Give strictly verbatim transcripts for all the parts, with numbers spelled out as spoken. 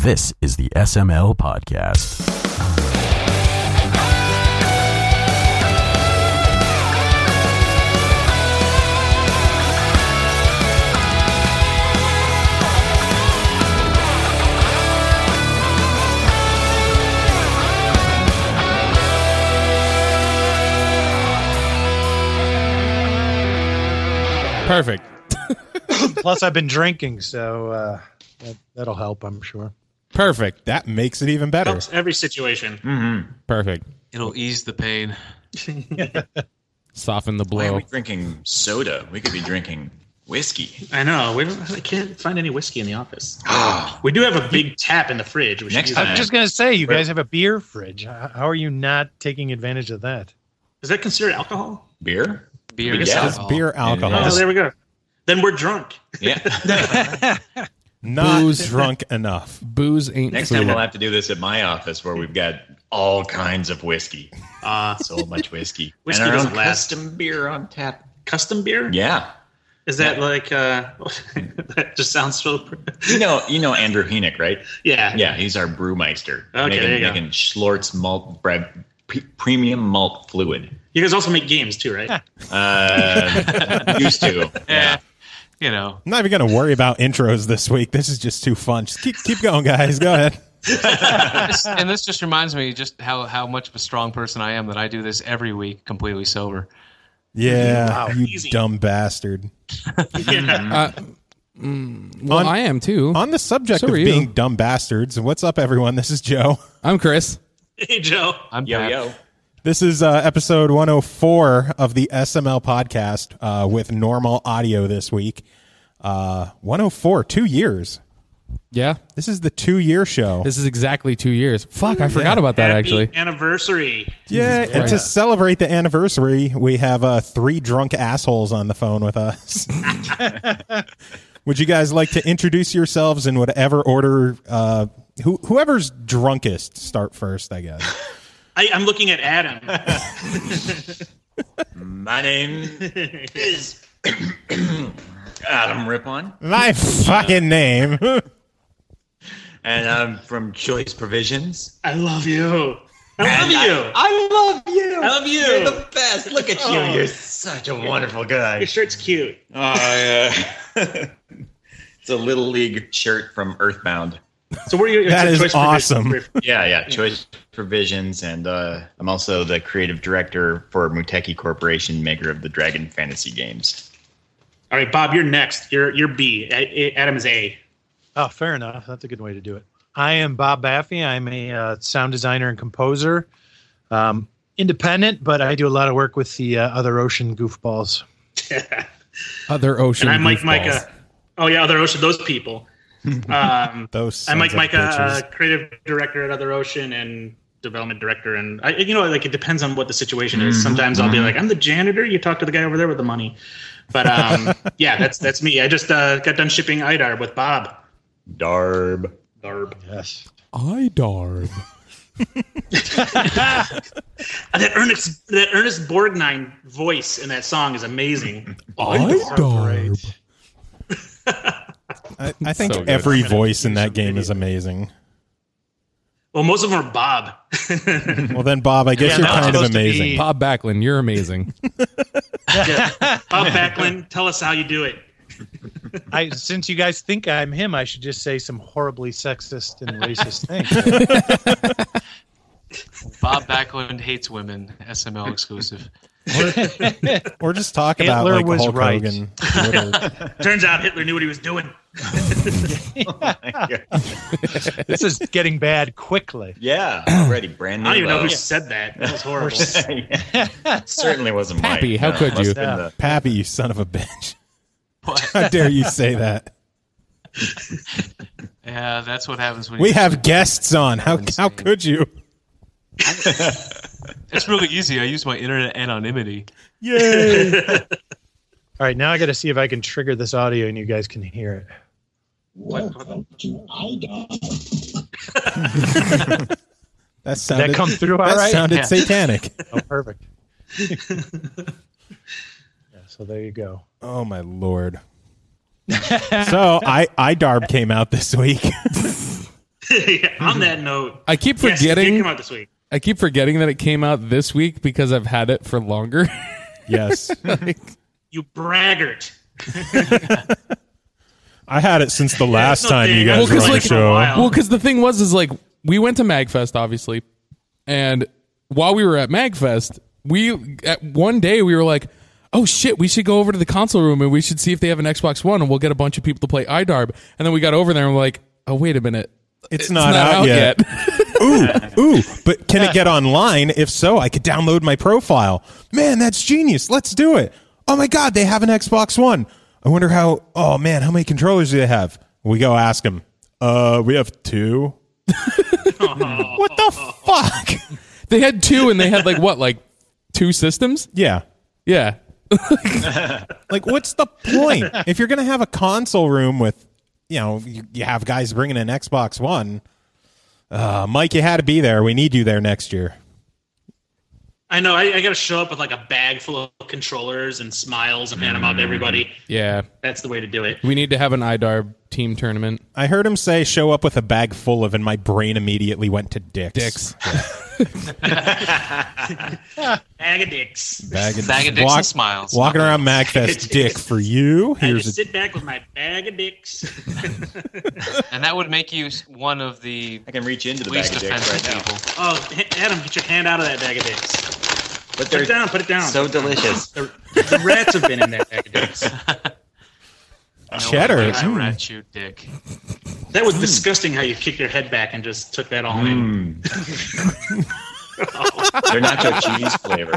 This is the S M L Podcast. Perfect. Plus, I've been drinking, so uh, that, that'll help, I'm sure. Perfect. That makes it even better. Helps every situation. Mm-hmm. Perfect. It'll ease the pain. Soften the Why are blow. we drinking soda? We could be drinking whiskey. I know. We don't, I can't find any whiskey in the office. We do have a big tap in the fridge. We should Next use time. I that. was just going to say, you guys have a beer fridge. How how are you not taking advantage of that? Is that considered alcohol? Beer? Beer Yeah. is It's alcohol. Beer alcohol. Oh, there we go. Then we're drunk. Yeah. Not Booze. drunk enough. Booze ain't Next food. time we'll have to do this at my office where we've got all kinds of whiskey. Uh, So much whiskey. Whiskey and our own doesn't last. custom beer on tap. custom beer? Yeah. Is that like, uh, that just sounds so, You know you know Andrew Henick, right? yeah. Yeah, he's our brewmeister. Okay, making, there you go. making Schlortz malt bread, pre- premium malt fluid. You guys also make games too, right? Uh, used to. Yeah. You know. I'm not even going to worry about intros this week. This is just too fun. Just keep keep going, guys. Go ahead. This, and this just reminds me just how, how much of a strong person I am that I do this every week completely sober. Yeah, Wow, you easy. dumb bastard. Yeah. Uh, mm, well, On- I am too. On the subject So of are you. being dumb bastards, what's up, everyone? This is Joe. I'm Chris. Hey, Joe. I'm Yo, Pat. yo. This is uh, episode one oh four of the S M L podcast uh, with normal audio this week. Uh, one oh four, two years. Yeah, This is the two-year show. this is exactly two years. Fuck, I forgot about that Happy actually. anniversary. Yeah, and to Christ. celebrate the anniversary, we have uh, three drunk assholes on the phone with us. Would you guys like to introduce yourselves in whatever order? Uh, who, whoever's drunkest, start first, I guess. I, I'm looking at Adam. My name is Adam Rippon, My fucking name. and I'm from Choice Provisions. I love you. I love And you. I, I love you. I love you. You're the best. Look at you. Oh. You're such a wonderful guy. Your shirt's cute. Oh, yeah. It's a Little League shirt from Earthbound. So where are you? That it's a is choice awesome. provision. Yeah, yeah. Choice Provisions, and uh, I'm also the creative director for Muteki Corporation, maker of the Dragon Fantasy games. All right, Bob, you're next. You're you're B. A- A- Adam is A. Oh, fair enough. That's a good way to do it. I am Bob Baffy. I'm a uh, sound designer and composer. Um, independent, but I do a lot of work with the uh, Other Ocean goofballs. Other ocean. And I'm Mike goofballs. Micah. Oh yeah, Other Ocean. Those people. Um, Those I'm Mike sons of Micah, uh, bitches. creative director at Other Ocean and development director. And I, you know, like it depends on what the situation is. Sometimes I'll be like, I'm the janitor. You talk to the guy over there with the money. But um, yeah, that's that's me. I just uh, got done shipping I D A R with Bob. Darb. Darb. Yes. I darb. Uh, that Ernest that Ernest Borgnine voice in that song is amazing. I darb. I, I think So good. every voice in that game is amazing. Well, most of them are Bob. Well, then, Bob, I guess Yeah, you're that's kind of supposed to be- amazing. Bob Backlund, you're amazing. Yeah. Bob Backlund, tell us how you do it. I since you guys think I'm him, I should just say some horribly sexist and racist things. Bob Backlund hates women. S M L exclusive. Or just talk about Hitler like was Hulk right. Hogan. Twitter. Turns out Hitler knew what he was doing. This is getting bad quickly. Yeah, already brand new. I don't even know who low. said that. That was horrible. Yeah. Certainly wasn't Mike. Pappy, how No, could must you? have been the- Pappy, you son of a bitch. What? How dare you say that? Yeah, that's what happens when We you have guests on. How Insane. how could you? It's really easy. I use my internet anonymity. Yay! All right, now I got to see if I can trigger this audio and you guys can hear it. Welcome to I D A R. That sounded Did that come through all that right? sounded Yeah. satanic. Oh, perfect. Yeah, so there you go. Oh my lord. So I I D A R B came out this week. Yeah, on that note, I keep yes, it did forgetting. come out this week. I keep forgetting that it came out this week because I've had it for longer. Yes. Like, You braggart. I had it since the last no time you thing. guys Well, were 'cause, on the like- show. Wow. well, because the thing was, is like we went to MagFest, obviously, and while we were at MagFest, we at one day we were like, "Oh shit, we should go over to the console room and we should see if they have an Xbox One, and we'll get a bunch of people to play iDarb." And then we got over there and we're like, "Oh wait a minute, It's, not, out, yet. ooh, ooh, but can it get online? If so, I could download my profile. Man, that's genius. Let's do it. Oh my God, they have an Xbox One. I wonder how, oh man, how many controllers do they have? We go ask them. Uh, we have two. What the fuck? They had two, and they had like what, like two systems? Yeah. Yeah. Like, what's the point? If you're going to have a console room with, you know, you, you have guys bringing an Xbox One, uh, Mike, you had to be there. We need you there next year. I know. I, I got to show up with like a bag full of controllers and smiles and hand them out to everybody. Yeah. That's the way to do it. We need to have an iDarb team tournament. I heard him say, show up with a bag full of, and my brain immediately went to dicks. Dicks. Bag of dicks. Bag of, Bag of dicks and smiles. Walking around MagFest, dick for you. I Here's just a sit back with my bag of dicks. And that would make you one of the I can reach into the least bag of dicks offensive right now. people. Oh, H- Adam, get your hand out of that bag of dicks. But Put they're it down. Put it down. so delicious. The, the rats have been in that bag of dicks. cheddar. No one likes a Mm. rat shoot dick. That was disgusting. How you kicked your head back and just took that all in. They're nacho cheese flavor.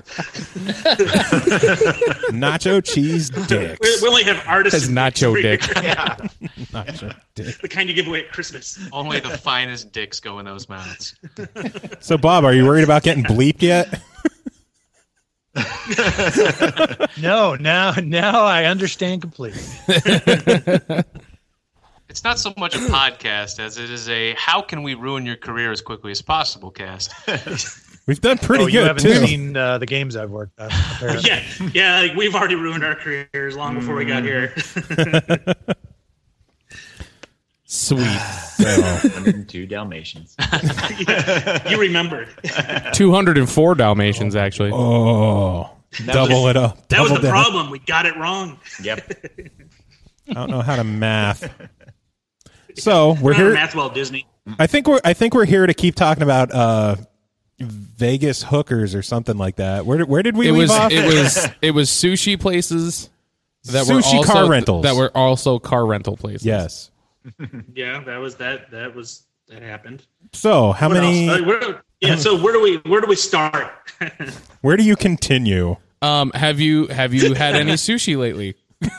Nacho cheese dicks. We, we only have artists. Says nacho dick. Yeah. Nacho dick. The kind you give away at Christmas. Only the finest dicks go in those mouths. So, Bob, are you worried about getting bleeped yet? No, now now I understand completely. It's not so much a podcast as it is a how can we ruin your career as quickly as possible cast. We've done pretty Oh, you good, haven't too. seen uh, the games I've worked on. apparently. Yeah, yeah. Like we've already ruined our careers long before we got here. Sweet. So, one hundred two Dalmatians. You remember? two hundred four Dalmatians, actually. oh, double it up. That was Double the down. problem. We got it wrong. Yep. I don't know how to math. So we're We're here. math well, Disney. I think we're. I think we're here to keep talking about uh, Vegas hookers or something like that. Where did Where did we It leave was off? it was it was sushi places that were Sushi also, car rentals. that were also car rental places. Yes. Yeah, that was that. That was that happened. So how What many? else? Uh, where, yeah. So where do we where do we start? Where do you continue? Um, have you have you had any sushi lately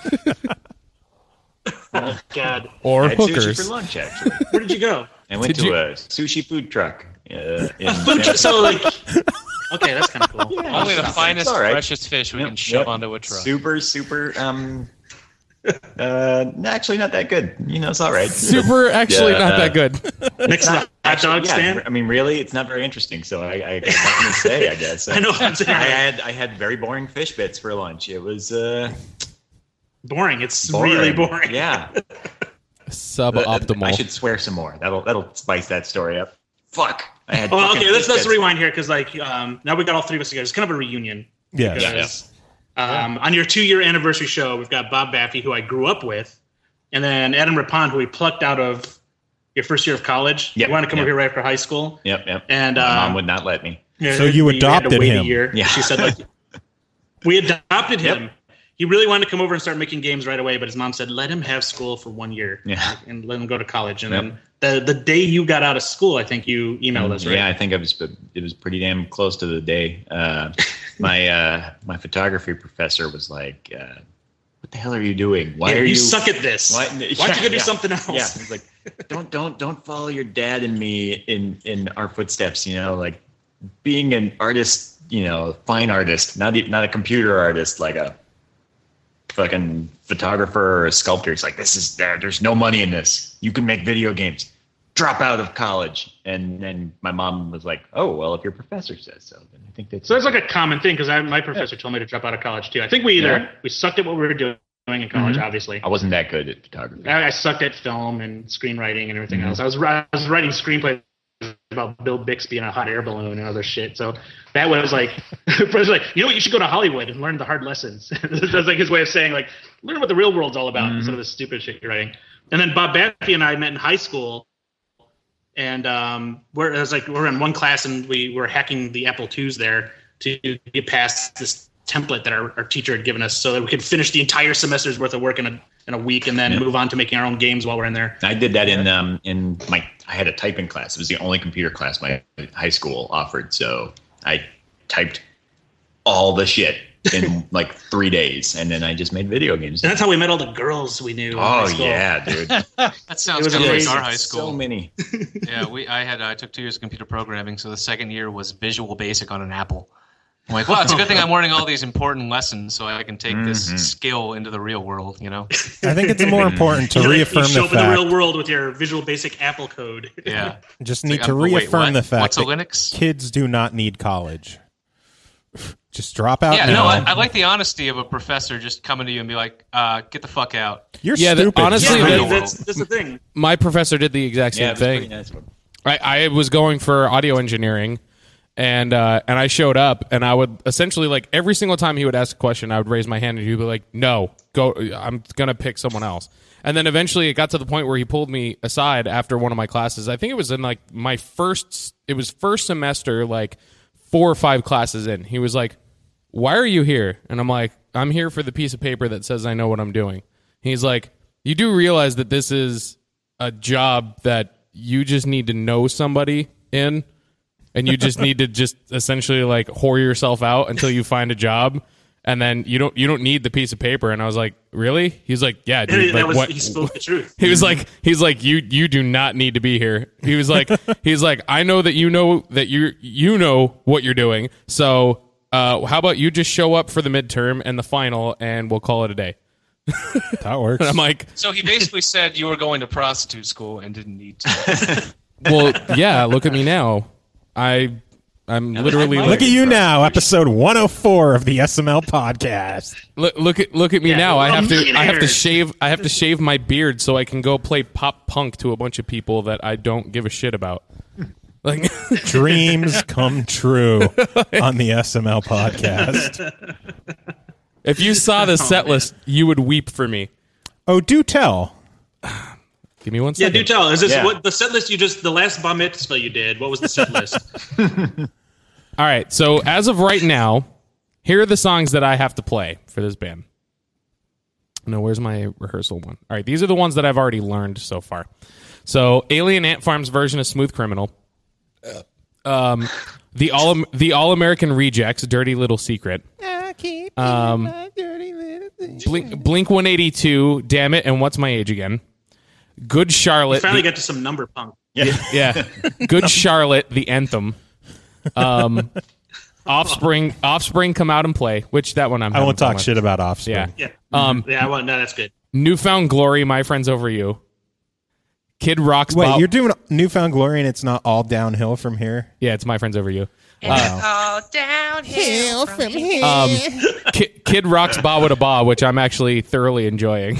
Oh God, or I had sushi hookers? for lunch, actually. where did you go? I went Did to you- a sushi food truck. Uh, in Food truck, so like, okay, that's kind of cool. Only the finest, all right. freshest fish we Yep, can shove yep. onto a truck. Super, super. Um, uh, actually, not that good. You know, it's all right. Super, actually, Yeah, not uh, that good. Next to the hot Actually, dog yeah, stand. I mean, really, it's not very interesting. So I, I got nothing to say. I guess. I know what I'm saying. I had I had very boring fish bits for lunch. It was uh, Boring. It's boring. really boring. Yeah. Suboptimal. I should swear some more. That'll that'll spice that story up. Fuck. I had. Well, fucking okay, let's fish let's bits. rewind here because like um, now we got all three of us together. It's kind of a reunion. Yes. Because, um, on your two-year anniversary show, we've got Bob Baffy, who I grew up with, and then Adam Rapon, who we plucked out of your first year of college. Yep, You want to come yep. over here right after high school, Yep. Yep. and My uh, mom would not let me. yeah, So you we had to adopted wait him. A year. Yeah. She said like we adopted him. Yep. He really wanted to come over and start making games right away, but his mom said let him have school for one year, Yeah. and let him go to college. And Yep. then the the day you got out of school, I think you emailed us, right? Yeah, I think I was. It was pretty damn close to the day. Uh, my uh, my photography professor was like, uh, "What the hell are you doing? Why Yeah, are you, you suck at this. Why, Why don't you go do yeah, something else? Yeah, he's like, don't don't don't follow your dad and me in in our footsteps. You know, like being an artist. You know, fine artist, not e- not a computer artist, like a fucking photographer or a sculptor. It's like this is there. There's no money in this. You can make video games. Drop out of college. And then my mom was like, "Oh well, if your professor says so, then I think that's." So that's like a common thing because my professor told me to drop out of college too. I think we either Yeah. we sucked at what we were doing, in college, Mhm. obviously. I wasn't that good at photography. I, I sucked at film and screenwriting and everything else. I was I was writing screenplays about Bill Bixby and a hot air balloon and other shit. So that was like, it was like, you know what, you should go to Hollywood and learn the hard lessons. That's like his way of saying, like, learn what the real world's all about instead of the stupid shit you're writing. And then Bob Baffy and I met in high school, and um, we're it was like we're in one class and we were hacking the Apple twos there to get past this template that our, our teacher had given us so that we could finish the entire semester's worth of work in a in a week and then Yeah. move on to making our own games while we're in there. I did that in um in my I had a typing class. It was the only computer class my high school offered. So I typed all the shit in like three days, and then I just made video games. And that's how we met all the girls we knew. in Oh high school. yeah, dude. That sounds It was kind of like amazing. our high school. So many. Yeah, we I had I took two years of computer programming, so the second year was Visual Basic on an Apple. I'm like, wow, it's a good thing I'm learning all these important lessons so I can take this Mhm. skill into the real world. You know? I think it's more important to You, like, reaffirm you show the up in the real fact. world with your Visual Basic Apple code. Yeah. Just It's need like, to um, wait, reaffirm what? the fact What's a that Linux? kids do not need college. Just drop out Yeah, now. no, I, I like the honesty of a professor just coming to you and be like, uh, "Get the fuck out." You're Yeah, the- stupid. honestly, Yeah, that- but that's, that's the thing. My professor did the exact Yeah, same it was pretty thing. nice. I, I was going for audio engineering, and uh, and I showed up, and I would essentially, like, every single time he would ask a question, I would raise my hand, and he'd be like, "No, go. I'm gonna pick someone else." And then eventually, it got to the point where he pulled me aside after one of my classes. I think it was in like my first. It was first semester, like four or five classes in. He was like, "Why are you here?" And I'm like, "I'm here for the piece of paper that says I know what I'm doing." He's like, "You do realize that this is a job that you just need to know somebody in, and you just need to just essentially like whore yourself out until you find a job, and then you don't you don't need the piece of paper." And I was like, "Really?" He's like, "Yeah, dude." that Like, was, what? he spoke the truth. He was like, he's like, you you do not need to be here. He was like, he's like, I know that you know that you you know what you're doing. So uh, how about you just show up for the midterm and the final, and we'll call it a day. That works. And I'm like, So he basically said you were going to prostitute school and didn't need to. well, yeah. Look at me now. I I'm literally Look like, at you now, episode one oh four of the S M L podcast. look look at look at me Yeah, now. I have to I have to millionaires. shave I have to shave my beard so I can go play pop punk to a bunch of people that I don't give a shit about. Like. Dreams come true on the S M L podcast. If you saw the set list, you would weep for me. Oh, do tell. Give me one Yeah, second. do tell. Is this Yeah. what the set list you just the last bar mitzvah you did? What was the set list? All right. So as of right now, here are the songs that I have to play for this band. No, where's my rehearsal one? All right. These are the ones that I've already learned so far. So Alien Ant Farm's version of Smooth Criminal. Um, the all the All American Rejects, Dirty Little Secret. Um, Blink Blink one eighty-two, Damn It, and What's My Age Again. Good Charlotte. Finally the- got to some number punk. Yeah. Good Charlotte, the anthem. Um, Offspring, Offspring, Come Out and Play. Which that one I'm. I having won't fun talk with. shit about Offspring. Yeah. Yeah. Um, Yeah, I want no, that's good. Newfound Glory, My Friends Over You. Kid Rock's. Wait, Bob- you're doing Newfound Glory and it's not all downhill from here? Yeah, it's My Friends Over You. Wow. Hill from here. Um, Kid, Kid Rock's Ba Wada Ba, which I'm actually thoroughly enjoying.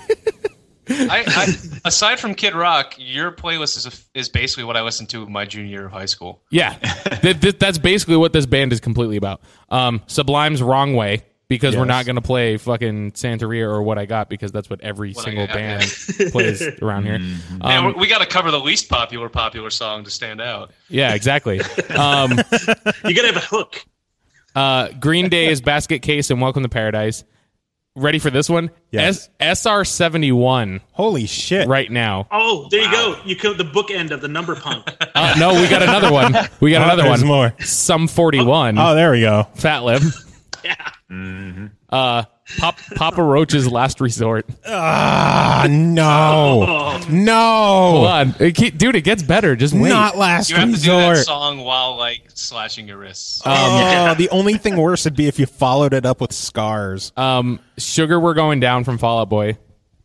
I, I, aside from Kid Rock, your playlist is a, is basically what I listened to my junior year of high school. Yeah, Th- th- that's basically what this band is completely about. Um, Sublime's Wrong Way, because we're Yes. not going to play fucking Santeria or What I Got, because that's what every What I single Got, band yeah. plays around here. Man, Um, we- we got to cover the least popular popular song to stand out. yeah, exactly. Um, You gotta have a hook. uh, Green Day's Basket Case and Welcome to Paradise. Ready for this one? Yes. S- SR seventy-one Holy shit. right now. Oh, there you go. You killed the bookend of the number punk. Uh, no, we got another one. We got Oh, another there's one. more. Some forty-one. Oh, there we go. Fat Lip. Yeah. Uh, Pop, Papa Roach's Last Resort. Ah, no. Oh, Hold No. on. It ke- dude, it gets better. Just wait. Not last You have to do that resort. song while like slashing your wrists. Oh, the only thing worse would be if you followed it up with Scars. Um, Sugar We're Going Down from Fall Out Boy.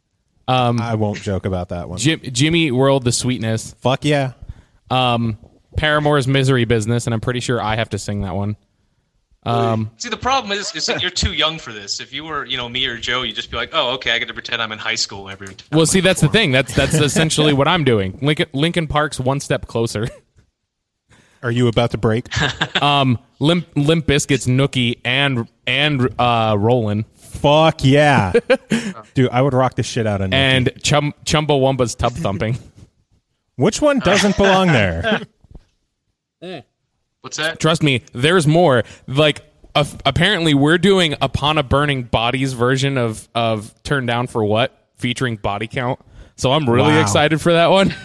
I won't joke about that one. Jim, Jimmy Eat World, The Sweetness. Fuck yeah. Um, Paramore's Misery Business, and I'm pretty sure I have to sing that one. Um, See, the problem is, is that you're too young for this. If you were, you know, me or Joe, you'd just be like, "Oh, okay, I get to pretend I'm in high school every time." well, see, I that's the perform." thing. That's that's essentially what I'm doing. Lincoln Lincoln Park's one step closer. Are you about to break? Um, Limp Limp Bizkit's Nookie and and uh, Rollin' Fuck yeah. Dude, I would rock the shit out of Nikki. and Chum Chumbawamba's Tub Thumping. Which one doesn't belong there? What's that? Trust me, there's more. Like, uh, apparently, we're doing Upon a Burning Bodies version of of Turn Down for What, featuring Body Count. So I'm really Wow. excited for that one.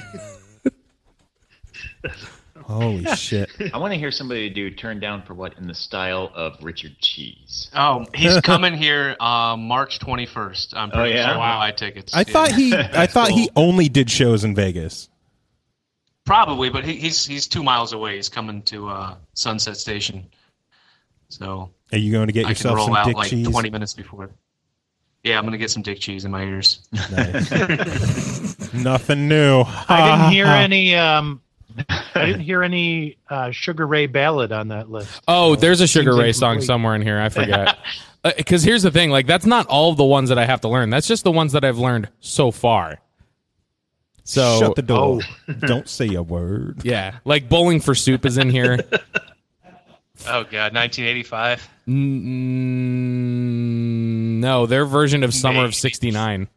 Holy shit. I want to hear somebody do Turn Down for What in the style of Richard Cheese. Oh, he's coming here uh, March twenty-first. I'm pretty Oh, yeah? sure we'll Wow. buy tickets. I Yeah. thought he I thought he only did shows in Vegas. Probably, but he, he's he's two miles away. He's coming to uh, Sunset Station, so Are you going to get I can yourself roll some out dick like cheese? twenty minutes before. Yeah, I'm gonna get some dick cheese in my ears. Nice. Nothing new. I didn't hear any. Um, I didn't hear any uh, Sugar Ray ballad on that list. Oh, there's a Sugar Seems Ray song incomplete. somewhere in here. I forget. Because here's the thing. Like, that's not all of the ones that I have to learn. That's just the ones that I've learned so far. So Shut the door. Don't say a word. yeah, like Bowling for Soup is in here. Oh God, nineteen eighty-five. Mm, no, their version of Summer of sixty-nine.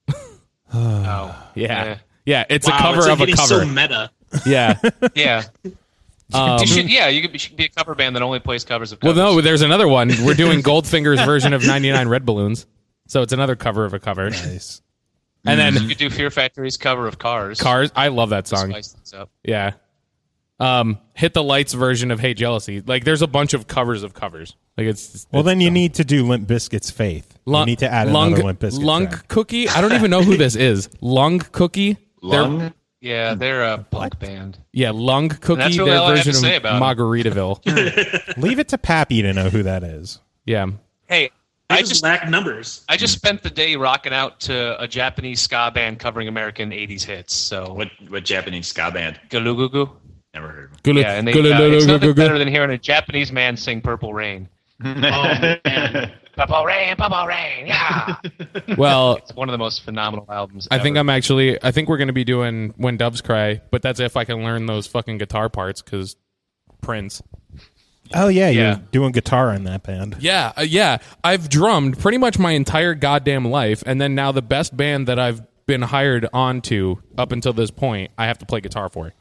Oh Yeah. Yeah, it's Wow, a cover it's like of a getting cover. so meta. Yeah. yeah. Um, you should, yeah, you could, be, you should be a cover band that only plays covers of well, covers. no, there's another one. We're doing Goldfinger's version of ninety-nine Red Balloons. So it's another cover of a cover. Nice. And you then could do Fear Factory's cover of Cars. Cars. I love that song. Spice things up. Yeah. Um, Hit the Lights version of Hey Jealousy. Like, there's a bunch of covers of covers. Like, it's Well, it's then you dumb. need to do Limp Bizkit's Faith. You Lung- need to add lung, another Limp Bizkit Lung track. Cookie. I don't even know who this is. Lung Cookie. They're- Lung? Yeah, they're a punk band. Yeah, Lung Cookie. That's really their all I have version to say of about it. Margaritaville. Leave it to Pappy to know who that is. Yeah. Hey, I I just just lack numbers. I just spent the day rocking out to a Japanese ska band covering American eighties hits. So What what Japanese ska band? Galugugu. Never heard of them. Gulu- Yeah, and they, gulu- uh, gulu- it's gulu- nothing gulu- better than hearing a Japanese man sing "Purple Rain." Oh man. Purple Rain, Purple Rain, yeah. Well, It's one of the most phenomenal albums. I think ever. I'm actually. I think we're going to be doing When Doves Cry, but that's if I can learn those fucking guitar parts because Prince. Oh, yeah, Yeah. you're doing guitar in that band. Yeah, uh, yeah. I've drummed pretty much my entire goddamn life, and then now the best band that I've been hired onto up until this point, I have to play guitar for.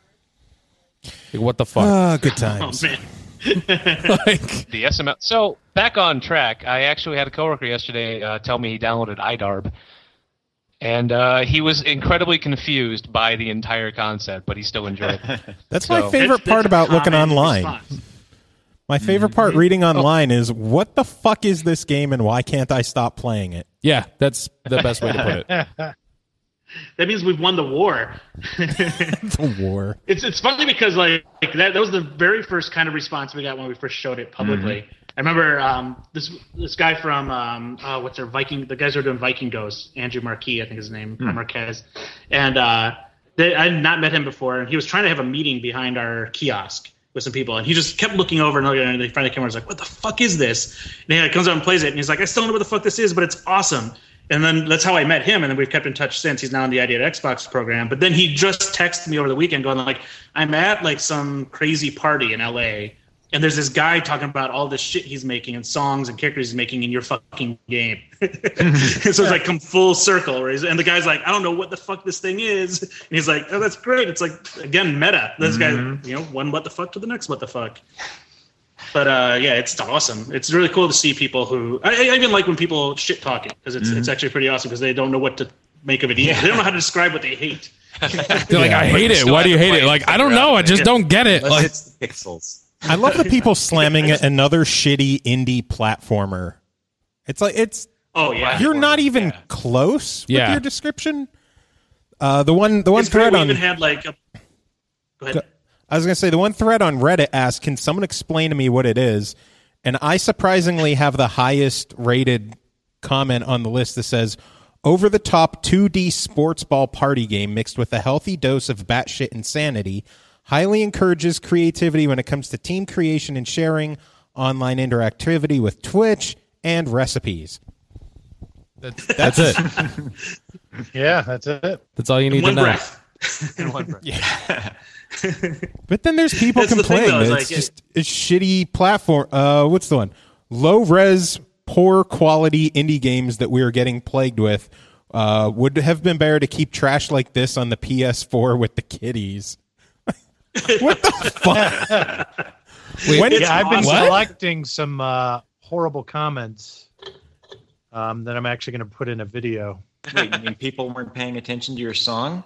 Like, what the fuck? Ah, good Oh times. man. like, the S M L. So back on track, I actually had a coworker yesterday uh, tell me he downloaded iDarb, and uh, he was incredibly confused by the entire concept, but he still enjoyed it. That's So- my favorite That's- part that's a about looking common online. response. My favorite part reading online is, what the fuck is this game and why can't I stop playing it? yeah, that's the best way to put it. That means we've won the war. The war. It's it's funny because like, like that that was the very first kind of response we got when we first showed it publicly. I remember um, this this guy from um, uh, what's their Viking the guys who are doing Viking Ghost, Andrew Marquis, I think his name, Marquez, and uh, they, I had not met him before, and he was trying to have a meeting behind our kiosk with some people, and he just kept looking over and looking, and they finally came over and was like, "What the fuck is this?" And he like, comes out and plays it, and he's like, "I still don't know what the fuck this is, but it's awesome." And then that's how I met him, and then we've kept in touch since. He's now in the Idea at Xbox program. But then he just texted me over the weekend going like, I'm at like some crazy party in L A, and there's this guy talking about all this shit he's making and songs and characters he's making in your fucking game. So it's like come full circle. Where he's, and the guy's like, I don't know what the fuck this thing is. And he's like, oh, that's great. It's like, again, meta. This Mm-hmm. guy, you know, one what the fuck to the next what the fuck. But uh, yeah, it's awesome. It's really cool to see people who I, I even like when people shit talk it because it's Mm-hmm. it's actually pretty awesome because they don't know what to make of it either. They don't know how to describe what they hate. They're like, I hate it. still Why do you have to hate it? play Like, and I don't figure know. out I just it. don't get it. Unless Like, it's the pixels. I love the people slamming another shitty indie platformer. It's like, it's, Oh yeah, you're not even yeah. close with Yeah. your description. Uh, the one, the one It's great. thread We on, even had like a. Go ahead. I was going to say, the one thread on Reddit asked, can someone explain to me what it is? And I surprisingly have the highest rated comment on the list that says, over the top two D sports ball party game mixed with a healthy dose of batshit insanity, highly encourages creativity when it comes to team creation and sharing, online interactivity with Twitch, and recipes. That's, that's it. Yeah, that's it. That's all you need One to know. breath. In one breath. Yeah. But then there's people That's the thing, complaining though, that is it's like, just a shitty platform. Uh, what's the one? Low res, poor quality indie games that we are getting plagued with. Uh, would have been better to keep trash like this on the P S four with the kiddies. What the fuck? Wait, When- Yeah, I've been What? collecting some uh, horrible comments um, that I'm actually going to put in a video. Wait, you mean people weren't paying attention to your song?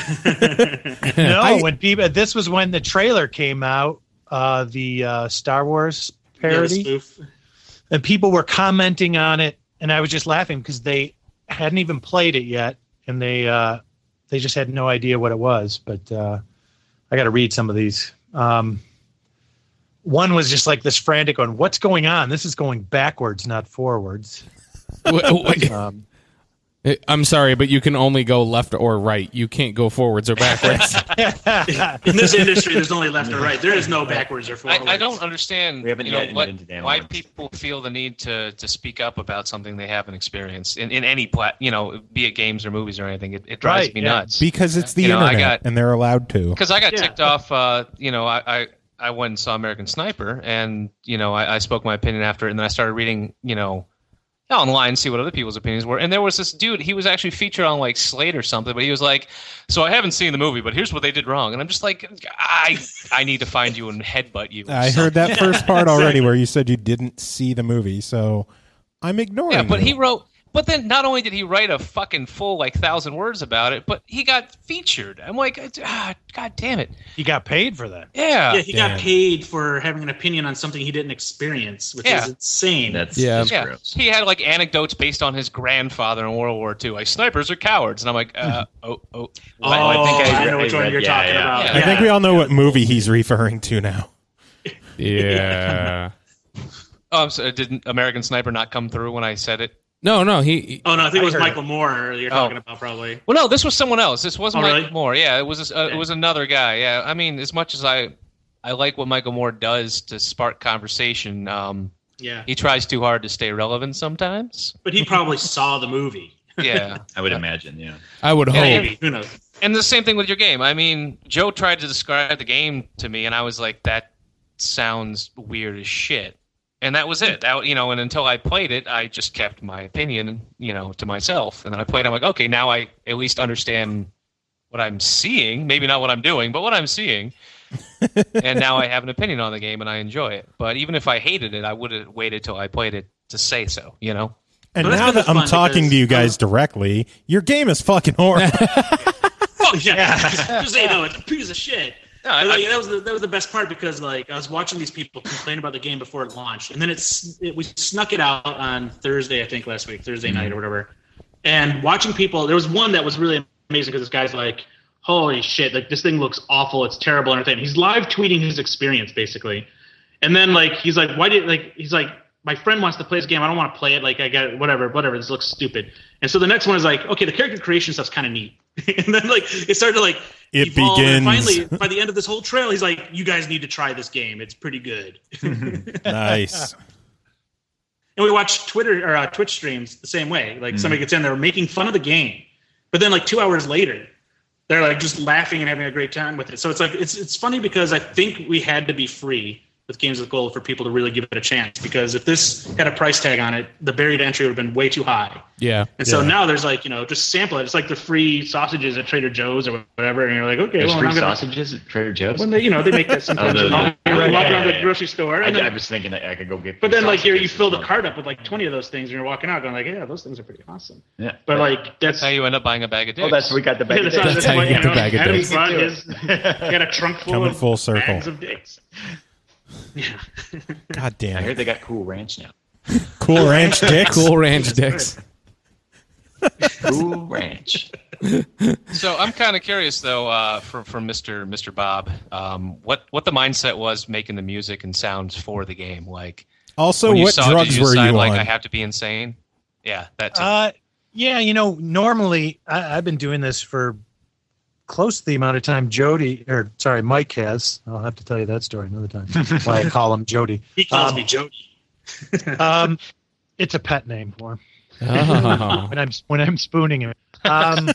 No, I- when people this was when the trailer came out, uh, the uh, Star Wars Yeah, the parody, spoof. and people were commenting on it, and I was just laughing because they hadn't even played it yet, and they uh, they just had no idea what it was. But uh, I got to read some of these. Um, one was just like this frantic going, "What's going on? This is going backwards, not forwards." Wait, wait. Um, I'm sorry, but you can only go left or right. You can't go forwards or backwards. In this industry, there's only left or right. There is no backwards or I, forwards. I don't understand We haven't you know, yet what, invented the why analog. people feel the need to, to speak up about something they haven't experienced in, in any plat, you know, be it games or movies or anything. It, it drives Right, me yeah. nuts. Because it's the You know, I internet, got- and they're allowed to. Because I got Yeah. ticked off, uh, you know, I, I, I went and saw American Sniper, and, you know, I, I spoke my opinion after it, and then I started reading, you know, online, see what other people's opinions were. And there was this dude, he was actually featured on, like, Slate or something, but he was like, so I haven't seen the movie, but here's what they did wrong. And I'm just like, I I need to find you and headbutt you. I heard that first part already where you said you didn't see the movie, so I'm ignoring Yeah, but you. he wrote. But then, not only did he write a fucking full like thousand words about it, but he got featured. I'm like, ah, god damn it. he got paid for that. Yeah, Yeah, he Damn. got paid for having an opinion on something he didn't experience, which Yeah. is insane. That's, Yeah. that's yeah. gross. He had like anecdotes based on his grandfather in World War Two. Like snipers are cowards, and I'm like, uh, oh, oh. oh, I think I I know read- which I one read- you're yeah, talking yeah. about. Yeah. I think we all know what movie he's referring to now. Yeah. Oh, I'm sorry, did American Sniper not come through when I said it? No, no, he. Oh no, I think it was I heard Michael Moore you're talking about, probably. Well, no, this was someone else. This wasn't Oh, Michael really? Moore. Yeah, it was. Uh, Okay. It was another guy. Yeah, I mean, as much as I, I like what Michael Moore does to spark conversation. Um, Yeah, he tries too hard to stay relevant sometimes. but he probably saw the movie. Yeah. I would imagine, yeah. I would hope. Yeah, Maybe, who knows? And the same thing with your game. I mean, Joe tried to describe the game to me, and I was like, "That sounds weird as shit." And that was it. That you know, and until I played it, I just kept my opinion, you know, to myself. And then I played. I'm like, okay, now I at least understand what I'm seeing. Maybe not what I'm doing, but what I'm seeing. And now I have an opinion on the game, and I enjoy it. But even if I hated it, I would have waited till I played it to say so. You know. And Well, that's now been that I'm fun talking because- to you guys directly, your game is fucking horrible. Oh yeah, just so you know, it's a piece of shit. No, I- But, like, that was the, that was the best part because like I was watching these people complain about the game before it launched, and then it's it, we snuck it out on Thursday, I think last week, Thursday night or whatever. And watching people, there was one that was really amazing because this guy's like, "Holy shit! Like this thing looks awful. It's terrible." And everything. He's live tweeting his experience basically, and then like he's like, "Why did like?" He's like, "My friend wants to play this game. I don't want to play it. Like I got whatever, whatever. This looks stupid." And so the next one is like, "Okay, the character creation stuff's kind of neat." And then like it started to like It evolve, and begins. finally, by the end of this whole trail, he's like, "You guys need to try this game. It's pretty good." Nice. And we watch Twitter or uh, Twitch streams the same way. Like somebody gets in, they're making fun of the game, but then like two hours later, they're like just laughing and having a great time with it. So it's like it's it's funny because I think we had to be free with Games with Gold for people to really give it a chance. Because if this had a price tag on it, the barrier to entry would have been way too high. Yeah. And so Yeah. now there's like, you know, just sample it. It's like the free sausages at Trader Joe's or whatever, and you're like, okay, There's well, free I'm gonna, sausages at Trader Joe's? when they, you know, they make that sometimes. Oh, you the- know, the- you walk yeah, around yeah, the yeah. grocery store, I, and then, I was thinking that I could go get but then like you you sausages fill the from- cart up with like twenty of those things, and you're walking out going like, yeah, those things are pretty awesome. Yeah. But like that's That's how you end up buying a bag of dicks. Oh, that's we got the yeah, bag. that's, of how- dicks. that's how what, you you get the know, bag of Adam's dicks. brought his, he got a trunk full Coming of full circle. bags of dicks. Yeah. God I damn heard it. they got Cool Ranch now. Cool Ranch dicks. Cool Ranch dicks. Cool Ranch. So I'm kind of curious though, uh, from from Mister Mister Bob, um, what what the mindset was making the music and sounds for the game. Like, Also, when you what saw it, drugs did you were decide, you like, on? I have to be insane. Yeah, that too. Uh, yeah, you know, normally I, I've been doing this for close to the amount of time Jody, or sorry, Mike has. I'll have to tell you that story another time. Why I call him Jody. He calls Um, me Jody. Um, it's a pet name for him. Oh. when I'm when I'm spooning him. Um,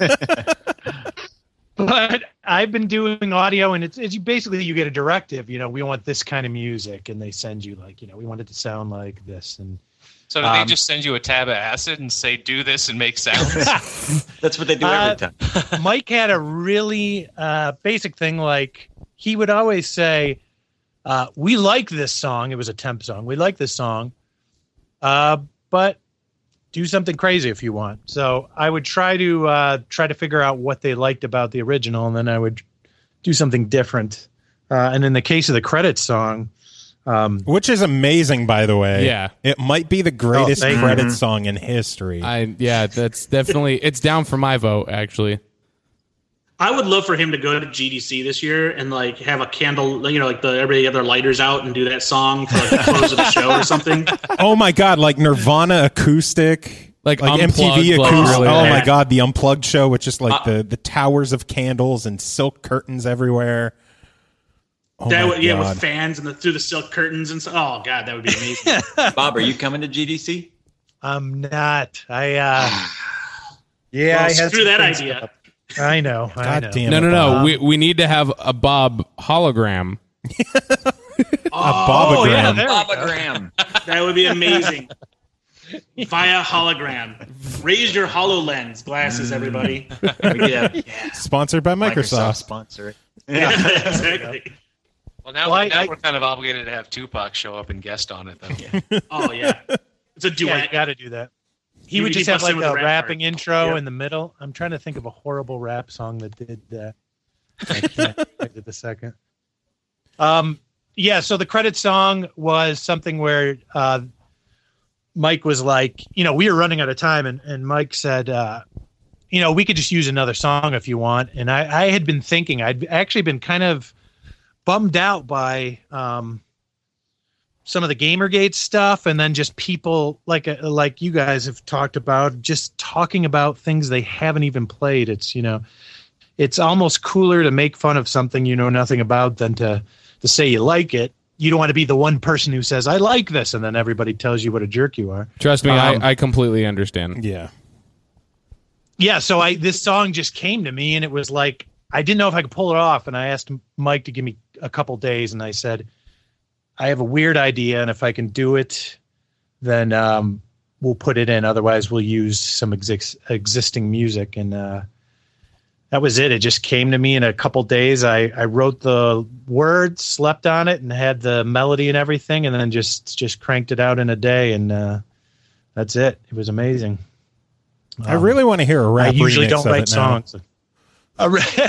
but I've been doing audio, and it's, it's basically you get a directive. You know, we want this kind of music, and they send you like, you know, we want it to sound like this, and So do Um, they just send you a tab of acid and say, do this and make sounds? That's what they do Uh, every time. Mike had a really uh, basic thing. Like he would always say, uh, "We like this song." It was a temp song. We like this song, uh, but do something crazy if you want. So I would try to uh, try to figure out what they liked about the original, and then I would do something different. Uh, and in the case of the credits song, um, Which is amazing, by the way. Yeah. It might be the greatest thank you. credits song in history. I yeah, that's definitely it's down for my vote actually. I would love for him to go to G D C this year and like have a candle, you know, like the every other lighters out and do that song for like the close of the show or something. Oh my god, like Nirvana acoustic, Like M T V Unplugged, like, acoustic. really oh bad. my god, the unplugged show with just like Uh, the the towers of candles and silk curtains everywhere. Oh that my would, yeah, God. with fans and the, through the silk curtains and so. Oh god, that would be amazing. Bob, are you coming to G D C? I'm not. I uh, yeah, Well, I had screw some that things idea. up. I know. I God know. damn No, it, no, no. Bob. we we need to have a Bob hologram. Bobogram. Oh yeah, there we Bob go. Graham. That would be amazing. Via hologram. Raise your HoloLens glasses, everybody. We could have yeah, Sponsored by Microsoft Microsoft. sponsor it. Yeah, exactly. Well, now, Well, I- now I- we're kind of obligated to have Tupac show up and guest on it, though. Oh yeah, it's a Yeah, duet. you got to do that. He He- would he just have busts in like with a a rap rapping part. intro Yep. in the middle. I'm trying to think of a horrible rap song that did that. I can't think of the second. Um, yeah. So the credit song was something where uh, Mike was like, you know, we were running out of time, and and Mike said, uh, you know, we could just use another song if you want. And I, I had been thinking, I'd actually been kind of bummed out by um, some of the Gamergate stuff, and then just people like uh, like you guys have talked about, just talking about things they haven't even played. It's, you know, it's almost cooler to make fun of something you know nothing about than to to say you like it. You don't want to be the one person who says I like this, and then everybody tells you what a jerk you are. Trust me, Um, I, I completely understand. Yeah. Yeah, so I this song just came to me, and it was like I didn't know if I could pull it off, and I asked Mike to give me a couple days, and I said, I have a weird idea, and if I can do it, then um, we'll put it in. Otherwise, we'll use some exis- existing music, and uh, that was it. It just came to me in a couple days. I, I wrote the words, slept on it, and had the melody and everything, and then just just cranked it out in a day, and uh, that's it. It was amazing. I really want to hear a rap I usually remix don't of write it now. songs. A re-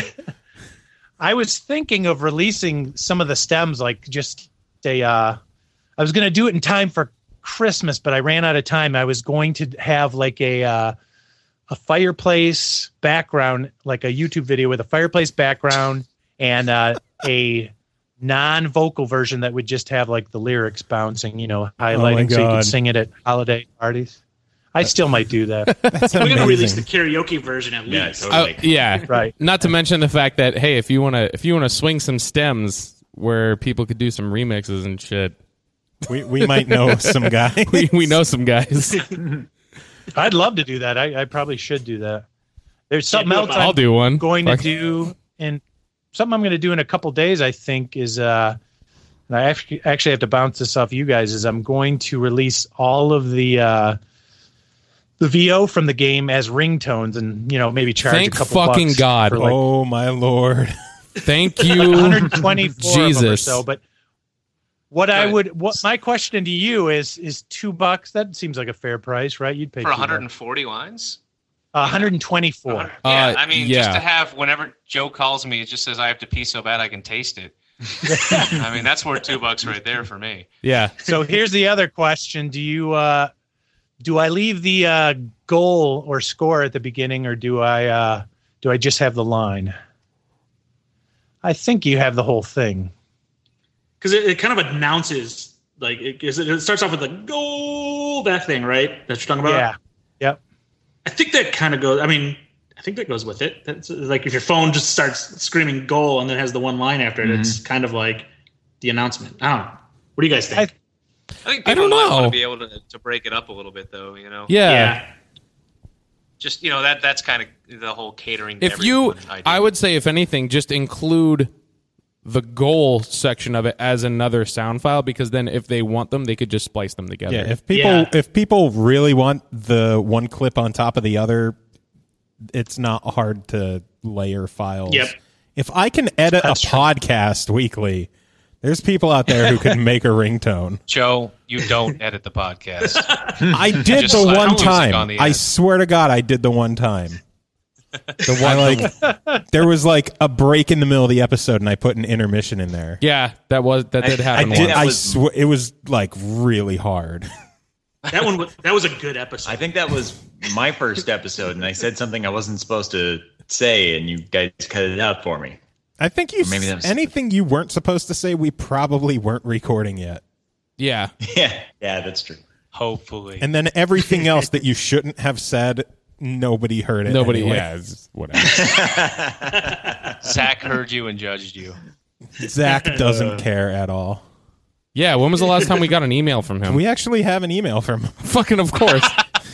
I was thinking of releasing some of the stems, like just a. Uh, I was going to do it in time for Christmas, but I ran out of time. I was going to have like a uh, a fireplace background, like a YouTube video with a fireplace background and uh, a non-vocal version that would just have like the lyrics bouncing, you know, highlighting so you God. could sing it at holiday parties. I still might do that. That's We're gonna release the amazing. karaoke version at Yeah, least. totally. Uh, yeah, Right. Not to mention the fact that hey, if you want to if you want to swing some stems where people could do some remixes and shit, We we might know some guy. we we know some guys. I'd love to do that. I, I probably should do that. There's something do it, else Bob. I'll I'm do one. going to Like- do, and something I'm going to do in a couple days, I think, is uh, and I actually actually have to bounce this off you guys. Is I'm going to release all of the uh, the V O from the game as ringtones, and you know maybe charge Thank a couple fucking bucks God. for like Oh my lord. Thank one you, hundred twenty-four of them or Jesus. so. But what I Good. would, what my question to you is, is two bucks. That seems like a fair price, right? You'd pay For two one hundred bucks. forty lines? one hundred twenty-four. Yeah, Uh, I mean, yeah. just to have whenever Joe calls me, it just says I have to pee so bad I can taste it. I mean, that's worth two bucks right there for me. Yeah, So here's the other question: Do you uh, do I leave the uh, goal or score at the beginning, or do I uh, do I just have the line? I think you have the whole thing. Because it, it kind of announces, like, it, 'cause it starts off with the goal, that thing, right? That you're talking about? Yeah. Yep. I think that kind of goes, I mean, I think that goes with it. That's like if your phone just starts screaming "goal" and then has the one line after it, mm-hmm. it's kind of like the announcement. I don't know. What do you guys think? I, I think people I don't might know. want to be able to, to break it up a little bit, though. You know. Yeah. yeah. Just you know that that's kind of the whole catering. To If you, idea. I would say, if anything, just include the goal section of it as another sound file, because then if they want them, they could just splice them together. Yeah, if people Yeah. if people really want the one clip on top of the other, it's not hard to layer files. Yep. If I can edit That's a true. podcast weekly, there's people out there who can make a ringtone. Joe, you don't edit the podcast. I did Just the slap one music on time. the I end. swear to God, I did the one time. The one like there was like a break in the middle of the episode, and I put an intermission in there. Yeah, that was that did I- I happen. did. once. that I was- swear it was like really hard. That one was, that was a good episode. I think that was my first episode, and I said something I wasn't supposed to say, and you guys cut it out for me. I think you Or maybe that was- anything you weren't supposed to say, we probably weren't recording yet. Yeah, Yeah, yeah, that's true. Hopefully, And then everything else that you shouldn't have said, nobody heard it. Nobody- anyway. yeah. It's whatever. Zach heard you and judged you. Zach doesn't care at all. yeah. When was the last time we got an email from him? We actually have an email from him. Fucking of course.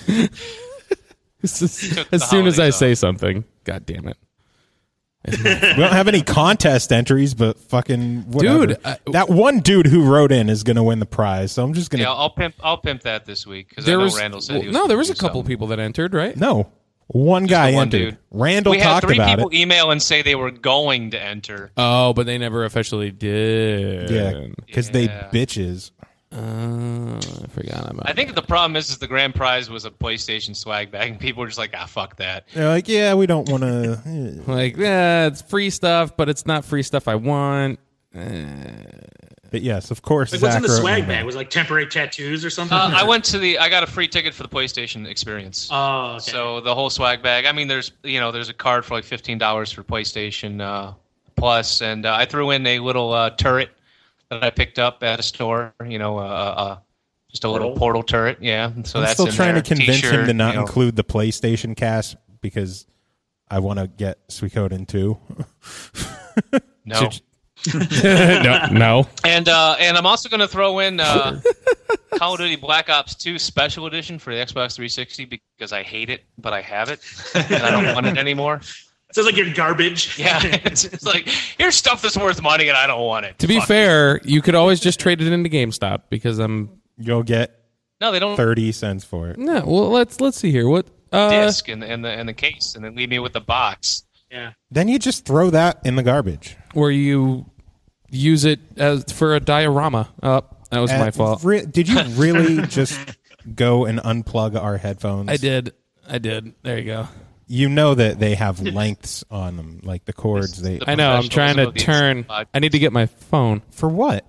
as Took as the soon as I holidays say off. something, God damn it. We don't have any contest entries, but fucking whatever. Dude, uh, that one dude who wrote in is going to win the prize. So I'm just going to Yeah, I'll pimp. I'll pimp that this week because I There know was Randall said well, he was no. gonna There was do a couple something. people that entered, right? no. One guy the one entered. dude. Randall We had talked three about people it. email and say they were going to enter. Oh, but they never officially did. Yeah, because they Yeah. bitches. Uh, I forgot about. I think the problem is, is the grand prize was a PlayStation swag bag, and people were just like, "Ah, fuck that." They're like, yeah, we don't want to. Like, yeah, it's free stuff, but it's not free stuff I want. But yes, of course. like, what's in Zach the wrote swag an bag? email. Was it like temporary tattoos or something? Uh, I went to the. I got a free ticket for the PlayStation experience. Oh, okay. So the whole swag bag. I mean, there's you know there's a card for like fifteen dollars for PlayStation uh, Plus, and uh, I threw in a little uh, turret that I picked up at a store. You know, uh, uh, just a little Portal? portal turret. Yeah. So I'm that's still in trying there. to convince him T-shirt, to not you know. include the PlayStation cast because I want to get Suikoden too. No. no, no. And uh, and I'm also going to throw in uh, Call of Duty Black Ops two Special Edition for the Xbox three sixty because I hate it, but I have it, and I don't want it anymore. It sounds like you're garbage. Yeah, it's, it's like here's stuff that's worth money, and I don't want it. To be Fuck fair, you could always just trade it into GameStop because I'm. You'll get you. No, they don't thirty cents for it. No, well, let's let's see here. What? Uh, disc in the in the in the case, and then leave me with the box. Yeah. Then you just throw that in the garbage. where you use it as for a diorama. Oh, that was my Uh, fault. re- did you really just go and unplug our headphones? I did. I did. There you go. You know that they have lengths on them, like the cords. They The I know. I'm trying to professionalism of the turn. I need to get my phone. for what?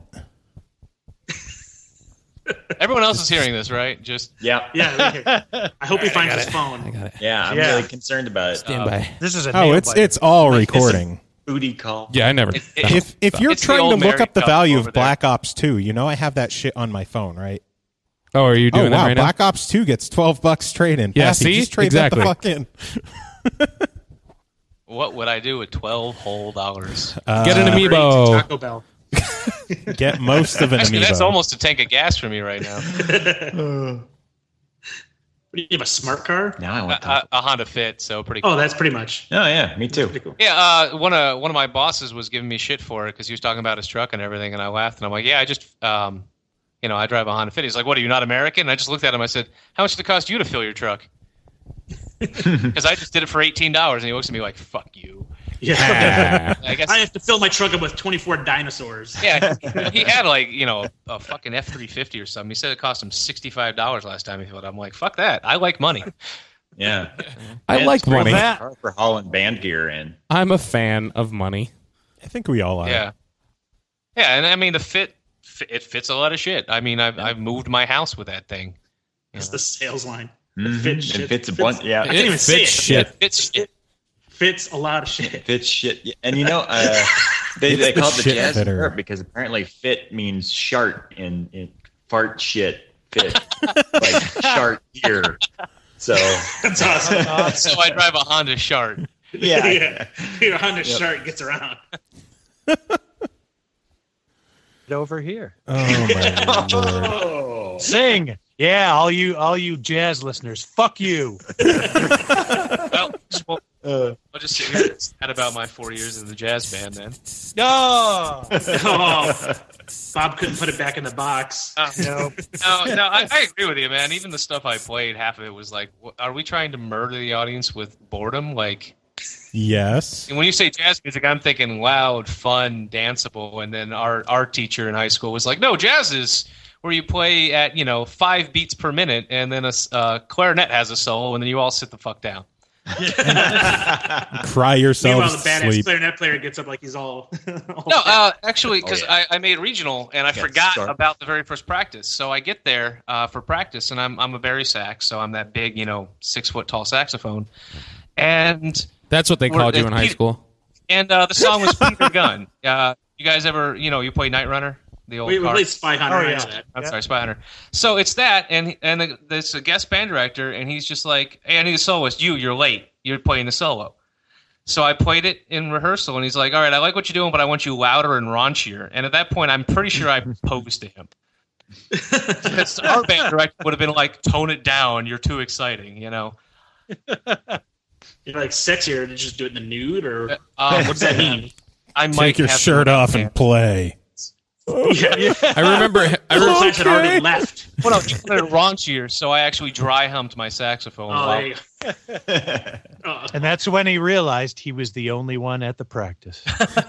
Everyone else is hearing this, right? Just Yeah, Yeah. I hope he finds his phone. I got it. yeah, I'm Yeah. really concerned about it. Stand by. This is a Oh, nail it's biter. it's all Like, recording. Booty call. Yeah, I never. It- it- If if you're It's the trying to old look Mary up the Cup value over of there. Black Ops two, you know I have that shit on my phone, right? Oh, are you Oh doing wow, that right Black Ops two gets twelve bucks trade in. Yeah, Passy, see? just trade Exactly. that the fuck in. what would I do with twelve whole dollars? now? Get an Uh, amiibo. Taco Bell. Get most of an Actually, amiibo. that's almost a tank of gas for me right now. What do you have, a smart car? Now I a, want to. a, a Honda Fit, so pretty cool. Oh, that's pretty much. Oh yeah, me too. Pretty cool. Yeah, uh, one of one of my bosses was giving me shit for it because he was talking about his truck and everything, and I laughed and I'm like, yeah, I just, um, you know, I drive a Honda Fit. He's like, what? Are you not American? And I just looked at him. I said, how much did it cost you to fill your truck? Because I just did it for eighteen dollars, and he looks at me like, fuck you. Yeah. I guess. I have to fill my truck up with twenty-four dinosaurs. Yeah, he had like you know a fucking F three fifty or something. He said it cost him sixty five dollars last time he filled it. I'm like, fuck that. I like money. Yeah, I And like throw money. that car for hauling band gear in. I'm a fan of money. I think we all are. Yeah, yeah, and I mean the fit, fit it fits a lot of shit. I mean I've I've moved my house with that thing. That's the sales line. Mhm. Fit It shit. fits a Fits- bunch. Yeah, I can't even say it. fits shit. It fits shit. Fits a lot of shit. It fits shit. Yeah, and you know, uh, they, It's they the call it the shit jazz fitter. fart because apparently fit means shart in, in fart shit fit. Like shart here. So That's awesome. So I drive a Honda Shart. yeah, yeah. Your Honda Shark gets around. Over here. Oh my lord! Oh. Sing. Yeah, all you all you jazz listeners, fuck you. Well, well, I'll just sit here and chat about my four years in the jazz band then. No. Oh, Bob couldn't put it back in the box. Uh, No. no, no, I, I agree with you, man. Even the stuff I played, half of it was like, wh- are we trying to murder the audience with boredom? Like, Yes. and when you say jazz music, I'm thinking loud, fun, danceable. And then our art teacher in high school was like, no, jazz is where you play at, you know, five beats per minute, and then a s- uh, clarinet has a solo, and then you all sit the fuck down. Cry yourselves Meanwhile, the to badass sleep. clarinet player gets up like he's all. all No, uh, actually, because Oh, yeah. I, I made regional, and I Yeah, forgot start. about the very first practice. So I get there uh, for practice, and I'm I'm a bari sax, so I'm that big, you know, six foot tall saxophone, and That's what they We're- called you uh, in high Peter- school. and uh, the song was Peter Gunn. Uh, you guys ever, you know, you play Night Runner, the old we, we car? played Spy Hunter. Oh, I yeah. know that. I'm sorry, Spy Hunter. So it's that, and and the, there's a guest band director, and he's just like, hey, I need a soloist. You, you're late. You're playing the solo. So I played it in rehearsal, and he's like, all right, I like what you're doing, but I want you louder and raunchier. And at that point, I'm pretty sure I proposed to him. Because our band director would have been like, tone it down. You're too exciting, you know? You're like sexier to just do it in the nude, or Um, what does that mean? I might Take your have shirt the- off and play. Yeah. I remember. I Little remember Flash had already left. Well, no, you wanted it raunchier, so I actually dry humped my saxophone. Oh, while- there you go. Oh, And that's when he realized he was the only one at the practice.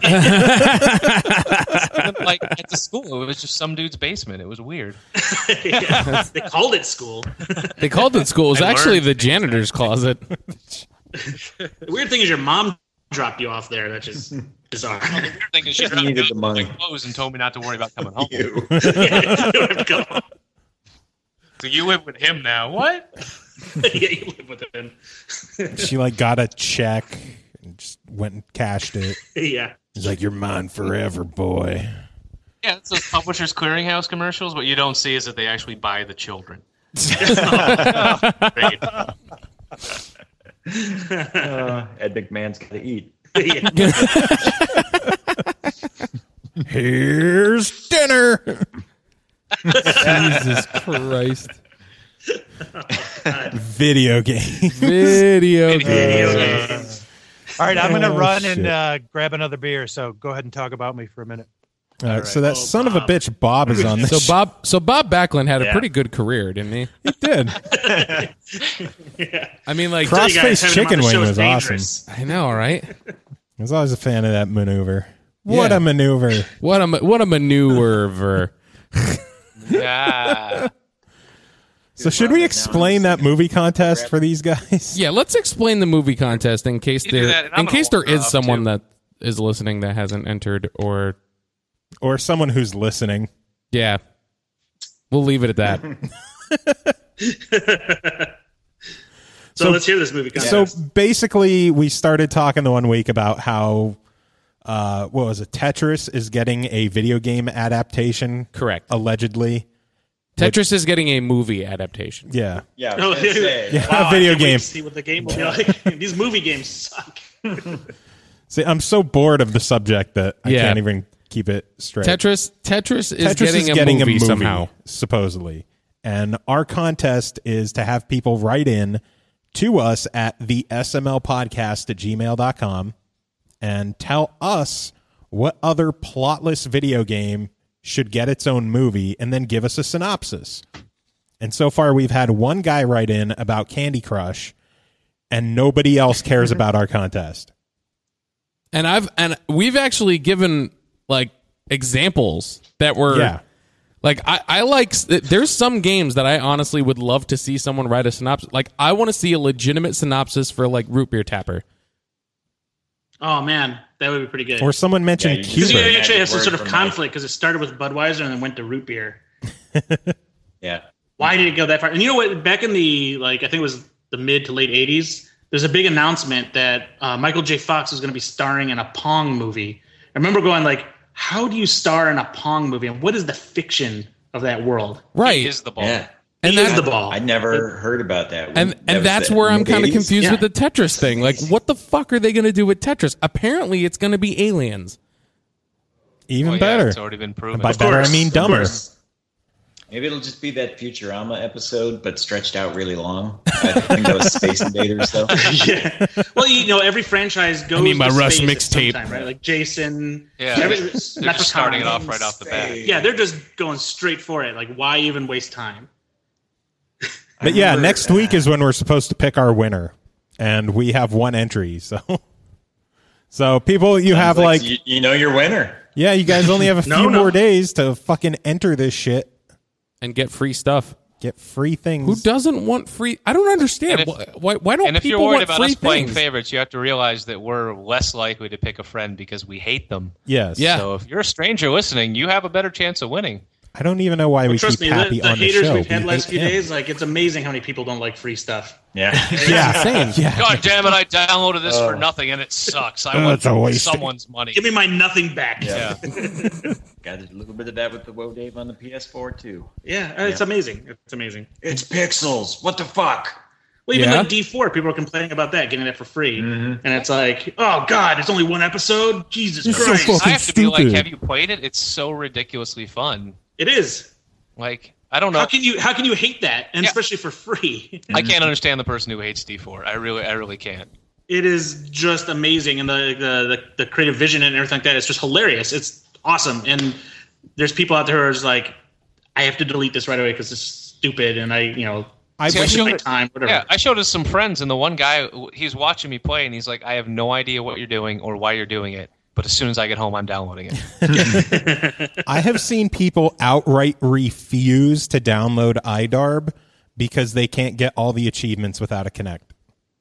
like at the school, it was just some dude's basement. It was weird. yeah. They called it school. they called it school. It was I actually learned the janitor's closet. The weird thing is your mom dropped you off there. That's just bizarre. The weird thing is she He dropped needed me the off money. with my clothes and told me not to worry about coming home. You. You have to go. So you live with him now? What? Yeah, you live with him. She like got a check and just went and cashed it. Yeah. He's like, "You're mine forever, boy." Yeah, it's those Publishers Clearinghouse commercials. What you don't see is that they actually buy the children. Great. Uh, Ed McMahon's got to eat. Yeah. Here's dinner. Jesus Christ! Video game. Video Video game. games. All right, I'm going to Oh, run shit. and uh, grab another beer. So go ahead and talk about me for a minute. All right, so that Oh, son of a Bob. bitch Bob is on this. So Bob, so Bob Backlund had a Yeah. pretty good career, didn't he? He did. Yeah. I mean, like, Cross- You guys, Crossface having him on chicken the wing show is was dangerous. I know, right? I was always a fan of that maneuver. What Yeah. a maneuver! What a ma- what a maneuver. Yeah. So should we explain that movie contest for these guys? Yeah, let's explain the movie contest in case You do there that, and I'm in gonna case there walk is off, someone too. that is listening that hasn't entered, or Or someone who's listening. yeah, we'll leave it at that. So, So- let's hear this movie. So contest. basically, we started talking the one week about how, uh, what was it? Tetris is getting a video game adaptation, Correct. allegedly. Tetris is getting a movie adaptation. Yeah. Yeah, I Oh, was gonna say. Yeah, Wow, I video can't wait game. to see what the game will be like. These movie games suck. See, I'm so bored of the subject that I Yeah. can't even keep it straight. Tetris Tetris is Tetris getting, is a, getting movie a movie somehow. supposedly. And our contest is to have people write in to us at the S M L podcast at gmail dot com and tell us what other plotless video game should get its own movie and then give us a synopsis. And so far, we've had one guy write in about Candy Crush, and nobody else cares about our contest. And I've and we've actually given like examples that were Yeah. like I, I like there's some games that I honestly would love to see someone write a synopsis. Like I want to see a legitimate synopsis for like Root Beer Tapper. Oh man, that would be pretty good. Or someone mentioned Yeah, you Because just- you Cuba. Cuba. actually have some Word sort of from conflict because it started with Budweiser and then went to root beer. Yeah. Why did it go that far? And you know what? Back in the like, I think it was the mid to late eighties. There's a big announcement that uh, Michael J. Fox was going to be starring in a Pong movie. I remember going like, "How do you star in a Pong movie? And what is the fiction of that world?" Right. He is the ball. Yeah. And he that- is the ball. I never heard about that. And That and was that's the where I'm kind of mid-eighties? confused Yeah. with the Tetris thing. Like, what the fuck are they going to do with Tetris? Apparently, it's going to be aliens. Even Well, yeah, better. it's already been proven. By Of better, course, I mean of dumber. course. Maybe it'll just be that Futurama episode, but stretched out really long. I think that was Space Invaders, though. Yeah. Well, you know, every franchise goes. need my to Rush space at mixtape. some time, right? Like Jason. Yeah, every- they're just Leprechaun. starting it off right off the bat. Yeah, they're just going straight for it. Like, why even waste time? But yeah, remember, next week is when we're supposed to pick our winner, and we have one entry. So, so people, you have like, you, you know your winner. yeah, you guys only have a few No, no. more days to fucking enter this shit. And get free stuff. Get free things. Who doesn't want free? I don't understand. And if- why, why don't And if people you're worried want about free us playing things? favorites, you have to realize that we're less likely to pick a friend because we hate them. Yes. Yeah. So if you're a stranger listening, you have a better chance of winning. I don't even know why we Trust keep me, Happy the, the on the haters show. we've had We last hate few him. days, like, it's amazing how many people don't like free stuff. Yeah. Yeah, same. Yeah. God damn it! I downloaded this for nothing and it sucks. I Oh, want it's a waste. someone's money. Give me my nothing back. Yeah. Got a little bit of that with the Woe Dave on the P S four, too. Yeah, it's amazing. It's amazing. It's pixels. What the fuck? Well, even Yeah. like D four, people are complaining about that, getting that for free. And it's like, oh, God, it's only one episode? Jesus You're so Christ. fucking I have to be like, stupid. have you played it? It's so ridiculously fun. It is. Like, I don't know. How can you how can you hate that? And Yeah. especially for free. I can't understand the person who hates D four. I really, I really can't. It is just amazing, and the, the the the creative vision and everything like that. It's just hilarious. It's awesome, and there's people out there who are just like, I have to delete this right away because it's stupid, and I you know I See, I wasted showed my it- time, whatever. Yeah, I showed it to some friends, and the one guy, he's watching me play, and he's like, I have no idea what you're doing or why you're doing it. But as soon as I get home, I'm downloading it. I have seen people outright refuse to download I D A R B because they can't get all the achievements without a Connect.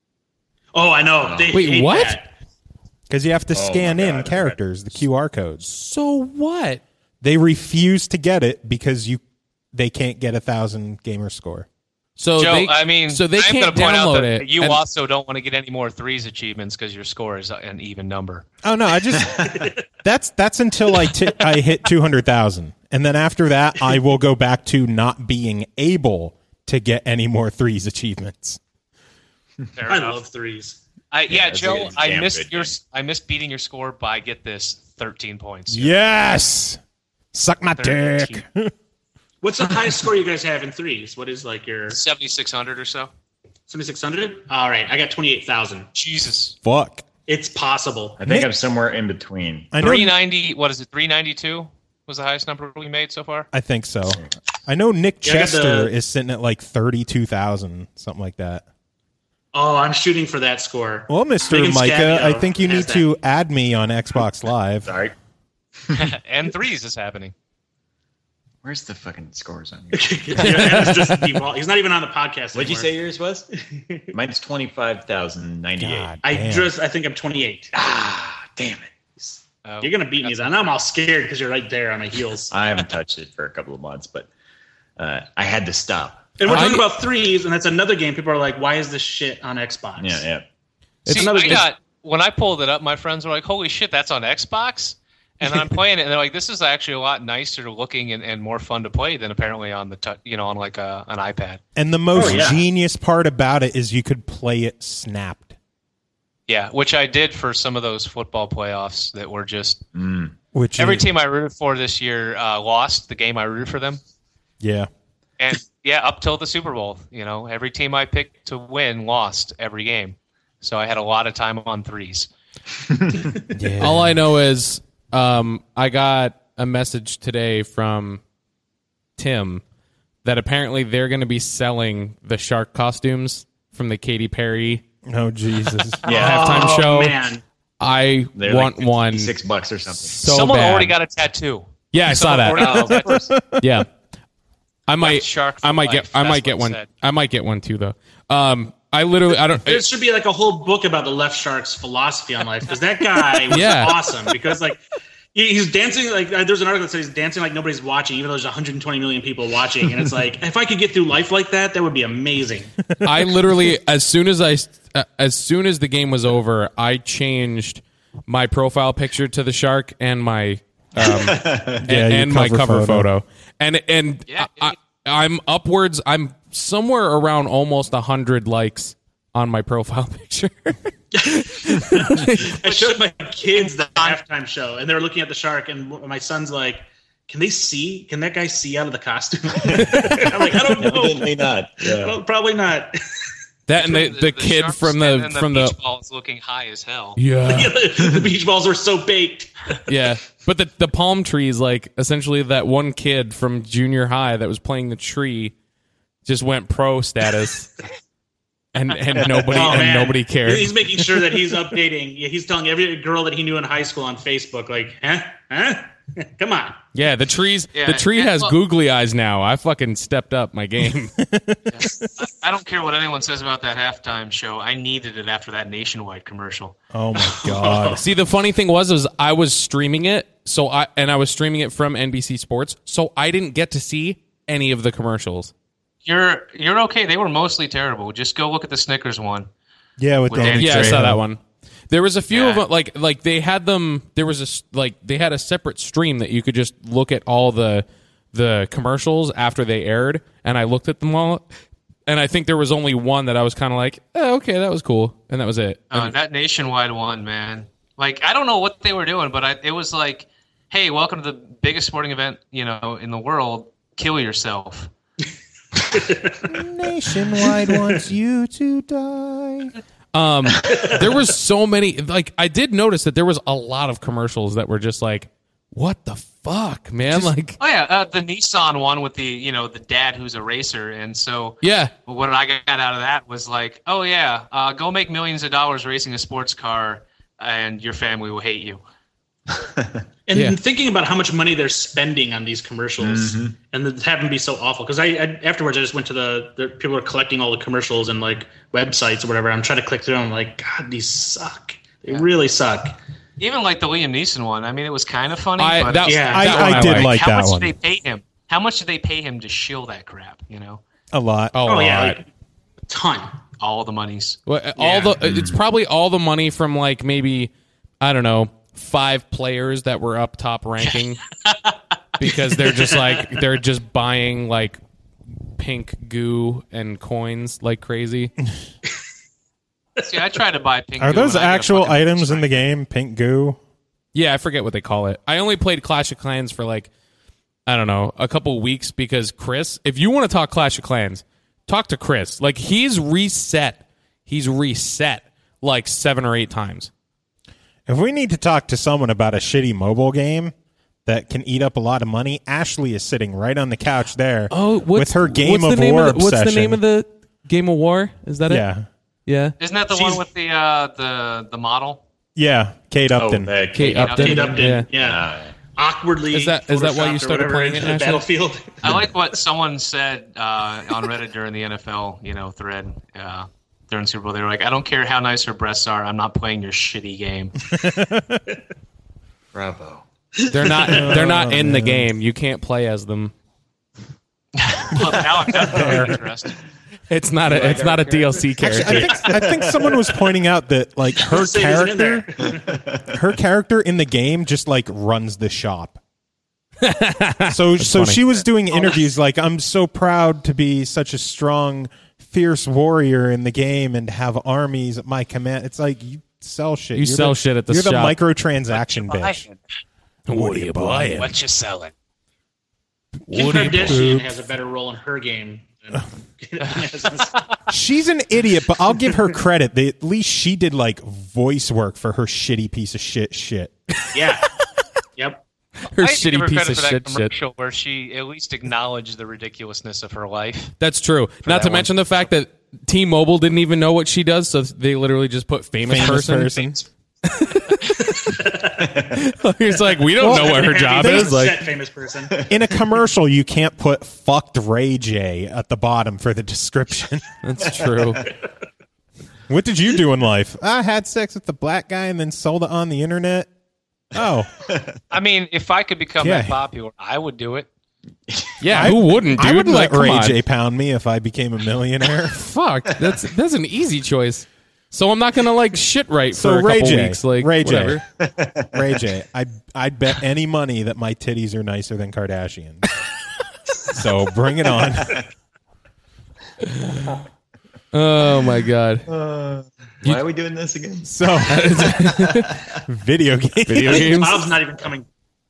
Oh, I know. They Wait, hate what? that. Because you have to Oh scan my in God. characters, the Q R codes. So what? They refuse to get it because you they can't get a thousand gamer score. So Joe, they, I mean, so they I'm can't going to point out download that it. you and- also don't want to get any more threes achievements because your score is an even number. Oh no, I just that's that's until I ti- I hit two hundred thousand, and then after that, I will go back to not being able to get any more threes achievements. Fair I enough. love threes. I, yeah, it's Joe, a I damn missed good your, game. I missed beating your score by get this thirteen points. Yes, suck my dick. thirteen. What's the highest score you guys have in threes? What is like your seventy-six hundred or so. seventy-six hundred? All right, I got twenty-eight thousand. Jesus. Fuck. It's possible. I think I'm somewhere in between. I know. three ninety, what is it, three ninety-two was the highest number we made so far? I think so. I know Nick Yeah, I got Chester the- is sitting at like thirty-two thousand, something like that. Oh, I'm shooting for that score. Well, Mister Megan Micah, Scavio I think you has need to add me on Xbox Live. Sorry. And threes is happening. Where's the fucking scores on here? Yeah, it's just default. He's not even on the podcast. What'd you anymore. say yours was? Mine's twenty-five thousand ninety-eight. God I damn. just, I think I'm twenty-eight. Ah, damn it. Uh, You're gonna beat me, then. I'm all scared because you're right there on my heels. I haven't touched it for a couple of months, but uh, I had to stop. And we're I- talking about threes, and that's another game. People are like, "Why is this shit on Xbox?" Yeah, yeah. It's See, another I game. got, when I pulled it up, my friends were like, holy shit, that's on Xbox? And then I'm playing it, and they're like, this is actually a lot nicer looking and, and more fun to play than apparently on the, tou- you know, on like a, an iPad. And the most Oh, yeah. genius part about it is you could play it snapped. Yeah, which I did for some of those football playoffs that were just Which every is, team I rooted for this year uh, lost the game I rooted for them, yeah. and yeah, up till the Super Bowl, you know, every team I picked to win lost every game, so I had a lot of time on threes. Yeah. All I know is um, I got a message today from Tim that apparently they're going to be selling the shark costumes from the Katy Perry Oh Jesus. Yeah. halftime Oh, show. man. I They're want like one six bucks or something. so Someone bad. already got a tattoo. yeah, I saw Someone that. already got a tattoo. Yeah, I might. shark for I might life. get. I That's might what get it one. said. I might get one too, though. Um, I literally. I don't. There should be like a whole book about the left shark's philosophy on life because that guy was Yeah. awesome. Because like he- he's dancing like uh, there's an article that says he's dancing like nobody's watching, even though there's one hundred twenty million people watching. And it's like if I could get through life like that, that would be amazing. I literally, as soon as I, uh, as soon as the game was over, I changed my profile picture to the shark and my, um, and, your and my cover cover photo. photo. And and Yeah, I, I'm upwards. I'm somewhere around almost one hundred likes on my profile picture. I showed my kids the halftime show, and they were looking at the shark, and my son's like, can they see? Can that guy see out of the costume? I'm like, I don't know. Evidently not. Yeah. Well, probably not. That and the, the, the kid sharks from the and from the the beach ball is looking high as hell. yeah Yeah, the, the beach balls were so baked. yeah. But the the palm trees, like essentially that one kid from junior high that was playing the tree, just went pro status. And and nobody Oh, and man. nobody cared. He's making sure that he's updating. Yeah, he's telling every girl that he knew in high school on Facebook, like, huh? Huh? Come on. Yeah, the trees. Yeah, the tree and- has well- googly eyes now. I fucking stepped up my game. I don't care what anyone says about that halftime show. I needed it after that Nationwide commercial. Oh my god. See, the funny thing was, is I was streaming it, so I and I was streaming it from N B C Sports, so I didn't get to see any of the commercials. You're you're okay. They were mostly terrible. Just go look at the Snickers one. Yeah, with With Danny Danny Yeah, I saw Trejo. that one. There was a few Yeah. of them, like like they had them. There was a s- like they had a separate stream that you could just look at all the the commercials after they aired, and I looked at them all. And I think there was only one that I was kind of like, eh, okay, that was cool, and that was it. Uh, that Nationwide one, man. Like I don't know what they were doing, but I, it was like, hey, welcome to the biggest sporting event you know in the world. Kill yourself. Nationwide wants you to die. Um, there was so many. Like I did notice that there was a lot of commercials that were just like, what the fuck, man? Like, Oh yeah, uh, the Nissan one with the you know the dad who's a racer, and so yeah, what I got out of that was like, oh yeah, uh, go make millions of dollars racing a sports car, and your family will hate you. And Yeah. thinking about how much money they're spending on these commercials, and that have them be so awful. Because I, I afterwards I just went to the, the people are collecting all the commercials and like websites or whatever. I'm trying to click through. And I'm like, God, these suck. They really suck. Even like the Liam Neeson one. I mean, it was kind of funny. I but that, Yeah. I, that one I did liked. like how that much one did they pay him? How much did they pay him to shill that crap? You know, a lot. a Oh lot. yeah, like, a ton. all the monies. Well, all Yeah. the it's probably all the money from like maybe I don't know five players that were up top ranking because they're just like they're just buying like pink goo and coins like crazy. See, I tried to buy pink. Are goo those and I got a actual fucking items in the strike. game? Pink goo? Yeah, I forget what they call it. I only played Clash of Clans for like I don't know a couple weeks because Chris. If you want to talk Clash of Clans, talk to Chris. Like he's reset. He's reset like seven or eight times. If we need to talk to someone about a shitty mobile game that can eat up a lot of money, Ashley is sitting right on the couch there Oh, what's, with her Game what's of the name War of the, What's obsession. the name of the Game of War? Is that it? Yeah. Yeah. Isn't that the She's- one with the uh, the the model? Yeah, Kate Oh, Upton. the Kate Kate Upton. Kate Upton. Yeah. Yeah. Awkwardly. Is that- is that why you photoshopped or started whatever playing it, into the Ashley? Battlefield. I like what someone said uh, on Reddit during the N F L, you know, thread uh, during Super Bowl. They were like, "I don't care how nice her breasts are. I'm not playing your shitty game." Bravo. They're not they're not in the game. You can't play as them. Well, now I'm definitely interested. It's not a it's not a D L C character. I think, I think someone was pointing out that like her Say he's in character, her character in the game just like runs the shop. so so she was doing interviews like, I'm so proud to be such a strong, fierce warrior in the game and have armies at my command. It's like you sell shit. You You're sell the, shit at the You're shop. the microtransaction bitch. What are you buying? What you selling? Kim Woody Kardashian poop. has a better role in her game. Than She's an idiot, but I'll give her credit. They, at least she did like voice work for her shitty piece of shit shit. yeah. Yep. Her I have to give shitty her piece credit of for that shit shit. commercial where she at least acknowledged the ridiculousness of her life. That's true. Not that to one. mention the fact that T-Mobile didn't even know what she does, so they literally just put famous, Famous person. person. It's like we don't know what her job Famous is. Like set famous person. In a commercial, you can't put "fucked Ray J" at the bottom for the description. that's true. What did you do in life? I had sex with the black guy and then sold it on the internet. Oh, I mean, if I could become Yeah. that popular, I would do it. Yeah, who wouldn't, dude? I would like, let Ray come on. J pound me if I became a millionaire. Fuck, that's that's an easy choice. So I'm not gonna like shit right So for a Ray couple J, weeks. Like Ray J. whatever. Ray J, I I'd bet any money that my titties are nicer than Kardashians. So bring it on. Oh my god. Uh, why are we doing this again? So video games. Video games. Bob's not even coming.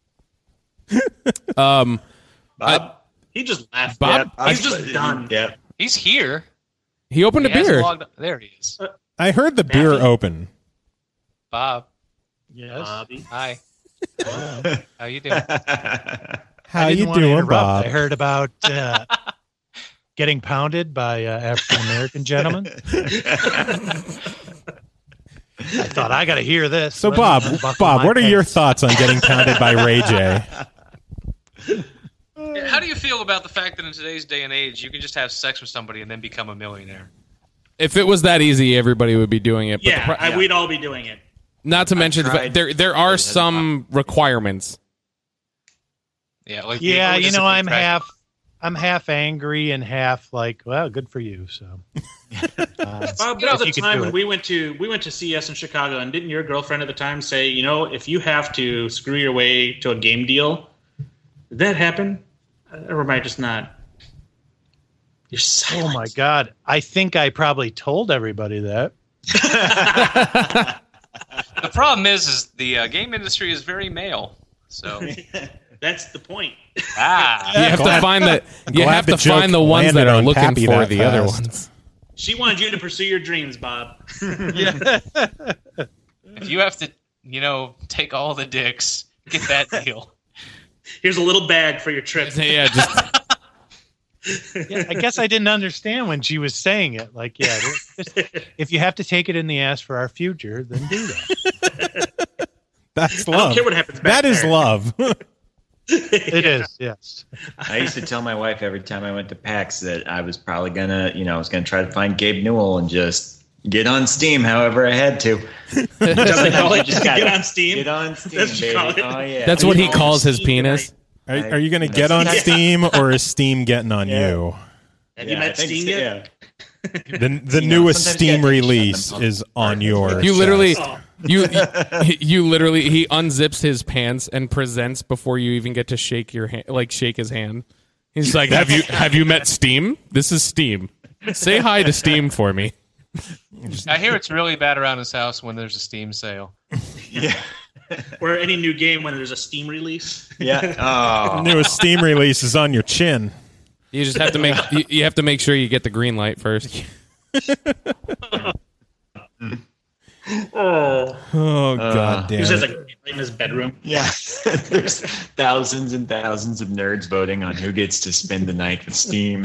Um, Bob? He just left. Bob- Yeah, he's just done. Yeah. He's here. he opened a He hasn't beer. logged- There he is. I heard the beer Matthew? open. Bob. Yes. Bobby. Hi. How you doing? How I didn't you want to doing, interrupt. Bob? I heard about uh, getting pounded by uh, African American gentlemen. I thought I got to hear this. So Let me Bob, unbuckle Bob, my what are your pants. thoughts on getting pounded by Ray J? How do you feel about the fact that in today's day and age, you can just have sex with somebody and then become a millionaire? If it was that easy, everybody would be doing it. But Yeah, the pro- I, we'd all be doing it. not to mention the tried. fact, there there are some requirements. Yeah, like Yeah, people you know, discipline I'm practice. half, I'm half angry and half like, well, good for you. So, uh, Bob, there if was a you could time do when it. we went to we went to C S in Chicago, and didn't your girlfriend at the time say, you know, if you have to screw your way to a game deal, did that happen? Or am I just not? You're silent. Oh my God, I think I probably told everybody that. The problem is, is the uh, game industry is very male. So That's the point. ah, You have Glad- to find the you glad have the to find joke the ones that landed are on looking Pappy for that the other fast. ones. She wanted you to pursue your dreams, Bob. if you have to, you know, take all the dicks, get that deal. Here's a little bag for your trip. Yeah, just Yeah, I guess I didn't understand when she was saying it. Like, yeah, just, if you have to take it in the ass for our future, then do that. That's I don't love. care what happens back That is there. love. It is, yes. I used to tell my wife every time I went to PAX that I was probably gonna, you know, I was gonna try to find Gabe Newell and just get on Steam however I had to. Just like, call it, Just gotta get on Steam. Get on Steam, That's what you baby. call it. Oh yeah. that's what he Get on calls his Steam penis. Are, are you going to get on Steam, or is Steam getting on Yeah. you? Have Yeah, you I met think Steam so, yet? yeah. The the You know, newest sometimes Steam you gotta shut release them up. is on your. You literally, Oh. you you literally, he unzips his pants and presents before you even get to shake your hand, like shake his hand. He's like, "Have you have you met Steam? This is Steam. Say hi to Steam for me." I hear it's really bad around his house when there's a Steam sale. Yeah. Or any new game when there's a Steam release. Yeah. Oh. newest Steam release is on your chin. You just have to make you, you have to make sure you get the green light first. Oh. Oh god He damn just has it! a right in his bedroom. Yeah. There's thousands and thousands of nerds voting on who gets to spend the night with Steam.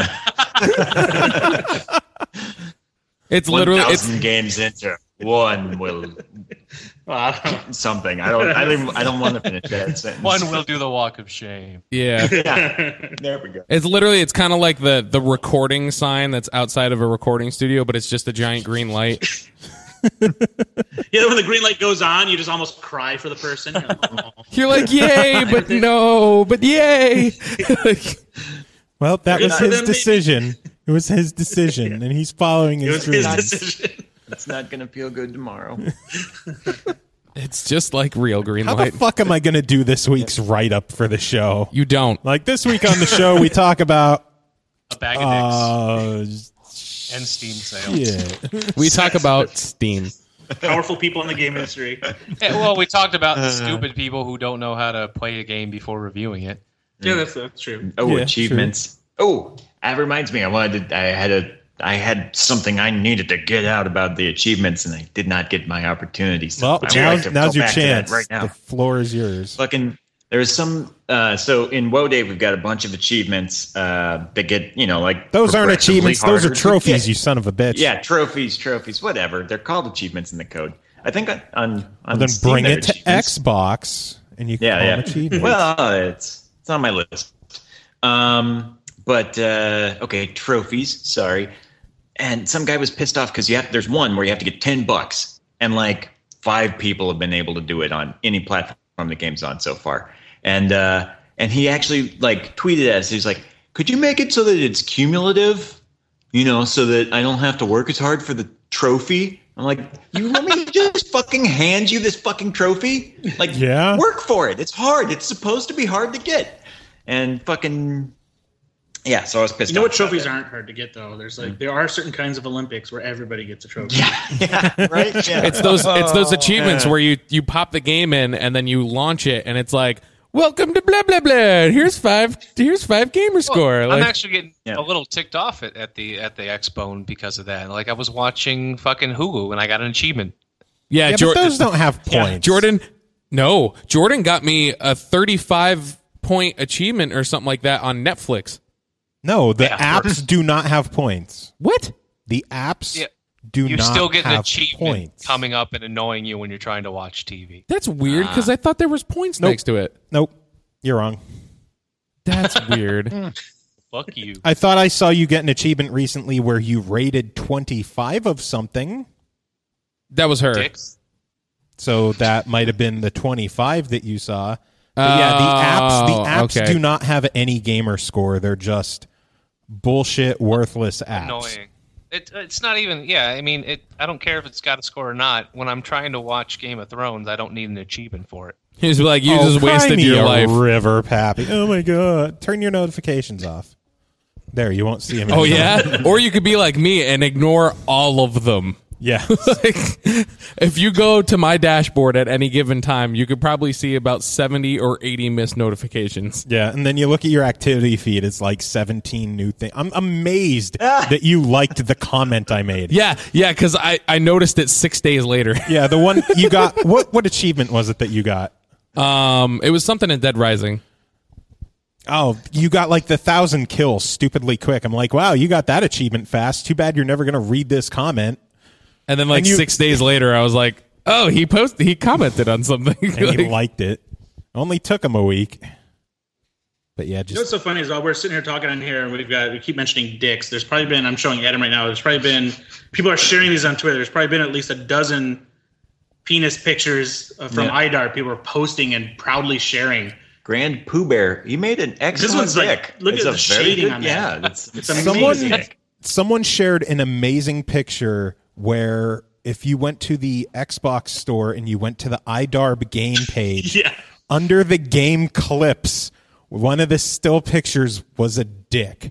It's One literally it's thousand games into one will Well, I don't know. something. I don't. I don't. I don't want to finish that sentence. One will do the walk of shame. yeah. Yeah. There we go. It's literally it's kind of like the the recording sign that's outside of a recording studio, but it's just a giant green light. Yeah, when the green light goes on, you just almost cry for the person. You're like, "Oh." You're like, yay, but no, but yay. Like, Well, that was Yeah, his then maybe- decision. It was his decision, and he's following It his was his dreams. decision. It's not gonna feel good tomorrow. it's just like real green How light. the fuck am I going to do this week's write up for the show? You don't. Like this week on the show, we talk about A bag of uh, dicks and Steam sale. yeah. We talk about Steam. Powerful people in the game industry. Yeah, well, we talked about the stupid people who don't know how to play a game before reviewing it. Yeah, that's, that's true. Oh, Yeah, achievements. Oh, that reminds me. I wanted. To, I had a. I had something I needed to get out about the achievements, and I did not get my opportunity. So Well, I would now's, like to now's go your back to that chance. right now. The floor is yours. Fucking. There's some. Uh, so in Woe Day, we've got a bunch of achievements uh, that get. You know, like Those aren't progressively achievements. Those are harder to trophies, get. you son of a bitch. Yeah, trophies, trophies, whatever. They're called achievements in the code. I think on on, on Well, then Steam, bring they're it to achievements. Xbox, and you can Yeah, call yeah. them achievements. Well, it's it's on my list. Um, but uh, okay, trophies. Sorry, and some guy was pissed off because you have. There's one where you have to get ten bucks, and like five people have been able to do it on any platform the game's on so far. And uh, and he actually like tweeted us. He's like, "Could you make it so that it's cumulative? You know, so that I don't have to work as hard for the trophy." I'm like, you want me to just fucking hand you this fucking trophy? Like, Yeah. work for it. It's hard. It's supposed to be hard to get. And fucking, Yeah, so I was pissed. You know what off about trophies that. aren't hard to get though. There's like there are certain kinds of Olympics where everybody gets a trophy. Yeah, yeah, right. Yeah. It's those it's those achievements where you you pop the game in and then you launch it and it's like, welcome to blah blah blah. Here's five here's five gamer score. Well, Like, I'm actually getting Yeah. a little ticked off at, at the at the Xbone because of that. Like I was watching fucking Hulu and I got an achievement. yeah, Yeah, Jor- but those don't have points. Jordan, no, Jordan got me a thirty-five point achievement or something like that on Netflix. No, the Yeah. apps do not have points. What? The apps Yeah. do You not still get an have achievement points. coming up and annoying you when you're trying to watch T V. That's weird because I thought there was points Nope. next to it. Nope, you're wrong. That's weird. Fuck you. I thought I saw you get an achievement recently where you rated twenty-five of something. That was her. Dicks. So that might have been the twenty-five that you saw. But yeah, the apps the Oh, apps okay. do not have any gamer score. They're just bullshit, worthless apps. Annoying. It, it's not even. Yeah, I mean, it. I don't care if it's got a score or not. When I'm trying to watch Game of Thrones, I don't need an achievement for it. He's like, you Oh, just cry wasted me your a life. river, Pappy. Oh my god! Turn your notifications off. There, you won't see them. Oh anymore. yeah, or you could be like me and ignore all of them. yeah. Like, if you go to my dashboard at any given time, you could probably see about seventy or eighty missed notifications. Yeah, and then you look at your activity feed, it's like seventeen new things. I'm amazed that you liked the comment I made. Yeah, yeah, because I, I noticed it six days later. Yeah, the one you got, what what achievement was it that you got? Um, it was something in Dead Rising. Oh, you got like the thousand kills stupidly quick. I'm like, wow, you got that achievement fast. Too bad you're never going to read this comment. And then like And you- six days later, I was like, oh, he posted, he commented on something. And Like, he liked it. Only took him a week. But yeah, You know what's just so funny is while we're sitting here talking on here, and we've got we keep mentioning dicks. There's probably been I'm showing Adam right now. There's probably been people are sharing these on Twitter. There's probably been at least a dozen penis pictures uh, from Yeah. I D A R people are posting and proudly sharing. Grand Pooh Bear, you made an excellent one's like- dick. look It's at a the very shading good- on that. Yeah, that's, It's it's someone amazing. someone shared an amazing picture where if you went to the Xbox store and you went to the I D A R B game page, Yeah. under the game clips, one of the still pictures was a dick.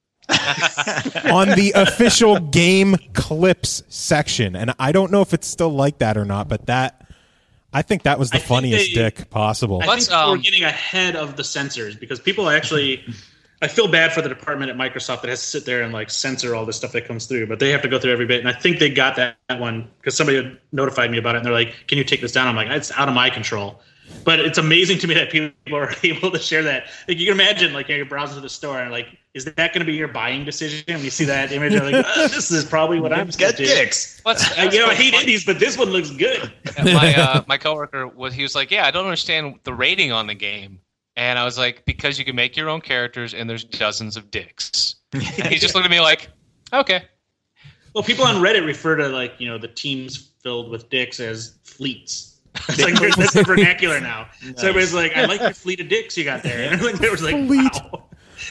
On the official game clips section. And I don't know if it's still like that or not, but that I think that was the I think funniest they- dick possible. I Let's, think we're um, getting ahead of the censors because people actually. I feel bad for the department at Microsoft that has to sit there and like censor all this stuff that comes through, but they have to go through every bit. And I think they got that, that one because somebody had notified me about it, and they're like, "Can you take this down?" I'm like, "It's out of my control." But it's amazing to me that people are able to share that. Like you can imagine, like you're browsing to the store and like, is that going to be your buying decision when you see that image? You're like, oh, this is probably what I'm Get going to do. dicks. Let's, I, you know, I hate indies, but this one looks good. my uh, my coworker was he was like, yeah, I don't understand the rating on the game, and I was like, because you can make your own characters and there's dozens of dicks. And he just looked at me like, okay. Well, people on Reddit refer to like you know the teams filled with dicks as fleets. It's like there's- that's the vernacular now. So everybody's like, "I like your fleet of dicks you got there." And there was like, Fleet. wow.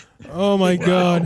Oh my god.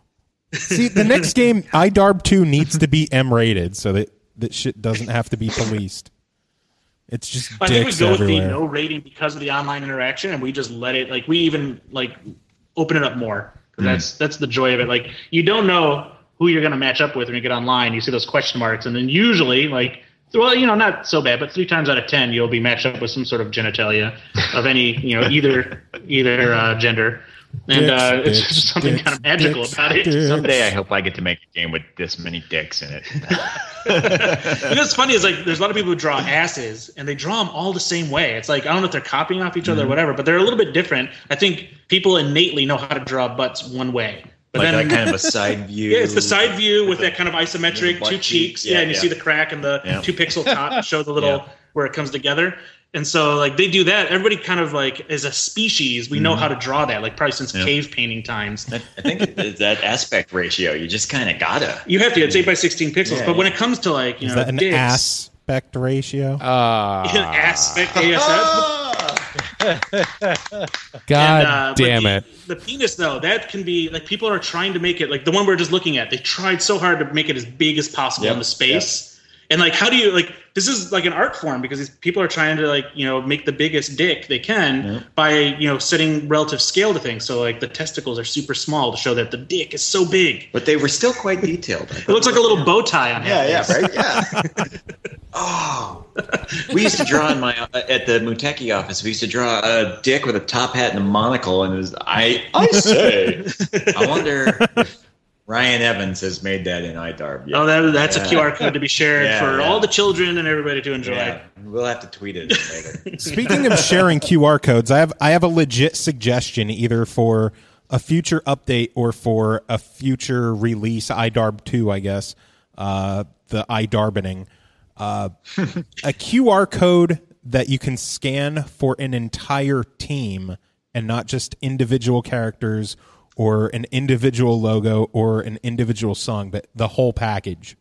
See, the next game, I D A R B two needs to be M rated so that that shit doesn't have to be policed. It's just I think we dicks go with the everywhere. no rating because of the online interaction, and we just let it like we even like open it up more. 'Cause That's that's the joy of it. Like you don't know who you're going to match up with when you get online. You see those question marks, and then usually like. Well, you know, not so bad, but three times out of ten, you'll be matched up with some sort of genitalia of any, you know, either either uh, gender, and Dicks, uh, it's dicks, just something dicks, kind of magical dicks, about it. dicks. Someday I hope I get to make a game with this many dicks in it. You know what's funny is like there's a lot of people who draw asses, and they draw them all the same way. It's like I don't know if they're copying off each other or whatever, but they're a little bit different. I think people innately know how to draw butts one way. But Like then, that kind of a side view. yeah, it's the side view with a- that kind of isometric, butt two cheek. cheeks, yeah, Yeah, and you yeah. see the crack and the Yeah. two pixel top show the little Yeah. where it comes together. And so like they do that. Everybody kind of like as a species, we know how to draw that, like probably since Yeah. cave painting times. I I think it's that aspect ratio. You just kind of gotta. You have to. It's eight by sixteen pixels. Yeah, but when yeah. it comes to like you Is know that an dicks, aspect ratio? Uh, aspect A S F. God And, uh, but damn the, it. The penis, though, that can be like people are trying to make it like the one we're just looking at. They tried so hard to make it as big as possible Yep, in the space. And like, how do you like? this is like an art form because these people are trying to like you know make the biggest dick they can Yeah. by you know setting relative scale to things. So like the testicles are super small to show that the dick is so big. But they were still quite detailed. It looks like a little bow tie on Yeah, half yeah, face. right, yeah. Oh, we used to draw in my at the Muteki office. We used to draw a dick with a top hat and a monocle, and it was I. I say, I wonder if Ryan Evans has made that in I D A R B. Oh, that, that's Yeah. a Q R code to be shared Yeah, for yeah. all the children and everybody to enjoy. Yeah, we'll have to tweet it later. Speaking of sharing Q R codes, I have I have a legit suggestion either for a future update or for a future release, I D A R B two, I guess, uh, the iDarbening. Uh, a Q R code that you can scan for an entire team and not just individual characters or an individual logo or an individual song, but the whole package.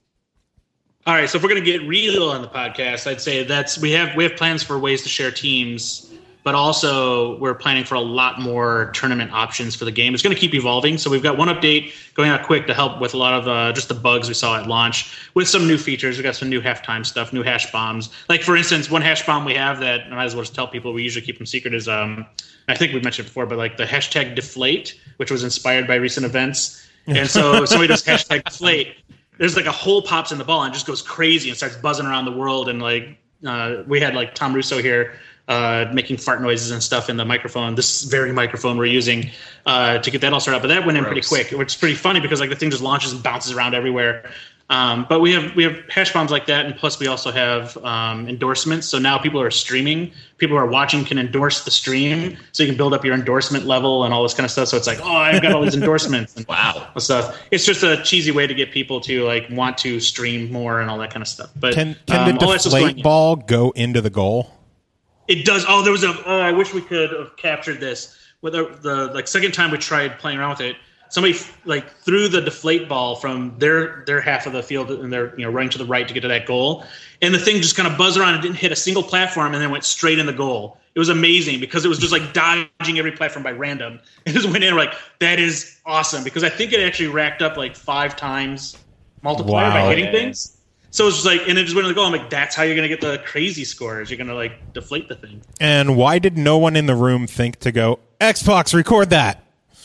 All right, so if we're going to get real on the podcast, I'd say that's we have we have plans for ways to share teams, but also we're planning for a lot more tournament options for the game. It's going to keep evolving, so we've got one update going out quick to help with a lot of uh, just the bugs we saw at launch with some new features. We've got some new halftime stuff, new hash bombs. Like, for instance, one hash bomb we have that I might as well just tell people, we usually keep them secret, is um, I think we mentioned it before, but like the hashtag deflate, which was inspired by recent events. And so somebody does hashtag deflate. There's like a hole pops in the ball and just goes crazy and starts buzzing around the world. And like uh, we had like Tom Russo here uh, making fart noises and stuff in the microphone, this very microphone we're using uh, to get that all started up. But that went in pretty quick, which is pretty funny because like the thing just launches and bounces around everywhere. Um, but we have we have hash bombs like that, and plus we also have um, endorsements. So now people are streaming, people who are watching can endorse the stream, so you can build up your endorsement level and all this kind of stuff. So it's like, oh, I've got all these endorsements and Wow. stuff. It's just a cheesy way to get people to like want to stream more and all that kind of stuff. But Can can um, the all that stuff's deflate going- ball go into the goal? It does. Oh, there was a. Oh, I wish we could have captured this. With the, the like second time we tried playing around with it, somebody like threw the deflate ball from their their half of the field and they're you know running to the right to get to that goal, and the thing just kind of buzzed around and didn't hit a single platform and then went straight in the goal. It was amazing because it was just like dodging every platform by random. It just went in. We're like, that is awesome because I think it actually racked up like five times multiplier Wow. by hitting Yeah. things. So it's just like, and it just went in the goal. I'm like, that's how you're going to get the crazy scores. You're going to like deflate the thing. And why did no one in the room think to go, Xbox, record that?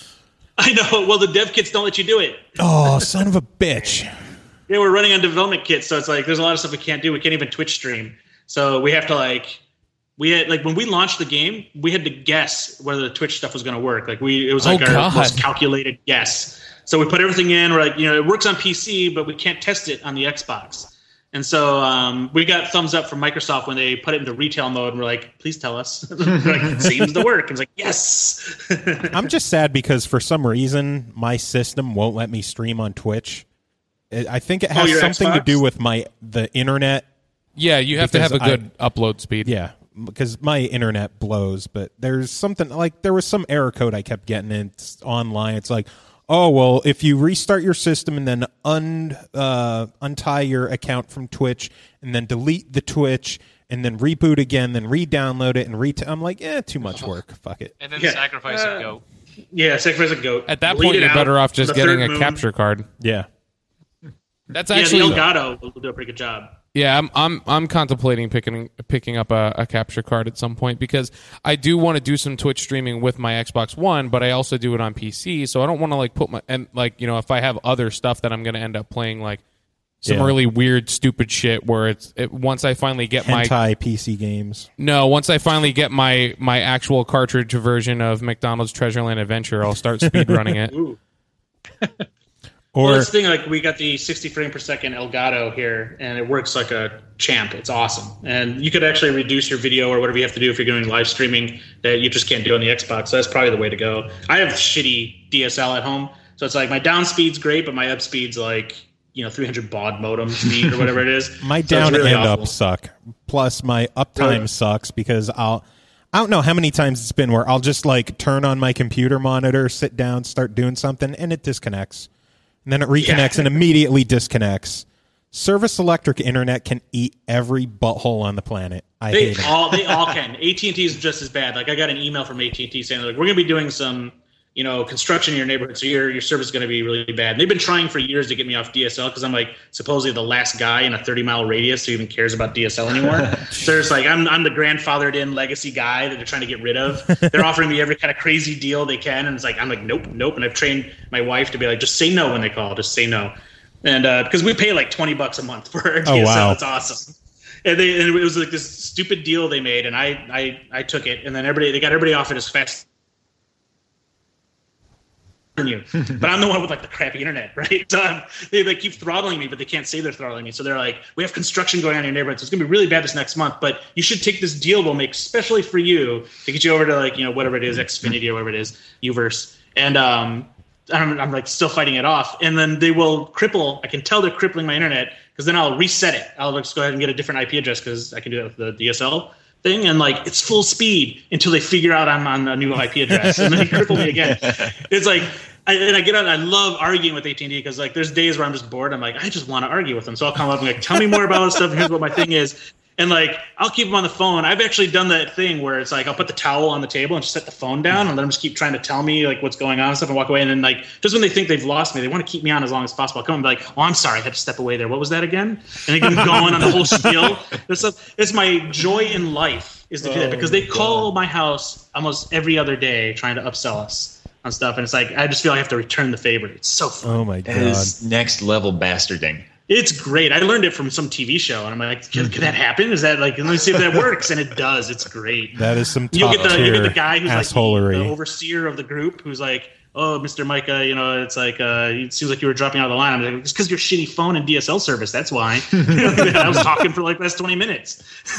I know. Well, the dev kits don't let you do it. Oh, son of a bitch. Yeah, we're running on development kits, so it's like there's a lot of stuff we can't do. We can't even Twitch stream. So we have to like we had like when we launched the game, we had to guess whether the Twitch stuff was going to work. Like we it was like Oh, our God. most calculated guess. So we put everything in. We're like, you know, it works on P C, but we can't test it on the Xbox. And so um, we got thumbs up from Microsoft when they put it into retail mode, and we're like, please tell us. We're like, it seems to work. And it's like, yes. I'm just sad because for some reason my system won't let me stream on Twitch. It- I think it has Oh, your something to Xbox? do with my the internet. Yeah, you have to Because have a good I- upload speed. Yeah, because my internet blows. But there's something like there was some error code I kept getting. It's online. It's like, oh well, if you restart your system and then un uh, untie your account from Twitch and then delete the Twitch and then reboot again, then re-download it and re. I'm like, eh, too much work. Fuck it. And then Yeah. sacrifice Uh, a goat. Yeah, sacrifice a goat. At that Bleed point, it you're out. better off just The getting third a moon. capture card. Yeah. That's Yeah, actually the Elgato will do a pretty good job. Yeah, I'm I'm I'm contemplating picking picking up a, a capture card at some point because I do want to do some Twitch streaming with my Xbox One, but I also do it on P C, so I don't want to like put my and like you know if I have other stuff that I'm going to end up playing like some Yeah. really weird stupid shit where it's it, once I finally get my Hentai P C games. no once I finally get my my actual cartridge version of McDonald's Treasureland Adventure, I'll start speed running it. Ooh. Or Well, that's the thing. Like we got the sixty frame per second Elgato here, and it works like a champ. It's awesome, and you could actually reduce your video or whatever you have to do if you're doing live streaming that you just can't do on the Xbox. So that's probably the way to go. I have shitty D S L at home, so it's like my down speed's great, but my up speed's like you know three hundred baud modem speed or whatever it is. my So it's down really and awful. up suck. Plus my uptime Really? sucks because I'll I don't know how many times it's been where I'll just like turn on my computer monitor, sit down, start doing something, and it disconnects. And then it reconnects Yeah. and immediately disconnects. Service Electric Internet can eat every butthole on the planet. I They hate it. all they all can. A T and T is just as bad. Like I got an email from A T and T saying like we're going to be doing some you know, construction in your neighborhood, so your your service is going to be really bad. And they've been trying for years to get me off D S L because I'm like supposedly the last guy in a thirty mile radius who even cares about D S L anymore. So there's like I'm I'm the grandfathered in legacy guy that they're trying to get rid of. They're offering me every kind of crazy deal they can, and it's like I'm like nope, nope. And I've trained my wife to be like just say no when they call, just say no. And uh, because we pay like twenty bucks a month for our D S L, Oh, wow. It's awesome. And, they, and it was like this stupid deal they made, and I I I took it, and then everybody they got everybody off it as fast. You, but I'm the one with like the crappy internet, right? So I'm, they like keep throttling me, but they can't say they're throttling me. So they're like, "We have construction going on in your neighborhood, so it's gonna be really bad this next month. But you should take this deal we'll make specially for you to get you over to like you know whatever it is, Xfinity or whatever it is, Uverse." And um, I'm, I'm like still fighting it off, and then they will cripple. I can tell they're crippling my internet because then I'll reset it. I'll just go ahead and get a different I P address because I can do that with the D S L thing, and like it's full speed until they figure out I'm on a new I P address, and then they cripple me again. It's like, I, and I get on. I love arguing with A T and T because like there's days where I'm just bored. I'm like, I just want to argue with them, so I'll come up and like, tell me more about this stuff. And here's what my thing is, and like I'll keep them on the phone. I've actually done that thing where it's like I'll put the towel on the table and just set the phone down and let them just keep trying to tell me like what's going on and stuff and walk away. And then like just when they think they've lost me, they want to keep me on as long as possible. I'll come and be like, oh, I'm sorry, I had to step away there. What was that again? And they get going on the whole spiel. It's, it's my joy in life is to do that because they call my house almost every other day trying to upsell us on stuff, and it's like I just feel I have to return the favor. It's so fun. Oh my god, That is next level bastarding. It's great. I learned it from some T V show, and I'm like, can, can that happen? Is that like? Let me see if that works, and it does. It's great. that is some You top get the you tier get the guy who's like the, assholery. the overseer of the group, who's like, oh, Mister Micah, you know, it's like uh, it seems like you were dropping out of the line. I'm like, it's because your shitty phone and D S L service. That's why. I was talking for like the last twenty minutes.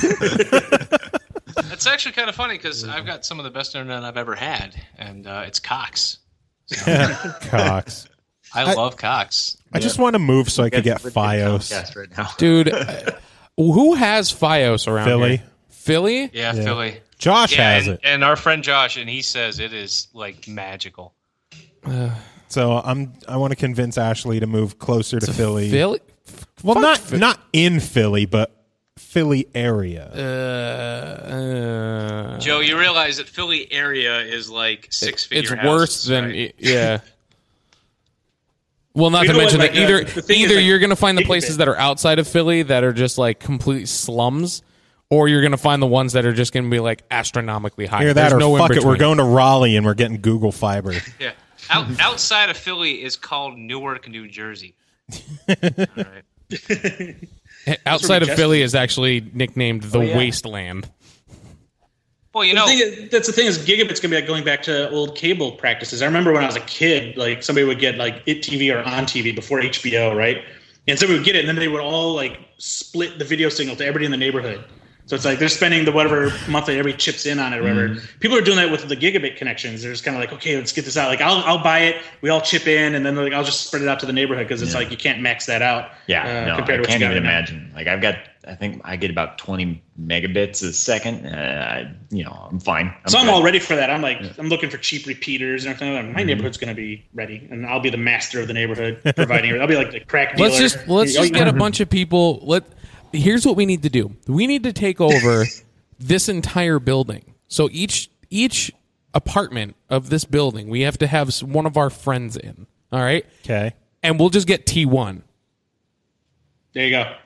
It's actually kind of funny because I've got some of the best internet I've ever had, and uh, it's Cox. Cox. I, I- love Cox. I just want to move so I could get We're getting FiOS. Comcast right now. Dude, uh, who has FiOS around Philly. here? Philly? Yeah, Yeah. Philly. Josh Yeah, has and, it. and our friend Josh, and he says it is like magical. So I'm. I want to convince Ashley to move closer to Philly. Philly? Well, Fuck not Philly. not in Philly, but Philly area. Uh, uh, Joe, you realize that Philly area is like six figure it's houses, worse than right? yeah. Well, not You to know mention what, that like, uh, either the thing is, either like, you're going to find the gigabit. places that are outside of Philly that are just like complete slums, or you're going to find the ones that are just going to be like astronomically high. Either that There's or no in fuck it, we're between. going to Raleigh and we're getting Google Fiber. Yeah. Out, outside of Philly is called Newark, New Jersey. All right. Outside of Justin- Philly is actually nicknamed the Oh, yeah. Wasteland. Well, you The know, thing is, that's the thing is gigabit's gonna be like going back to old cable practices. I remember when I was a kid, like somebody would get like I T V or On T V before H B O, right? And somebody would get it, and then they would all like split the video signal to everybody in the neighborhood. So it's like they're spending the whatever monthly everybody chips in on it or whatever. Mm. People are doing that with the gigabit connections. They're just kind of like, okay, let's get this out. Like I'll I'll buy it, we all chip in, and then like I'll just spread it out to the neighborhood because it's Yeah. like you can't max that out. Yeah, uh, no, compared I to what can't you got even right now. imagine. Like I've got, I think I get about twenty megabits a second. Uh, I, you know, I'm fine. I'm So I'm good. all ready for that. I'm like, I'm looking for cheap repeaters and everything. Like, my neighborhood's going to be ready, and I'll be the master of the neighborhood, providing it. I'll be like the crack dealer. Let's just let's Oh, just yeah. get a bunch of people. Let here's what we need to do. We need to take over this entire building. So each each apartment of this building, we have to have s- one of our friends in. All right, Okay. and we'll just get T one. There you go.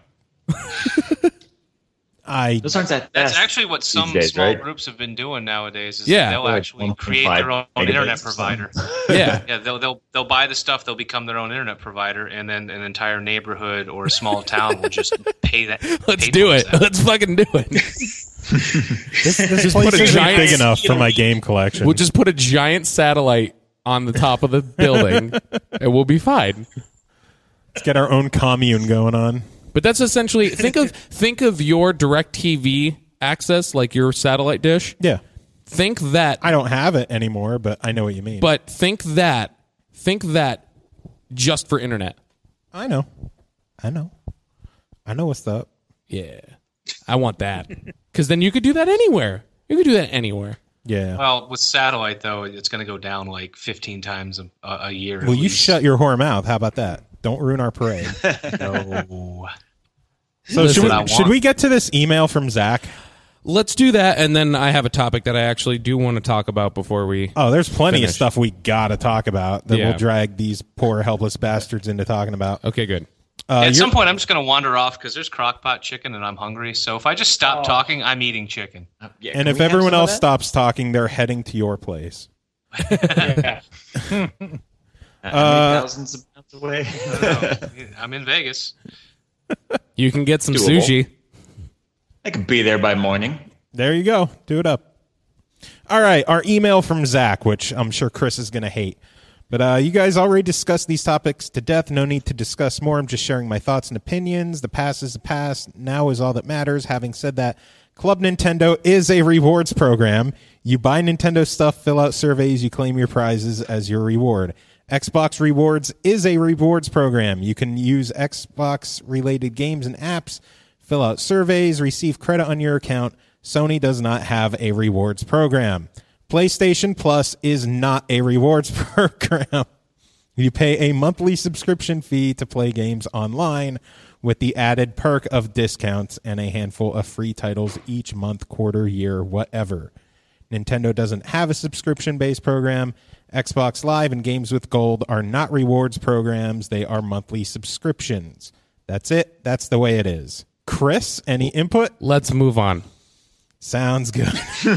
I Those aren't that that's fast actually what some these days, small right? groups have been doing nowadays. Is Yeah. that they'll Like actually one point create five their own megabits internet or provider. Yeah, Yeah, they'll they'll they'll buy the stuff. They'll become their own internet provider, and then an entire neighborhood or a small town will just pay that. let's pay do towards it. that. Let's fucking do it. this, this Just place put a isn't giant- big enough for my game collection. We'll just put a giant satellite on the top of the building, and we'll be fine. Let's get our own commune going on. But that's essentially think of think of your DirecTV access, like your satellite dish. Yeah. Think that, I don't have it anymore, but I know what you mean. but think that, think that just for internet. I know. I know. I know what's up. Yeah, I want that because then you could do that anywhere. You could do that anywhere. Yeah. Well, with satellite though, it's going to go down like fifteen times a, a year. Well, at you least. shut your whore mouth. How about that? Don't ruin our parade. No. So Listen, should I we, should want. we get to this email from Zach? let's do that, and then I have a topic that I actually do want to talk about before we. Oh, there's plenty finish. of stuff we gotta talk about that Yeah. will drag these poor helpless bastards into talking about. Okay, good. Uh, At you're- some point, I'm just going to wander off because there's crockpot chicken and I'm hungry. So if I just stop talking, I'm eating chicken. Uh, yeah, and can if we have everyone some of else that? stops talking, they're heading to your place. Yeah. Uh, how many Uh, thousands of miles away? I don't know. I'm in Vegas. You can get some Doable. sushi. I could be there by morning. There you go. Do it up. All right. Our email from Zach, which I'm sure Chris is going to hate. But uh, you guys already discussed these topics to death. No need to discuss more. I'm just sharing my thoughts and opinions. The past is the past. Now is all that matters. Having said that, Club Nintendo is a rewards program. You buy Nintendo stuff, fill out surveys, you claim your prizes as your reward. Xbox Rewards is a rewards program. You can use Xbox-related games and apps, fill out surveys, receive credit on your account. Sony does not have a rewards program. PlayStation Plus is not a rewards program. You pay a monthly subscription fee to play games online with the added perk of discounts and a handful of free titles each month, quarter, year, whatever. Nintendo doesn't have a subscription-based program. Xbox Live and Games with Gold are not rewards programs. They are monthly subscriptions. That's it. That's the way it is. Chris, any input? Let's move on. Sounds good.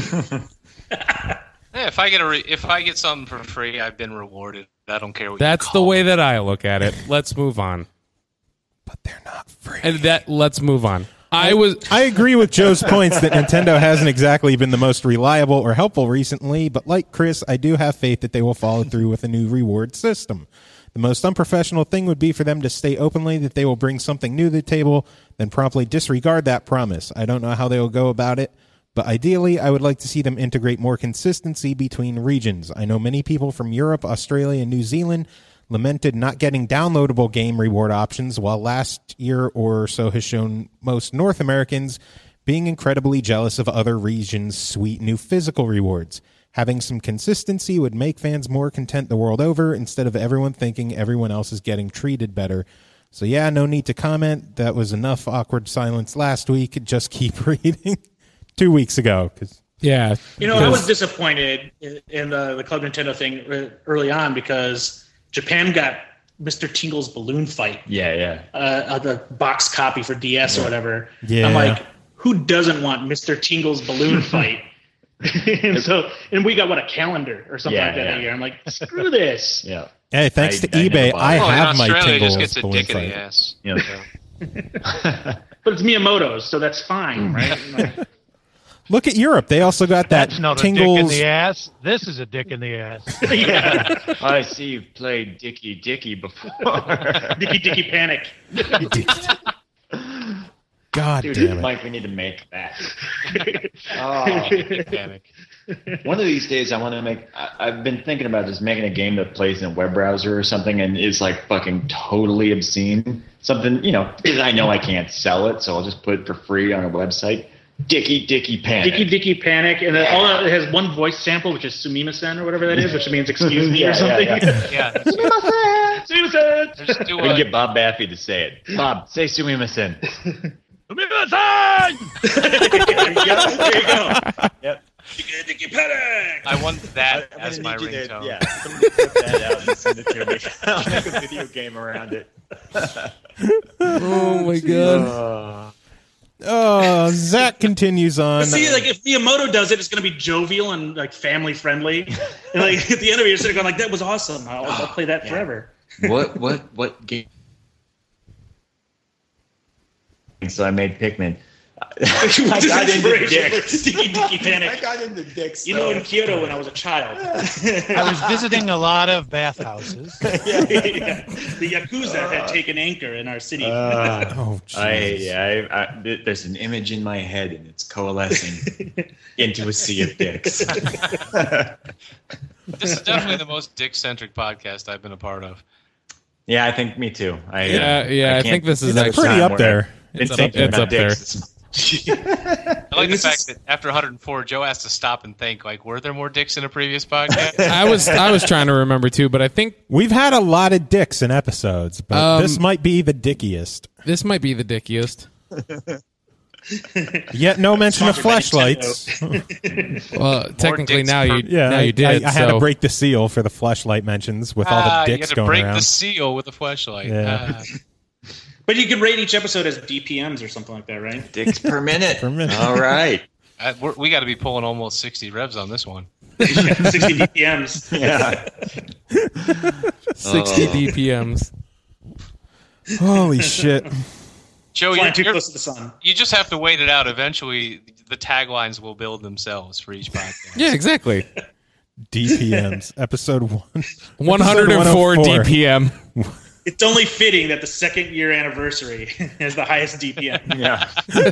Yeah, if I get a re- if I get something for free, I've been rewarded. I don't care what. That's you the call way it. that I look at it. Let's move on. But they're not free. And that let's move on. I was I agree with Joe's points that Nintendo hasn't exactly been the most reliable or helpful recently, but like Chris, I do have faith that they will follow through with a new reward system. The most unprofessional thing would be for them to state openly that they will bring something new to the table, then promptly disregard that promise. I don't know how they will go about it, but ideally, I would like to see them integrate more consistency between regions. I know many people from Europe, Australia, and New Zealand lamented not getting downloadable game reward options, while last year or so has shown most North Americans being incredibly jealous of other regions' sweet new physical rewards. Having some consistency would make fans more content the world over instead of everyone thinking everyone else is getting treated better. So yeah, no need to comment. That was enough awkward silence last week. Just keep reading. Two weeks ago. Cause, yeah. You know, I was disappointed in, in the, the Club Nintendo thing early on because Japan got Mister Tingle's Balloon Fight, Yeah, yeah. uh, the box copy for D S or whatever. Yeah. I'm like, who doesn't want Mister Tingle's Balloon Fight? and so, and we got what, a calendar or something Yeah, like that yeah. that year. I'm like, screw this. Yeah. hey, thanks I- to I never eBay, bought I it. Oh, in have my Australia, it Tingles just gets a balloon dick in fight. the ass. Yeah. But it's Miyamoto's, so that's fine, right? Look at Europe. They also got that That's not Tingles. a dick in the ass. This is a dick in the ass. yeah. I see you've played Dicky Dicky before. Dicky Dicky Panic. God Dude, damn it. Mike, we need to make that. Oh. Panic. One of these days, I want to make. I, I've been thinking about just making a game that plays in a web browser or something, and is like fucking totally obscene. Something, you know, because I know I can't sell it, so I'll just put it for free on a website. Dicky Dicky Panic. Dicky Dicky Panic, and then all that, it has one voice sample, which is Sumimasen or whatever that is, which means excuse me Yeah, or something. yeah, Yeah. Sumimasen. Just do We can a, get Bob Baffy to say it. Bob, say Sumimasen. Sumimasen. there you go. There you go. Yep. Dicky Dicky Panic. I want that I'm as gonna my need you to- ringtone. Yeah, somebody put that out and send it to me. I'll make a video game around it. Oh my god. Oh, Zach continues on. See, like if Miyamoto does it, it's going to be jovial and like family friendly. And like at the end of it, you're sitting going like, "That was awesome. I'll, I'll play that forever." What what what game? So I made Pikmin. I Which is got into inspiration for dicks. Dicky Dicky I Panic. got into dicks. You know, though. in Kyoto when I was a child, I was visiting a lot of bathhouses. yeah, the Yakuza had taken anchor in our city. Uh, Oh, I, jeez. yeah, I, I, th- there's an image in my head and it's coalescing into a sea of dicks. This is definitely the most dick-centric podcast I've been a part of. Yeah, I think me too. I, uh, Yeah, yeah, I can't think this is think of a actually pretty time up where there. I've been It's up- thinking it's about up there. dicks. I like the This fact is- that after one hundred four, Joe has to stop and think, like, were there more dicks in a previous podcast? I was I was trying to remember too, but I think We've had a lot of dicks in episodes, but Um, this might be the dickiest. this might be the dickiest. Yet no mention of Sponsored by fleshlights. Well, technically dicks now per- you Yeah, now I, you did. I, I had so. to break the seal for the fleshlight mentions with all Ah, the you dicks had to going break around. the seal with a flashlight. Yeah. Ah. But you could rate each episode as D P Ms or something like that, right? Dicks per minute. Per minute. All right. I, we're, we got to be pulling almost sixty revs on this one. sixty D P Ms. Yeah. sixty Oh. D P Ms. Holy shit. Joe, Flying you, too you're, close to the sun. you just have to wait it out. Eventually, the taglines will build themselves for each podcast. Yeah, exactly. D P Ms. Episode one. one hundred four one oh four. D P M. It's only fitting that the second year anniversary has the highest D P M. Yeah.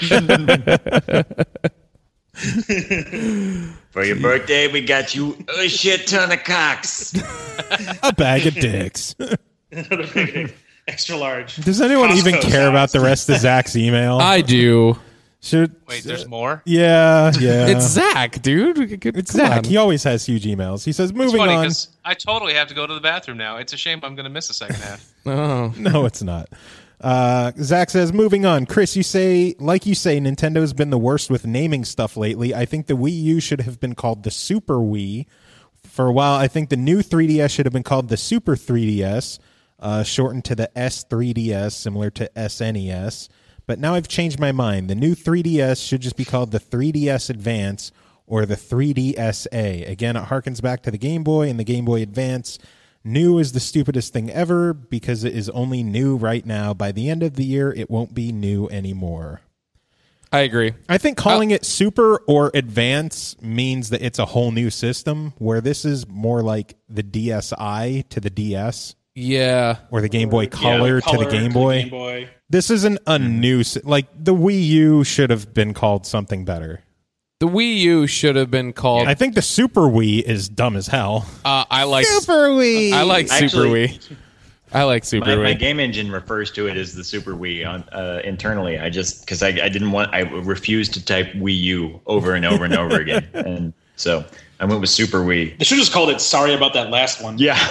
For your birthday, we got you a shit ton of cocks. A bag of dicks. Another big, extra large. Does anyone Costco even care size. about the rest of Zach's email? I do. Should Wait, there's more? Yeah, yeah. It's Zach, dude. It's Come Zach. on. He always has huge emails. He says, It's moving funny on. because I totally have to go to the bathroom now. It's a shame I'm going to miss the second half. Oh. No, it's not. Uh, Zach says, moving on. Chris, you say, like you say, Nintendo's been the worst with naming stuff lately. I think the Wii U should have been called the Super Wii. For a while, I think the new three D S should have been called the Super three D S, uh, shortened to the S three D S, similar to S N E S. But now I've changed my mind. The new three D S should just be called the three D S Advance or the three D S A. Again, it harkens back to the Game Boy and the Game Boy Advance. New is the stupidest thing ever because it is only new right now. By the end of the year, it won't be new anymore. I agree. I think calling it Super or Advance means that it's a whole new system, where this is more like the D S i to the D S. Yeah. Or the Game Boy Color, Yeah, to the Game Boy. Game Boy. This isn't a new... si- Like, the Wii U should have been called something better. The Wii U should have been called. I think the Super Wii is dumb as hell. Uh, I like Super Wii! I like Super Actually- Wii. I like Super My, my Wii. game engine refers to it as the Super Wii on uh, internally. I just because I, I didn't want I refused to type Wii U over and over and over again, and so I went with Super Wii. They should have just called it Sorry About That Last One. Yeah.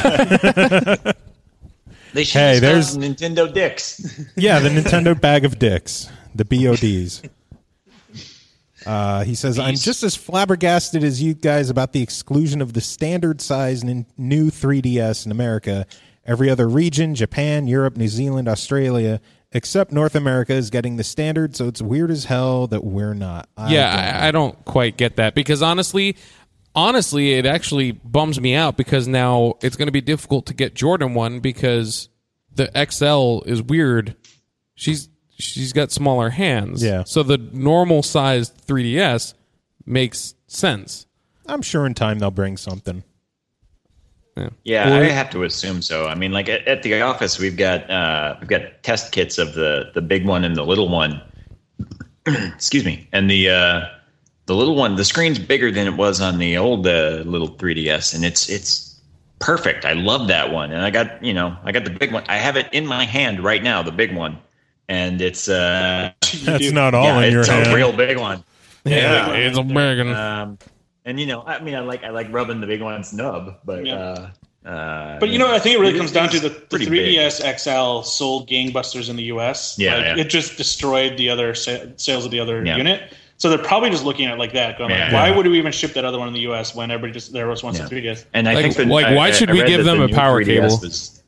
They should Hey, hey, there's- Nintendo dicks. Yeah, the Nintendo bag of dicks. The B O Ds. Uh, he says, I'm just as flabbergasted as you guys about the exclusion of the standard size n- new three D S in America. Every other region, Japan, Europe, New Zealand, Australia, except North America is getting the standard, so it's weird as hell that we're not. I yeah, don't- I, I don't quite get that because honestly, honestly, it actually bums me out because now it's going to be difficult to get Jordan one because the X L is weird. She's she's got smaller hands. Yeah. So the normal sized three D S makes sense. I'm sure in time they'll bring something. Yeah. Yeah, Or- I have to assume so. I mean, like at, at the office, we've got uh, we've got test kits of the the big one and the little one. Excuse me, and the uh, the little one, the screen's bigger than it was on the old uh, little three D S, and it's it's perfect. I love that one, and I got you know I got the big one. I have it in my hand right now, the big one, and it's uh, That's not all yeah, in your it's hand. a real big one. Yeah, it's a big one. Um, and you know, I mean, I like I like rubbing the big one's nub, but Yeah. uh, uh, But you know, I think it really it comes down to is the, the pretty three D S X L sold gangbusters in the U S. Yeah, Like, yeah. It just destroyed the other sa- sales of the other Yeah. unit. So they're probably just looking at it like that, going like, Yeah. why Yeah. would we even ship that other one in the U S when everybody just there was wants Yeah. a three D S? And I Like- think the, like, I- why I- should I we read give that them the a new power three D S cable? was-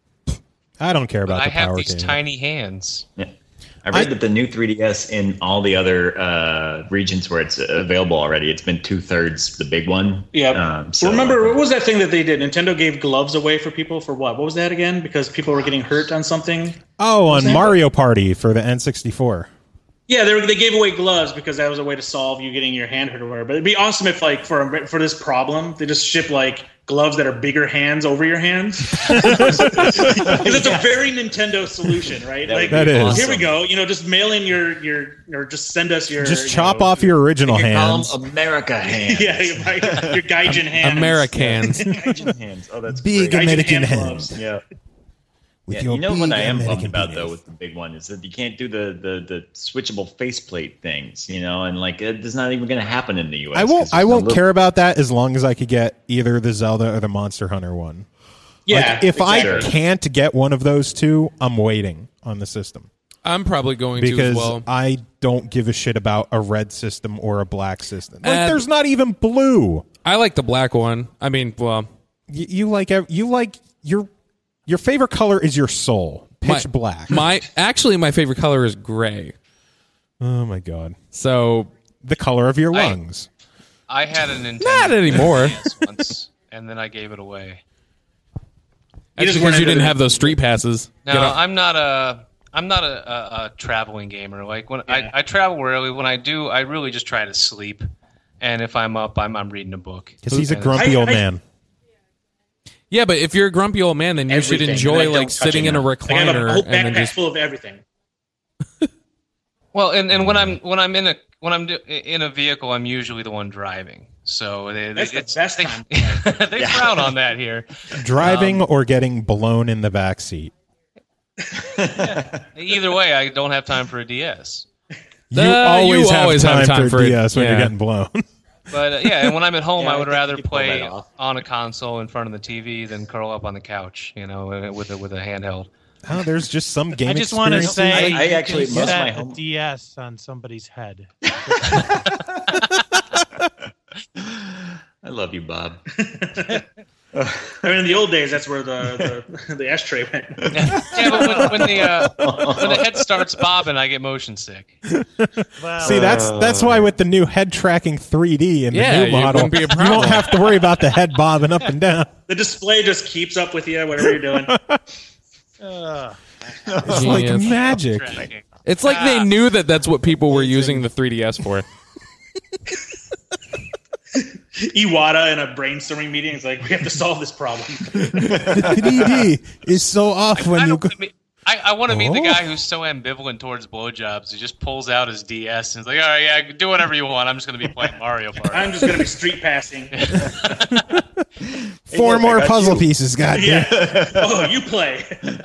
I don't care about I the have power these cable. tiny hands. yeah. I read I- that the new three D S in all the other uh, regions where it's available already, it's been two thirds the big one. Yeah. Um, so, Remember, what was that thing that they did? Nintendo gave gloves away for people for what? What was that again? Because people were getting hurt on something? Oh, on that? Mario Party for the N sixty-four. Yeah, they, were, they gave away gloves because that was a way to solve you getting your hand hurt or whatever. But it'd be awesome if, like, for a, for this problem, they just ship like gloves that are bigger hands over your hands. Because it's a very Nintendo solution, right? That Like, That is. here we go. You know, just mail in your your or just send us your. Just you chop know, off your original you call hands. them America hands. Yeah, your, your Gaijin hands. Americans. Gaijin hands. Oh, that's Big great. Gaijin American hand hands. gloves. Yeah. With Yeah, your you know what big I am bummed American about penis. though with the big one is that you can't do the the, the switchable faceplate things, you know, and like it's not even going to happen in the U S. I 'cause won't. there's I no won't little- care about that as long as I could get either the Zelda or the Monster Hunter one. Yeah. Like, if I exactly. can't get one of those two, I'm waiting on the system I'm probably going to because as well. I don't give a shit about a red system or a black system. Like, Uh, there's not even blue. I like the black one. I mean, well, You, you like ev- you like your your favorite color is your soul, pitch my, black. My actually, my favorite color is gray. Oh my god, So the color of your I- lungs. I had a Nintendo Not anymore. D S once, and then I gave it away. that's just because wanted you to- didn't have those street passes. No, Get off- I'm not a. I'm not a, a, a traveling gamer. Like when Yeah. I, I travel rarely. When I do, I really just try to sleep. And if I'm up, I'm I'm reading a book. Because he's a And grumpy I- old I- man. yeah, but if you're a grumpy old man, then you should Everything. enjoy I don't like touch sitting it in a now. Like I have a recliner whole and then backpack just. full of everything. Well, and, and when I'm when I'm in a when I'm do- in a vehicle, I'm usually the one driving. So they, That's the it's, best they, time. they frown on that here. Driving or getting blown in the back seat. Either way, I don't have time for a D S. You Uh, always, you have, always time have time for for D it. S when you're Yeah. getting blown. But uh, yeah, and when I'm at home, Yeah, I I would think rather you can pull play that off. on a console in front of the T V than curl up on the couch, you know, with a with a handheld. Oh, there's just some game I just want to experiences. say, I- I you actually- can most of set my a home- D S on somebody's head. I love you, Bob. I mean, in the old days, that's where the the, the ashtray went. Yeah, but when, when the uh, when the head starts bobbing, I get motion sick. Well, See, that's that's why with the new head tracking three D in the Yeah, new it model, wouldn't be a you problem. won't have to worry about the head bobbing up and down. The display just keeps up with you, whatever you're doing. uh, It's like Genius. magic. Tracking. It's like they Ah. knew that that's what people were using the three D S for. Iwata in a brainstorming meeting is like, we have to solve this problem. The three D is so off when I, you don't go. wanna meet- I, I want to meet the Oh. guy who's so ambivalent towards blowjobs. He just pulls out his D S and is like, all right, yeah, do whatever you want. I'm just going to be playing Mario Party. I'm just going to be street passing. Four look, more I got puzzle you. pieces, goddamn. Yeah. Oh, you play.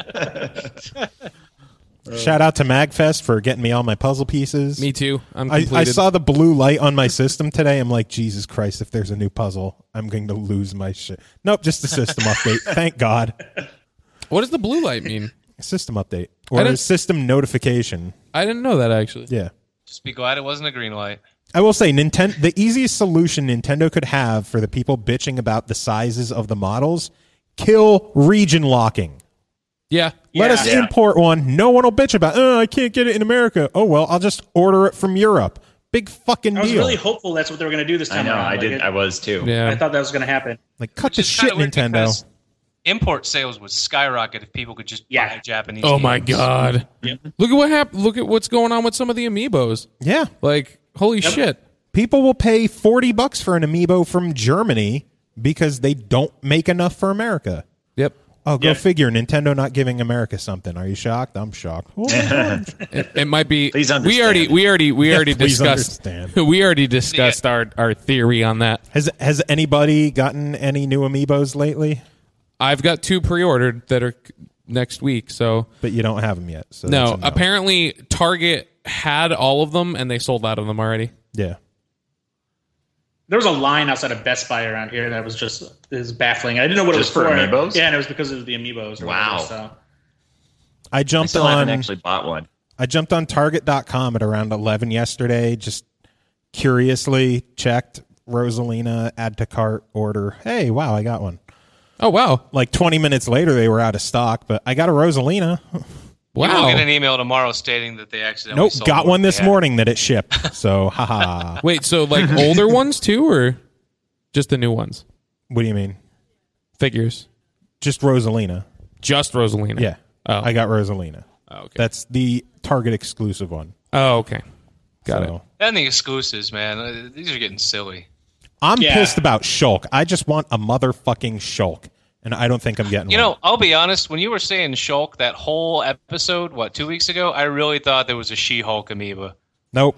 Shout out to MagFest for getting me all my puzzle pieces. Me too. I'm I, completed. I saw the blue light on my system today. I'm like, Jesus Christ, if there's a new puzzle, I'm going to lose my shit. Nope, just a system update. Thank God. What does the blue light mean? A system update. I Or a didn't- system notification. I didn't know that actually. Yeah. Just be glad it wasn't a green light. I will say, Nintendo. The easiest solution Nintendo could have for the people bitching about the sizes of the models, kill region locking. Yeah. Let Yeah. us Yeah. import one. No one will bitch about, oh, I can't get it in America. Oh, well, I'll just order it from Europe. Big fucking I was deal. really hopeful that's what they were going to do this I time know. around. I Like, did. it- I was too. Yeah. I thought that was going to happen. like, cut Which the is shit, kinda weird Nintendo. because Import sales would skyrocket if people could just Yeah. buy Japanese. Oh my games. god. Look at what happened. Look at what's going on with some of the amiibos. Yeah. Like, holy shit. People will pay forty bucks for an amiibo from Germany because they don't make enough for America. Yep. Oh, go Yeah. figure. Nintendo not giving America something. Are you shocked? I'm shocked. It, it might be. Please We understand. already. We already. We Yeah, already please discussed. understand. We already discussed our our theory on that. Has has anybody gotten any new amiibos lately? I've got two pre-ordered that are next week. So But you don't have them yet. So no, that's a apparently Target had all of them and they sold out of them already. Yeah. There was a line outside of Best Buy around here that was just is baffling. I didn't know what Just it was for for. amiibos? Yeah, and it was because of the amiibos. Or Wow. Whatever, so. I I jumped still on haven't actually bought one. I jumped on target dot com at around eleven yesterday, just curiously checked Rosalina, add to cart, order. Hey, wow, I got one. Oh wow! Like twenty minutes later, they were out of stock, but I got a Rosalina. We'll Wow! get an email tomorrow stating that they accidentally Nope, sold got what one they this had. morning that it shipped. So, haha. Wait, so like older ones too, or just the new ones? What do you mean? Figures, Just Rosalina. just Rosalina. Yeah. Oh, I got Rosalina. oh, okay. That's the Target exclusive one. Oh, okay. Got So, it. And the exclusives, man, uh, these are getting silly. I'm Yeah. pissed about Shulk. I just want a motherfucking Shulk, and I don't think I'm getting You one. know, I'll be honest. When you were saying Shulk that whole episode, what two weeks ago, I really thought there was a She-Hulk amoeba. Nope.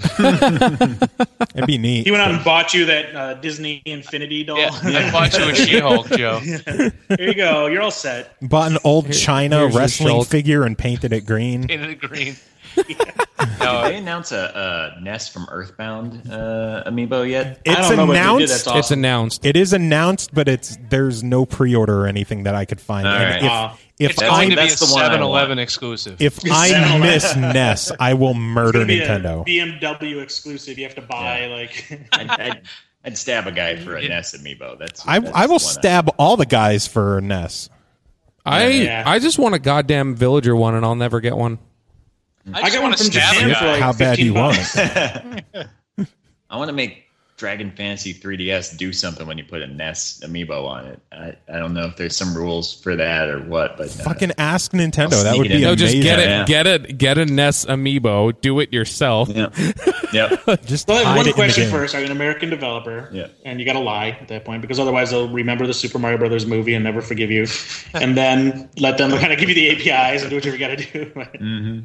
It'd be neat. He went out and bought you that uh, Disney Infinity doll. Yeah, I bought you a She-Hulk, Joe. Here you go. You're all set. Bought an old China here's your wrestling Shulk. figure and painted it green. Painted it green. No, Did they announce a, a Ness from Earthbound uh, amiibo yet? It's I don't know what they did. announced. That's awesome. It's announced. It is announced, but it's there's no pre-order or anything that I could find. All And right. Uh, if it's if going I to be a that's the one I seven eleven want. exclusive. if I seven eleven. miss Ness, I will It's murder gonna be a Nintendo. B M W exclusive. You have to buy like. I'd, I'd, I'd stab a guy for a Ness amiibo. That's I that's I will the one stab all the guys for Ness. I Yeah. I just want a goddamn villager one, and I'll never get one. I I just got want one to from stab a Japan for guy. like How bad do you fifteen want bucks. it? I want to make Dragon Fantasy three D S do something when you put a Ness amiibo on it. I, I don't know if there's some rules for that or what, but uh, Fucking ask Nintendo. I'll That sneak would it be in. No, amazing. just get it, Yeah. get it, get a Ness amiibo. Do it yourself. yeah, yeah. Just So I hide have it one in the question game. first. Are you an American developer? Yeah. And you got to lie at that point because otherwise they'll remember the Super Mario Brothers movie and never forgive you. And then let them kind of give you the A P Is and do whatever you got to do. Mm-hmm.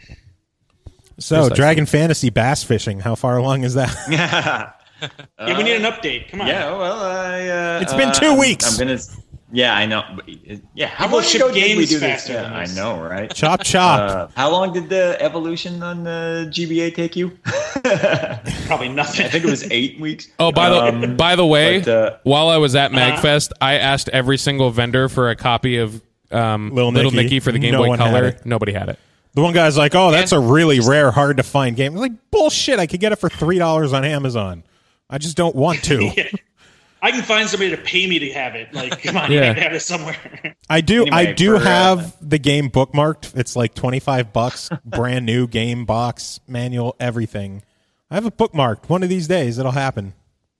So, Precisely. Dragon Fantasy bass fishing. How far along is that? yeah. Yeah, we need an update. Come on. Yeah, well, I, uh, It's been uh, two I'm- weeks. I'm gonna. Yeah, I know. but, uh, Yeah, how People long ship ago did we games do this? faster Yeah, than I this. know, right? Chop chop. Uh, how long did the evolution on the G B A take you? Probably nothing. I think it was eight weeks. Oh, by the Um, by the way, but, uh, while I was at Uh-huh. Magfest, I asked every single vendor for a copy of um, Little Little, Nicky. Nicky. for the Game No Boy one had Color. it. Nobody had it. The one guy's like, "Oh, that's a really rare, hard to find game." I'm like, bullshit. I could get it for three dollars on Amazon. I just don't want to. Yeah. I can find somebody to pay me to have it. Like, come on, Yeah. you have to have it somewhere. I do. I Anyway, do for, uh, have the game bookmarked. It's like twenty five bucks, brand new game box, manual, everything. I have it bookmarked. One of these days, it'll happen.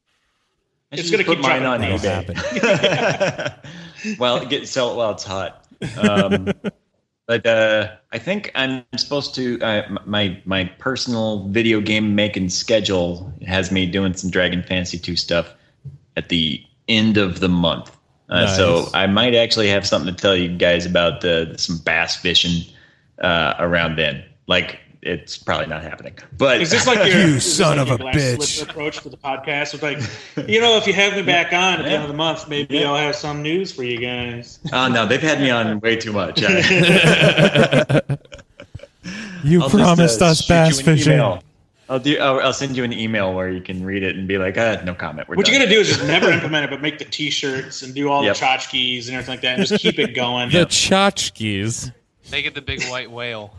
I It's should gonna just put keep mine dropping on It'll eBay. happen. Well, get sell it while it's hot. Um, but uh, I think I'm supposed to. Uh, m- my my personal video game making schedule has me doing some Dragon Fantasy two stuff at the end of the month. Uh, Nice. So I might actually have something to tell you guys about uh, some bass fishing uh, around then. Like it's probably not happening, but Is this like your You is this son like of your a glass bitch. slipper approach to the podcast? It's like, you know, if you have me back on at the end of the month, maybe I'll have some news for you guys. oh no, they've had me on way too much. You I'll promised just, uh, us shoot you bass an fishing. email. I'll do. I'll, I'll send you an email where you can read it and be like, ah, no comment. We're What done. you got to do is just never implement it, but make the T-shirts and do all Yep. the tchotchkes and everything like that, and just keep it going. The tchotchkes. Make it the big white whale.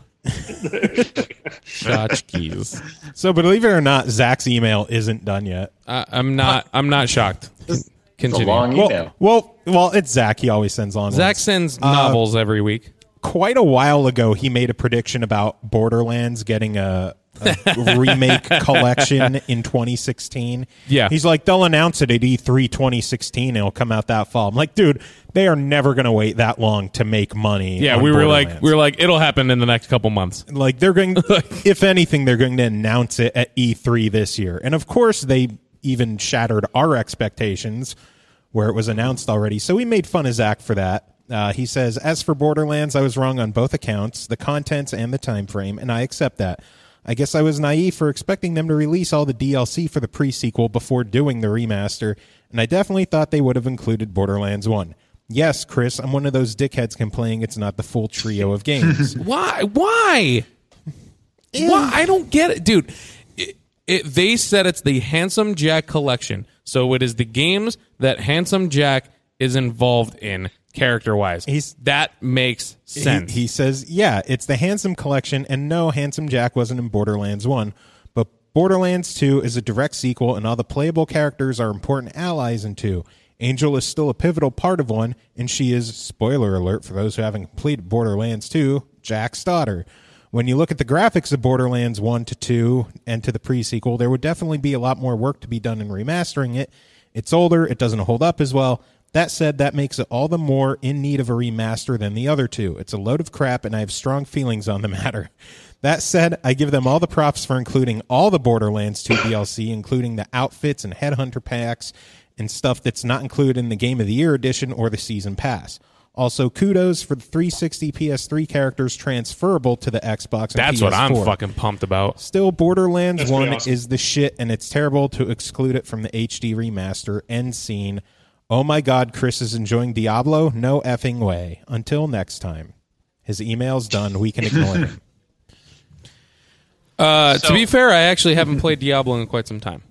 Tchotchkes. So, believe it or not, Zach's email isn't done yet. I, I'm not. I'm not shocked. It's a Continue. long Well, email. well, well, it's Zach. He always sends long Zach ones. sends novels every week. Quite a while ago, he made a prediction about Borderlands getting a, a remake collection in twenty sixteen. Yeah. He's like, they'll announce it at E three twenty sixteen. It'll come out that fall. I'm like, dude, they are never going to wait that long to make money. Yeah, on we were like, Borderlands. we were like, it'll happen in the next couple months. Like they're going, if anything, they're going to announce it at E three this year. And of course, they even shattered our expectations where it was announced already. So we made fun of Zach for that. Uh, he says, as for Borderlands, I was wrong on both accounts, the contents and the time frame, and I accept that. I guess I was naive for expecting them to release all the D L C for the pre-sequel before doing the remaster, and I definitely thought they would have included Borderlands one. Yes, Chris, I'm one of those dickheads complaining it's not the full trio of games. Why? Why? Why? I don't get it, dude. It, it, they said it's the Handsome Jack collection, so it is the games that Handsome Jack is involved in character-wise. He's- that makes sense. He, he says, yeah, it's the Handsome Collection, and no, Handsome Jack wasn't in Borderlands one, but Borderlands two is a direct sequel, and all the playable characters are important allies in two. Angel is still a pivotal part of one, and she is, spoiler alert for those who haven't completed Borderlands two, Jack's daughter. When you look at the graphics of Borderlands one to two and to the pre-sequel, there would definitely be a lot more work to be done in remastering it. It's older, it doesn't hold up as well. That said, that makes it all the more in need of a remaster than the other two. It's a load of crap, and I have strong feelings on the matter. That said, I give them all the props for including all the Borderlands two D L C, including the outfits and headhunter packs and stuff that's not included in the Game of the Year edition or the Season Pass. Also, kudos for the three sixty P S three characters transferable to the Xbox and That's P S four. what I'm fucking pumped about. Still, Borderlands That's pretty one awesome. is the shit, and it's terrible to exclude it from the H D remaster. End scene. Oh my God, Chris is enjoying Diablo? No effing way. Until next time. His email's done. We can ignore him. Uh, So- to be fair, I actually haven't played Diablo in quite some time.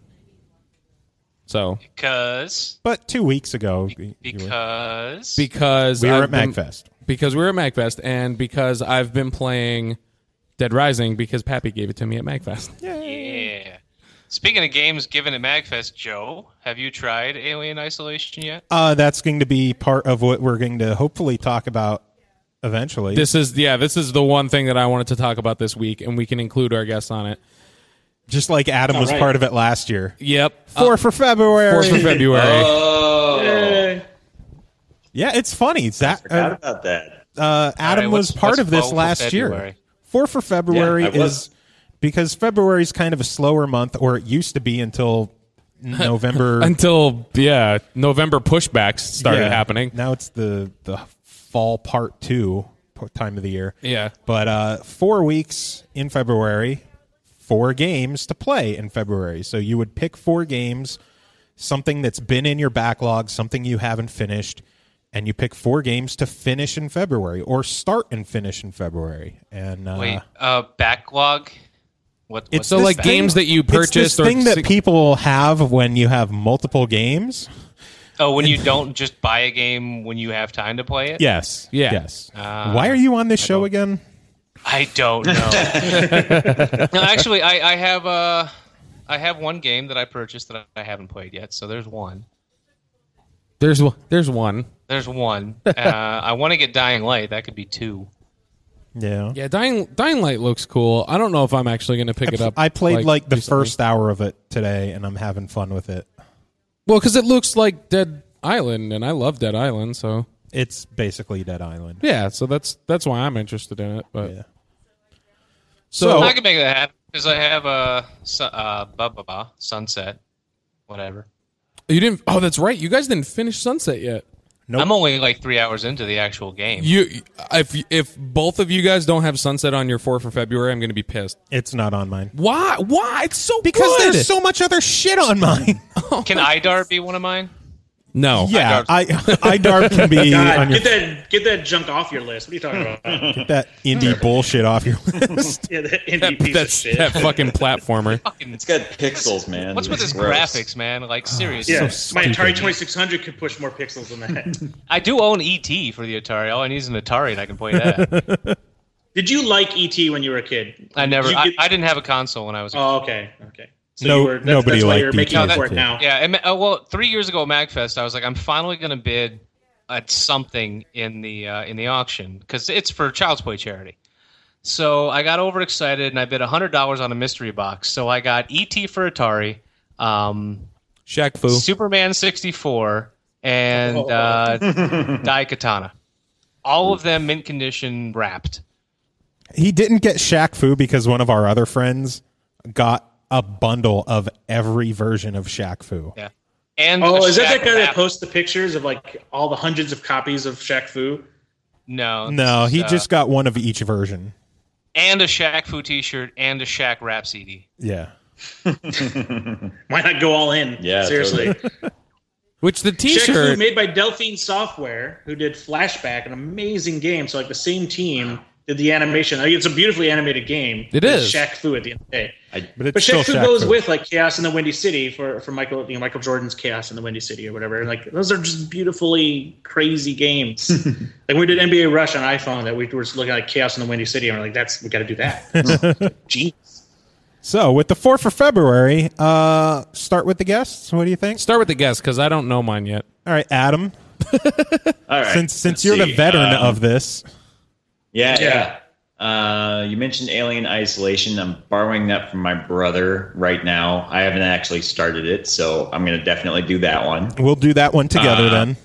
So Because But two weeks ago, you were- because because we were I've at been- MagFest. because we were at MagFest, and because I've been playing Dead Rising because Pappy gave it to me at MagFest. yeah. Speaking of games given at MagFest, Joe, have you tried Alien Isolation yet? Uh, that's going to be part of what we're going to hopefully talk about eventually. This is yeah, this is the one thing that I wanted to talk about this week, and we can include our guests on it. Just like Adam All was right. part of it last year. Yep, Four for February. four for February. Oh, Yay. Yeah, it's funny. Zach, forgot uh, about that. uh, Adam right, was what's- part what's of this four for last year. February? Four for February Yeah, I was. is because February is kind of a slower month, or it used to be until November. Until yeah, November pushbacks started Yeah. happening. Now it's the the fall part two time of the year. Yeah. But uh, four weeks in February, four games to play in February. So you would pick four games, something that's been in your backlog, something you haven't finished, and you pick four games to finish in February or start and finish in February. And uh, Wait, uh, backlog. What? it's what's So this like thing- games that you it's this purchased or thing that si- people have when you have multiple games. Oh, when you don't just buy a game when you have time to play it? Yes. Yeah. Yes. Ah, Why are you on this show again? I don't know. No, actually, I, I have uh, I have one game that I purchased that I haven't played yet. So there's one. There's one- there's one. There's one. Uh, I want to get Dying Light. That could be two. Yeah. Yeah, Dying Dying Light looks cool. I don't know if I'm actually going to pick it up. I played like, the recently. first hour of it today, and I'm having fun with it. Well, because it looks like Dead Island, and I love Dead Island, so It's basically Dead Island. yeah. So that's that's why I'm interested in it. But Yeah. so I can make that happen because I have a su- uh, blah, blah, blah, Sunset, whatever. you didn't. Oh, that's right. You guys didn't finish Sunset yet. Nope. I'm only like three hours into the actual game. You if if both of you guys don't have Sunset on your four for February, I'm going to be pissed. It's not on mine. Why? Why? It's so Because good. there's so much other shit on mine. Can Idar be one of mine? no. Yeah, I iDarb can be God, on your get that get that junk off your list. What are you talking about? get that indie bullshit off your list. Yeah, that indie That, piece that's of shit. that fucking platformer. Fucking, It's got pixels, man. what's with It's his gross. graphics, man? Like, seriously. yeah, so my stupid. Atari twenty-six hundred could push more pixels than that. I do own E T for the Atari. All I need is an Atari, and I can play that. Did you like E T when you were a kid? I never. Did you I, get- I didn't have a console when I was a kid. Oh, okay, okay. So No- you were, that's, nobody that's why liked you're E T making No, up that- for it now. Yeah, and, uh, well, three years ago at MagFest, I was like, I'm finally going to bid at something in the uh, in the auction because it's for Child's Play charity. So I got overexcited and I bid one hundred dollars on a mystery box. So I got E T for Atari, um, Shaq Fu. Superman sixty-four, and Oh. uh, Daikatana. All of them mint condition wrapped. He didn't get Shaq Fu because one of our other friends got a bundle of every version of Shaq Fu. Yeah. And Oh, a is that Shaq that guy that wrap- posts the pictures of like all the hundreds of copies of Shaq Fu? No. No, this he is, uh, just got one of each version. and a Shaq Fu T-shirt and a Shaq rap C D. Yeah. Why not go all in? Yeah, seriously. Which the Shaq Fu, T-shirt. made by Delphine Software, who did Flashback, an amazing game. So like the same team did the animation. I mean, it's a beautifully animated game. It It's is. Shaq Fu at the end of the day. But it's But still Shaq Fu Shaq goes Fu. with like Chaos in the Windy City for, for Michael, you know, Michael Jordan's Chaos in the Windy City or whatever. Like those are just beautifully crazy games. Like we did N B A Rush on iPhone that we were just looking at like Chaos in the Windy City and we're like, that's we got to do that. Genius. So with the four for February, uh, start with the guests. What do you think? Start with the guess because I don't know mine yet. All right, Adam. All right. Since since let's you're the see. veteran Um, of this, Yeah, Yeah. yeah. Uh, you mentioned Alien Isolation. I'm borrowing that from my brother right now. I haven't actually started it, so I'm going to definitely do that one. we'll do that one together Uh, then.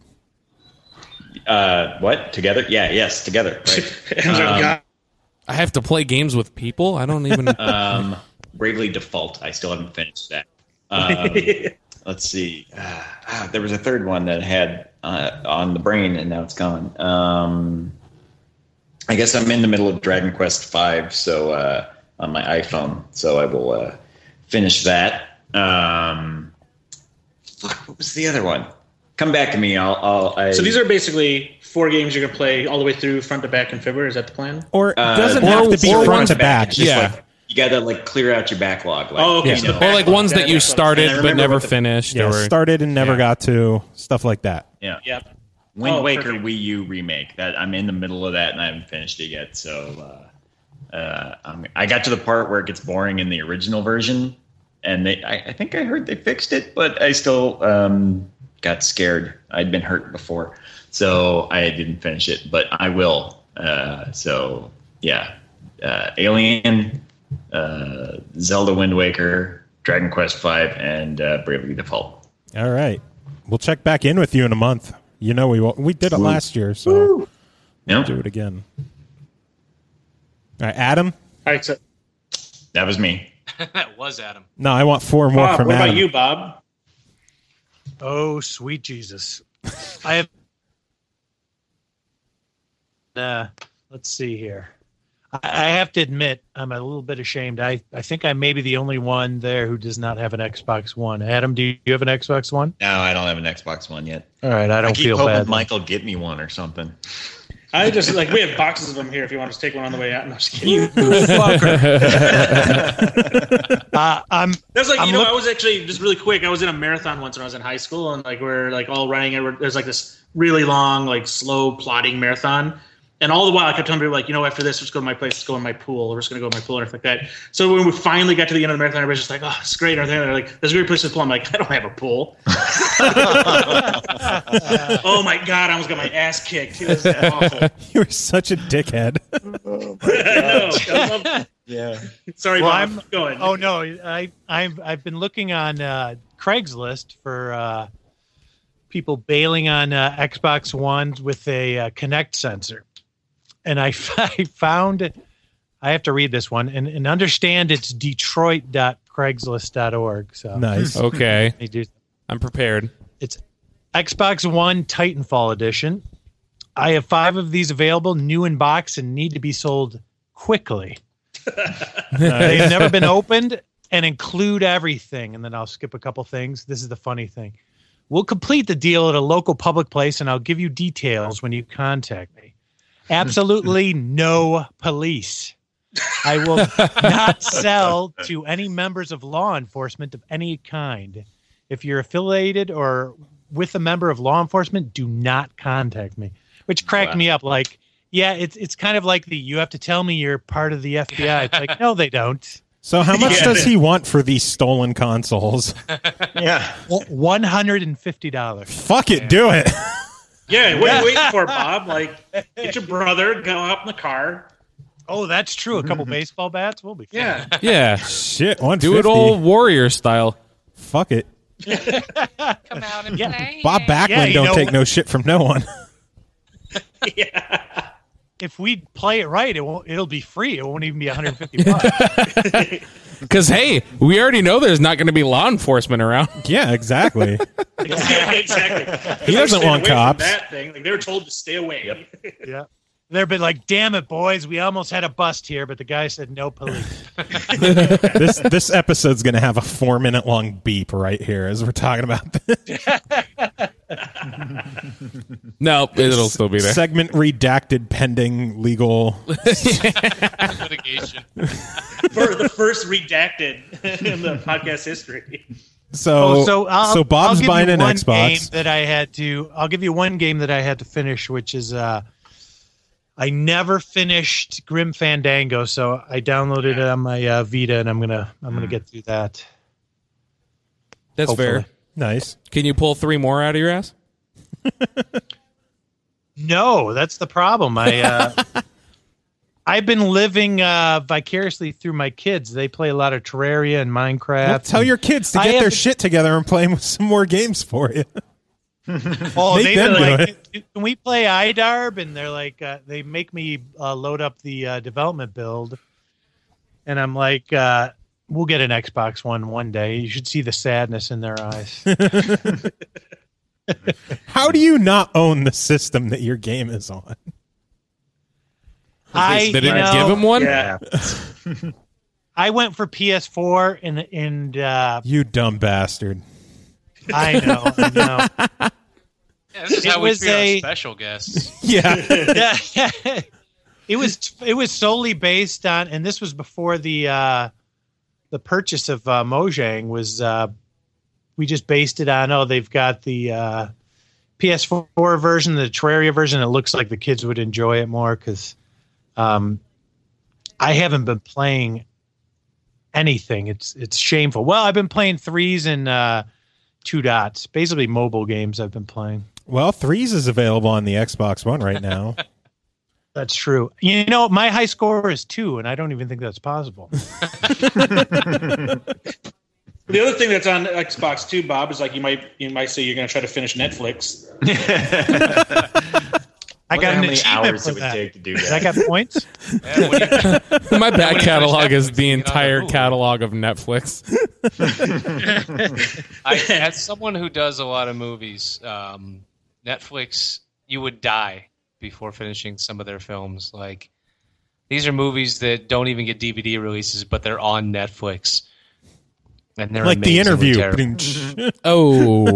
Uh, what? Together? Yeah, yes, together. Right. Um, I have to play games with people. I don't even. um, Bravely Default. I still haven't finished that. Um, let's see. Uh, ah, there was a third one that I had uh, on the brain, and now it's gone. Um, I guess I'm in the middle of Dragon Quest five, so uh, on my iPhone. So I will uh, finish that. Um, fuck, what was the other one? Come back to me. I'll. I'll I, So these are basically four games you're gonna play all the way through front to back in February. Is that the plan? Or it uh, doesn't or- have to be or front one to to back. back. Just yeah, like- You got to like clear out your backlog. Like, Oh, okay. Yeah. So the Or like backlog, ones that that- you that's what I'm started saying. I but remember never what the- finished. Yeah, or, started and never Yeah. got to, stuff like that. Yeah. Yep. Wind Oh, Waker perfect. Wii U remake. That I'm in the middle of that and I haven't finished it yet. So uh, uh, I'm, I got to the part where it gets boring in the original version, and they I, I think I heard they fixed it, but I still um, got scared. I'd been hurt before, so I didn't finish it, but I will. Uh, so yeah, uh, Alien, uh, Zelda Wind Waker, Dragon Quest five, and uh, Bravely Default. All right. We'll check back in with you in a month. You know we will. We did it Woo. last year, so No, do it again. All right, Adam? All right. So, that was me. That was Adam. No, I want four more Bob, from what Adam. about you, Bob? Oh, sweet Jesus. I have. Uh, let's see here. I, I have to admit, I'm a little bit ashamed. I, I think I may be the only one there who does not have an Xbox One. Adam, do you have an Xbox One? No, I don't have an Xbox One yet. All right, I I don't keep feel hoping bad. Michael get me one or something. I just like we have boxes of them here. If you want to take one on the way out, no, I'm just kidding. uh, I'm. There's like I'm you know look- I was actually just really quick. I was in a marathon once when I was in high school, and like we're like all running. And we're, there's like this really long, like slow plodding marathon, and all the while I kept telling people like, you know, after this, let's go to my place, let's go in my pool. We're just gonna go to my pool and everything like that. So when we finally got to the end of the marathon, everybody's just like, oh, it's great. They're like, there's a great place to pool. I'm like, I don't have a pool. Oh my god, I almost got my ass kicked. It was awful. You're such a dickhead. I know. I love- Yeah. Sorry, Well, Bob. I'm- Keep going. Oh no, I I've I've been looking on uh, Craigslist for uh, people bailing on uh, Xbox Ones with a uh, Kinect sensor, and I, I found I have to read this one and, and understand it's Detroit dot Craigslist dot org. So Nice. Okay. they do. I'm prepared. It's Xbox One Titanfall edition. I have five of these available, new in box, and need to be sold quickly. They've never been opened and include everything. And then I'll skip a couple things. This is the funny thing. We'll complete the deal at a local public place, and I'll give you details when you contact me. Absolutely no police. I will not sell to any members of law enforcement of any kind. If you're affiliated or with a member of law enforcement, do not contact me. Which cracked Wow. me up. Like, yeah, it's it's kind of like the you have to tell me you're part of the F B I. It's like, no, they don't. So how much Yeah. does he want for these stolen consoles? Yeah. One hundred and fifty dollars. Fuck it, do it. Yeah, what are you waiting for, Bob? Like, get your brother, go up in the car. Oh, that's true. A couple baseball bats will be fine. Yeah. Yeah. Shit, one Do fifty. it old warrior style. Fuck it. Come out and Yeah. play. Bob Backlund Yeah, you don't know- take no shit from no one. Yeah. If we play it right, it won't. It'll be free. It won't even be one hundred fifty bucks. Because, hey, we already know there's not going to be law enforcement around. Yeah, exactly. Yeah, exactly. He doesn't Stay want away from cops. That thing, like they were told to stay away. Yeah. They've been like, damn it, boys. We almost had a bust here, but the guy said no police. this this episode's gonna have a four minute long beep right here as we're talking about this. No, it'll still be there. Segment redacted pending legal. Litigation. For the first redacted in the podcast history. So Oh, so I'll, so Bob's I'll give buying you an one Xbox. game that I had to. I'll give you one game that I had to finish, which is uh, I never finished Grim Fandango, so I downloaded it on my uh, Vita, and I'm gonna I'm gonna get through that. That's Hopefully. fair. Nice. Can you pull three more out of your ass? No, that's the problem. I uh, I've been living uh, vicariously through my kids. They play a lot of Terraria and Minecraft. Well, tell your kids to I get have their to- shit together and play some more games for you. Oh, Make they them they're do like, can we play I D A R B? And they're like, uh, they make me uh, load up the uh, development build, and I'm like, uh, we'll get an Xbox One one day. You should see the sadness in their eyes. How do you not own the system that your game is on? I They you didn't know, give him one? Yeah. I went for P S four, and and uh, You dumb bastard. I know, I know. Yeah, this is It how we was treat a- our special guests. Yeah. Yeah. it was it was solely based on, and this was before the uh, the purchase of uh, Mojang was. Uh, we just based it on. Oh, they've got the uh, P S four version, the Terraria version. It looks like the kids would enjoy it more because um, I haven't been playing anything. It's it's shameful. Well, I've been playing threes and uh, two dots, basically mobile games. I've been playing. Well, Threes is available on the Xbox One right now. That's true. You know, my high score is two, and I don't even think that's possible. The other thing that's on Xbox too, Bob, is like you might you might say you're going to try to finish Netflix. I got how an many achievement hours for it would that. take to do I that. got points. Yeah, what do you- My back When you catalog finish is Netflix, the you get on entire Hulu. catalog of Netflix. I, as someone who does a lot of movies, um, Netflix, you would die before finishing some of their films. Like, these are movies that don't even get D V D releases, but they're on Netflix. And they're Like The amazingly Interview. terrible. Oh,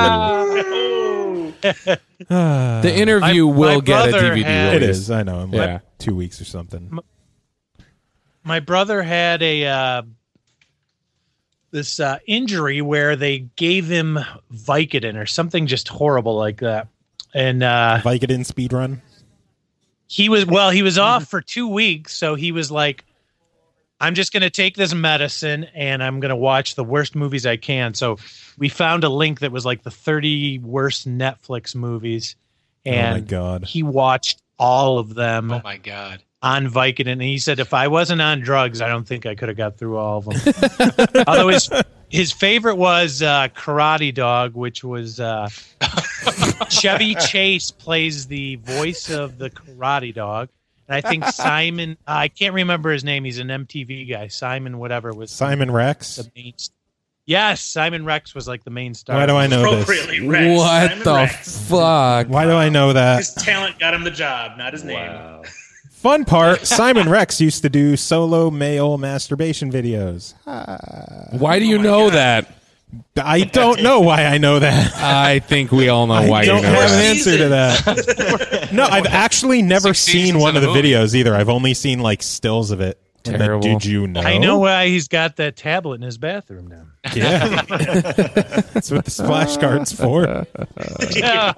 Ah, the interview My- will my get a brother D V D had- it release. is. I know. I'm Yeah. like two weeks or something. My brother had a uh, this uh, injury where they gave him Vicodin or something just horrible like that, and uh, Vicodin speedrun. he was well. He was off for two weeks, so he was like, "I'm just going to take this medicine and I'm going to watch the worst movies I can." So we found a link that was like the thirty worst Netflix movies, and Oh my God. he watched all of them. Oh, my God. On Vicodin, and he said if I wasn't on drugs, I don't think I could have got through all of them. Although his his favorite was uh, Karate Dog, which was uh, Chevy Chase plays the voice of the Karate Dog, and I think Simon I can't remember his name. He's an M T V guy. Simon whatever was Simon Rex. the main. Yes, Simon Rex was like the main star. Why do I know this? Appropriately, Rex. What Simon the Rex. fuck? Why do I know that? His talent got him the job, not his name. Wow. Fun part, Simon Rex used to do solo male masturbation videos. Why do you know that? I don't know why I know that. I think we all know I why you don't know have an that. answer to that. No, I've actually never Six seen seasons one of of the the movie. videos either. I've only seen like stills of it. And then, Terrible. did you know? I know why he's got that tablet in his bathroom now. Yeah. That's what the splash card's for. Yeah.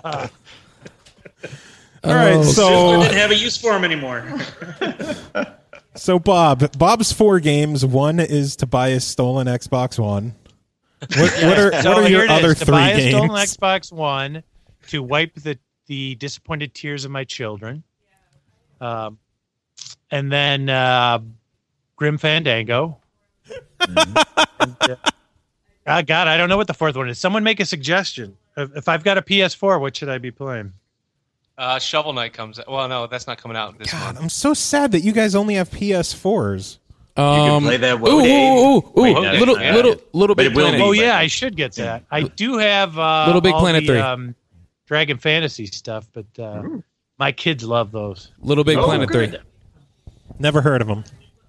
All right, Oh, so Didn't have a use for him anymore. so Bob, Bob's four games. One is to buy a stolen Xbox One. What, what are So what are here your it other is, to three buy a games? stolen Xbox One, to wipe the, the disappointed tears of my children, um, and then uh, Grim Fandango. and, uh, oh God, I don't know what the fourth one is. Someone make a suggestion. If, if I've got a P S four, what should I be playing? Uh, Shovel Knight comes out. Well, no, that's not coming out this God, month. I'm so sad that you guys only have P S fours. Um, play that ooh, Wode. ooh, ooh, ooh, Wait, ooh, no, little, yeah. little, little But big it will planet. be. Oh like- yeah, I should get that. I do have uh, Little Big all Planet the, three. um, Dragon Fantasy stuff, but uh, my kids love those. Little Big Oh, Planet good. three. Never heard of them.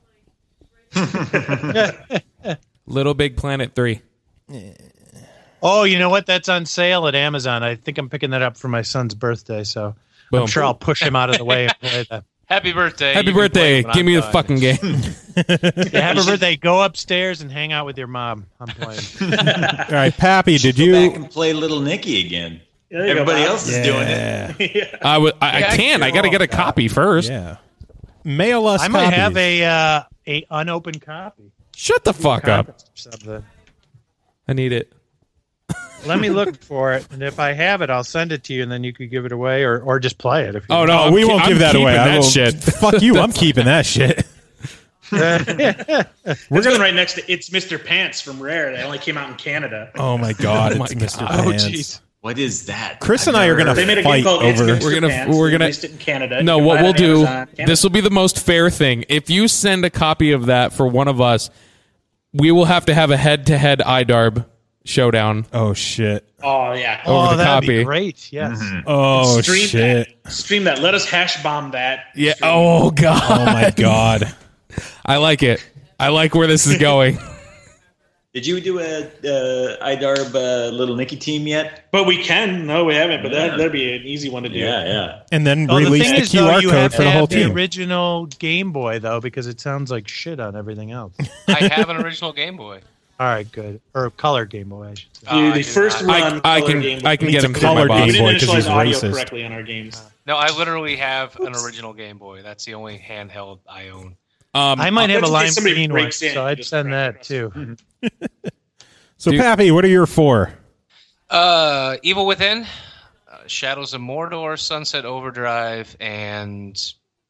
Little Big Planet three. Oh, you know what? That's on sale at Amazon. I think I'm picking that up for my son's birthday, so Boom. I'm sure I'll push him out of the way and play that. Happy birthday. Happy You can birthday! play when Give I'm me the done. fucking game. Yeah, happy birthday. Go upstairs and hang out with your mom. I'm playing. All right, Pappy, did Go you? back and play Little Nicky again. There you go, Everybody Bob. else is doing it. Yeah. I would. I, Yeah, I I can't. I can. got to get a copy first. Yeah. Mail us. I might copies. have a uh, a unopened copy. Shut the fuck up. Something. I need it. Let me look for it, and if I have it, I'll send it to you, and then you could give it away, or or just play it. If you Oh want. no, Oh, I'm we ke- won't I'm give that keeping away. I That will- shit. Fuck you. I'm keeping that shit. We're going right next to It's Mister Pants from Rare. That only came out in Canada. Oh my god, Oh it's my Mister God. Pants. Oh, jeez. What is that? Chris I've and I are never gonna heard They of made it. a game Fight called It's over- Mister We're gonna- Pants. we're They gonna- released it in Canada. No, You can what buy it we'll on do. Amazon, Canada. This will be the most fair thing. If you send a copy of that for one of us, we will have to have a head-to-head I D A R B showdown. Oh shit. Oh yeah. over Oh, the that'd copy. be great. Yes. Oh Stream shit. that. Stream that. Let us hash bomb that. Yeah. Stream. Oh god. Oh my god. I like it. I like where this is going. Did you do a uh, I D A R B uh, Little Nicky team yet? But we can. No, we haven't. But Yeah. that that'd be an easy one to do. Yeah, yeah. And then Oh, the release thing the is, Q though, R you code have for to the whole have the team. original Game Boy, though, because it sounds like shit on everything else. I have an original Game Boy. All right, good. Or color Game Boy, I should say. Uh, The, I the do first not. run. I color can Game I can Needs get a him through colored my Game box. Boy. We because didn't he's initialize audio racist. correctly on our games. No, I literally have an original Game Boy. That's the only handheld I own. Um, I might have a Let's get lime somebody green one, breaks in so and I'd just send crack that us. too. So, Dude. Pappy, what are your four? Uh, Evil Within, uh, Shadows of Mordor, Sunset Overdrive, and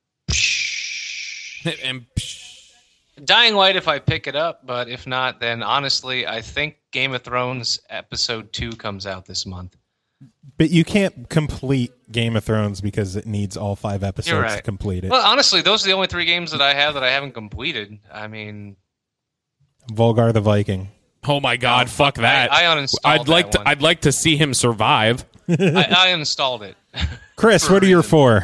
and Dying Light if I pick it up, but if not, then honestly, I think Game of Thrones Episode two comes out this month. But you can't complete Game of Thrones because it needs all five episodes You're to right. complete it. Well, honestly, those are the only three games that I have that I haven't completed. I mean, Volgar the Viking. oh my god, fuck that! I, I uninstalled I'd like that to. one. I'd like to see him survive. I, I uninstalled it. Chris, For a what are your reason. four?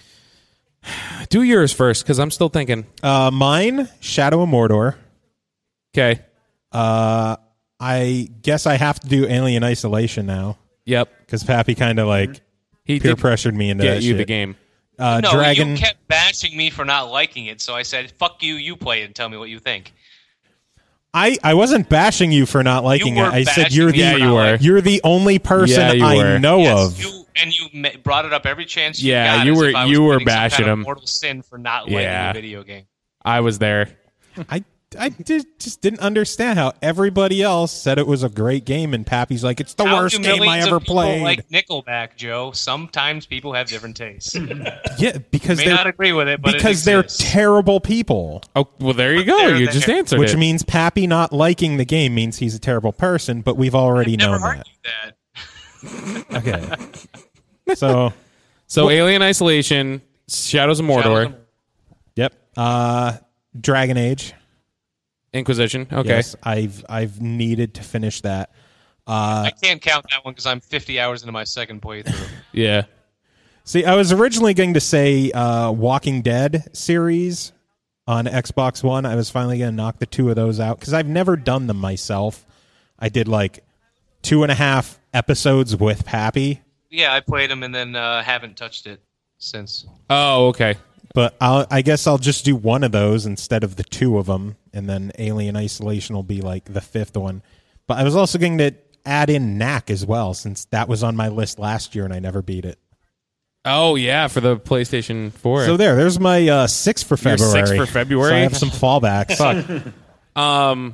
Do yours first, because I'm still thinking. Uh, mine, Shadow of Mordor. Okay. Uh, I guess I have to do Alien Isolation now Yep. because Pappy kind of like He peer did pressured me into get that you shit. the game. Uh, no, Dragon. you kept bashing me for not liking it, so I said, "Fuck you, you play it and tell me what you think." I, I wasn't bashing you for not liking You it. were I said bashing you're me the Yeah, for you not were. liking it. you're the only person Yeah, you I were. know Yes, of. you, and you ma- brought it up every chance you Yeah, got. you as were- if I was you were committing some bashing kind of him. Mortal sin for not Yeah. liking a video game. I was there. I I did, just didn't understand how everybody else said it was a great game, and Pappy's like, it's the How worst do game I millions ever of people played. Like Nickelback, Joe. Sometimes people have different tastes. yeah, because May they're not agree with it, but because it they're exists. terrible people. Oh well, there you go. They're You there. just answered Which it. means Pappy not liking the game means he's a terrible person, but we've already Never known argued that. that. Okay. So, so Alien Isolation, Shadows of Mordor, Shadows of- yep. Uh, Dragon Age. Inquisition. Okay. Yes, I've I've needed to finish that. Uh, I can't count that one because I'm fifty hours into my second playthrough. Yeah. see, I was originally going to say uh, Walking Dead series on Xbox One. I was finally going to knock the two of those out because I've never done them myself. I did like two and a half episodes with Pappy, Yeah, I played them and then uh, haven't touched it since. Oh, okay. but I'll, I guess I'll just do one of those instead of the two of them, and then Alien Isolation will be like the fifth one. But I was also going to add in Knack as well, since that was on my list last year and I never beat it. Oh yeah, for the PlayStation four. So there, there's my uh, six for Your February. six for February? So I have some fallbacks. Fuck. Um.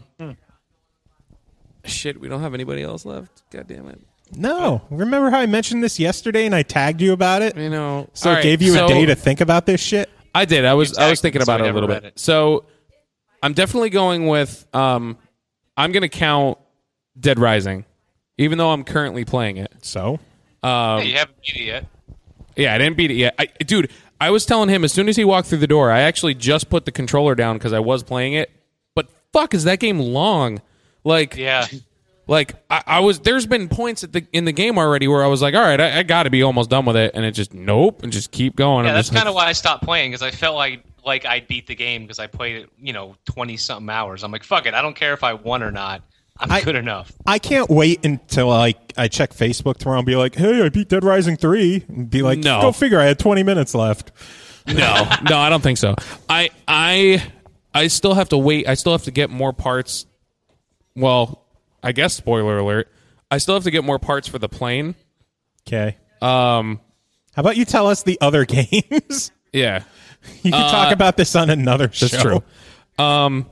Shit, we don't have anybody else left. God damn it. No, remember how I mentioned this yesterday and I tagged you about it? You know. So all it right, gave you so a day to think about this shit. I did. I was. You I was tagged thinking me, so about I it a never little read bit. it. So I'm definitely going with. Um, I'm going to count Dead Rising, even though I'm currently playing it. So Um, Hey, you haven't beat it yet. Yeah, I didn't beat it yet. I, dude, I was telling him as soon as he walked through the door, I actually just put the controller down because I was playing it. But fuck, is that game long? Like, Yeah. like I, I was. There's been points at the in the game already where I was like, all right, I, I got to be almost done with it, and it just nope, and just keep going. Yeah, I'm that's just like, kind of why I stopped playing because I felt like like I beat the game because I played it, you know, twenty something hours. I'm like, fuck it, I don't care if I won or not. I'm I- good enough. I can't wait until like I check Facebook tomorrow and be like, "Hey, I beat Dead Rising three." And be like, No. "Go figure, I had twenty minutes left." no, no, I don't think so. I I I still have to wait. I still have to get more parts. Well, I guess spoiler alert. I still have to get more parts for the plane. Okay. Um, How about you tell us the other games? yeah. You can talk about this on another show. That's true. Um,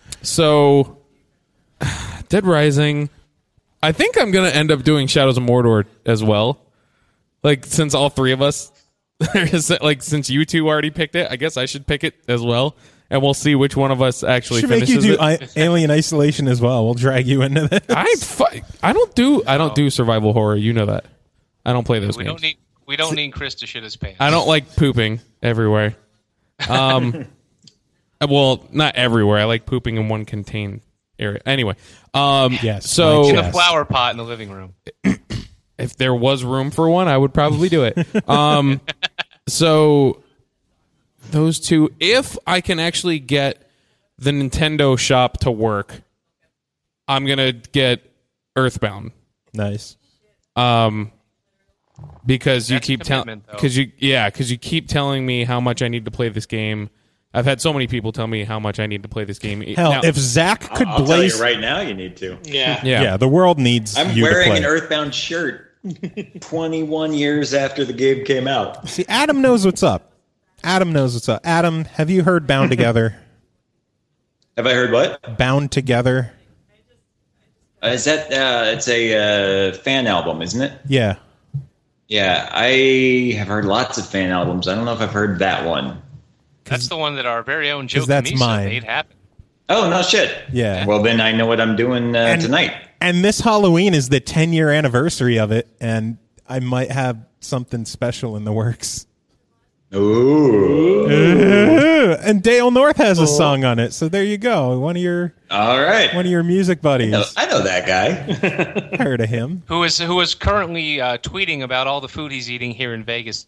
so Dead Rising. I think I'm gonna end up doing Shadows of Mordor as well. Like since all three of us, like since you two already picked it, I guess I should pick it as well, and we'll see which one of us actually Should make finishes you do it. I- Alien Isolation as well. We'll drag you into this. I fu- I don't do I don't do survival horror. You know that. I don't play those We games. don't need we don't need Chris to shit his pants. I don't like pooping everywhere. Um, well, not everywhere. I like pooping in one contained area. Anyway, um, Yes, So my in chest. the flower pot in the living room. if there was room for one, I would probably do it. Um, so those two, if I can actually get the Nintendo shop to work, I'm gonna get Earthbound. Nice. Um, because you That's keep telling, commitment, though. because you yeah, because you keep telling me how much I need to play this game. I've had so many people tell me how much I need to play this game. Hell, Now- if Zach could I'll, I'll blaze, tell you right now, you need to. Yeah. yeah, yeah, the world needs I'm you wearing to an play. Earthbound shirt. twenty-one years after the game came out. See, Adam knows what's up. Adam knows what's up. Adam, have you heard Bound Together? Have I heard what? Bound Together. Uh, is that? Uh, it's a uh, fan album, isn't it? Yeah. Yeah, I have heard lots of fan albums. I don't know if I've heard that one. That's the one that our very own Joe 'cause that's Camisa mine. made happen. Oh no, shit. Yeah. Well, then I know what I'm doing uh, And- tonight. And this Halloween is the ten-year anniversary of it, and I might have something special in the works. Ooh. Ooh, and Dale North has a song on it, so there you go. One of your All right. one of your music buddies. No, I know that guy. Heard of him. Who is who is currently uh, tweeting about all the food he's eating here in Vegas.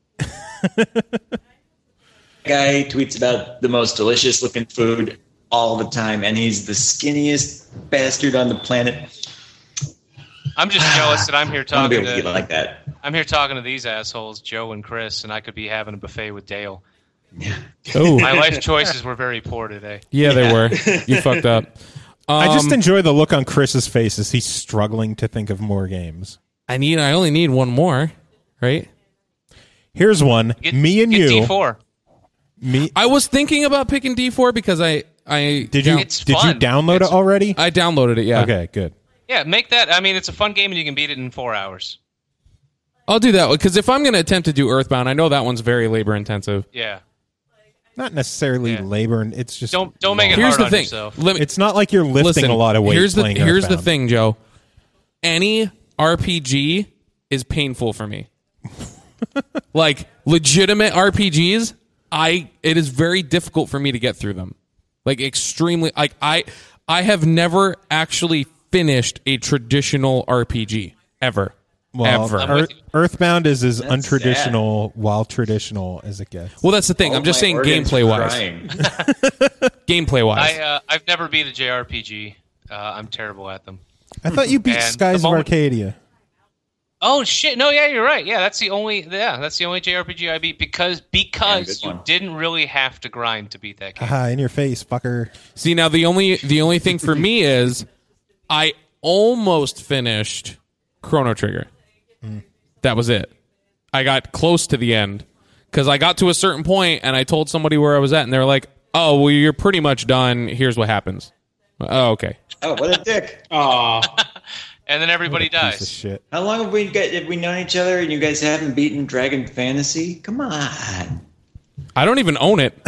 Guy tweets about the most delicious looking food all the time, and he's the skinniest bastard on the planet. I'm just jealous that I'm here I want to be talking able to get to like that. I'm here talking to these assholes, Joe and Chris, and I could be having a buffet with Dale. Oh, My life choices were very poor today. yeah, they were. You fucked up. Um, I just enjoy the look on Chris's face as he's struggling to think of more games. I need. I only need one more, right? Here's one. Get, me and get you. D four. Me. I was thinking about picking D four because I I Did you It's did you fun. download It's- it already? I downloaded it. Yeah. Okay, good. Yeah, make that. I mean, it's a fun game, and you can beat it in four hours. I'll do that because if I'm going to attempt to do Earthbound, I know that one's very labor intensive. Yeah. Not necessarily Yeah. labor, and it's just Don't don't make it Here's hard the on thing. yourself. Let me- It's not like you're lifting listen, a lot of weight. Here's the playing here's the Earthbound. thing, Joe. Any R P G is painful for me. Like legitimate R P Gs, I it is very difficult for me to get through them. Like extremely like I I have never actually finished a traditional R P G ever. Well, ever. I'm Earth, with you. Earthbound is as That's untraditional while traditional as it gets. Well, that's the thing. All I'm just my saying organs gameplay are wise. crying. Gameplay wise. I uh, I've never beat a J R P G. Uh, I'm terrible at them. I thought you beat And Skies the of moment- Arcadia. Oh shit! No, yeah, you're right. Yeah, that's the only yeah, that's the only J R P G I beat because because good you one. didn't really have to grind to beat that game. Haha, in your face, fucker. See, now the only the only thing for me is I almost finished Chrono Trigger. That was it. I got close to the end because I got to a certain point and I told somebody where I was at, and they were like, "Oh, well, you're pretty much done. Here's what happens." Oh, okay. Oh, what a dick! Aw. And then everybody Piece of dies. shit. How long have we got, have we known each other, and you guys haven't beaten Dragon Fantasy? Come on. I don't even own it.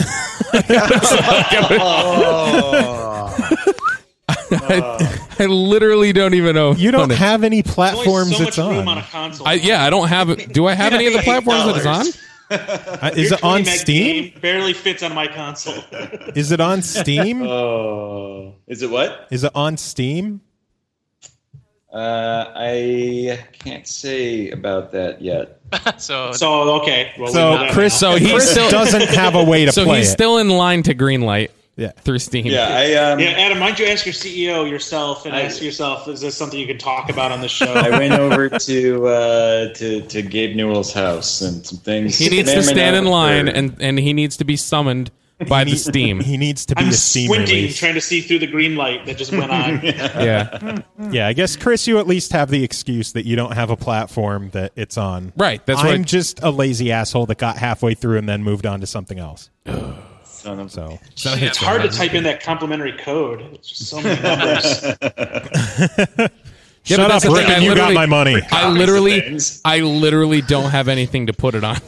I, I literally don't even know. You don't own it. have any There's only platforms so it's much room on. on a console. I, yeah, I don't have it. Do I have any of the platforms that it's on? Uh, is Your it on twenty meg Steam? game barely fits on my console. Is it on Steam? Oh, is it what? Is it on Steam? Uh, I can't say about that yet. so so okay. Well, we So know that Chris, now. So he Chris still doesn't have a way to so play he's it. still in line to greenlight yeah. through Steam. Yeah, I um, Yeah, Adam, why don't you ask your C E O yourself and I- ask yourself, is this something you can talk about on the show? I went over to uh, to to Gabe Newell's house and some things. He needs may to or may stand not in have line occurred. and, and he needs to be summoned by the He- Steam. He needs to be I'm a Steam squinting, release. trying to see through the green light that just went on. Yeah. Yeah, I guess Chris, you at least have the excuse that you don't have a platform that it's on. Right, that's I'm what I- just a lazy asshole that got halfway through and then moved on to something else. Son of- So It's hard to type in that complimentary code. It's just so many numbers. Yeah, shut but up, that's the Rick, thing, I and you got literally- my money. I literally things. I literally don't have anything to put it on.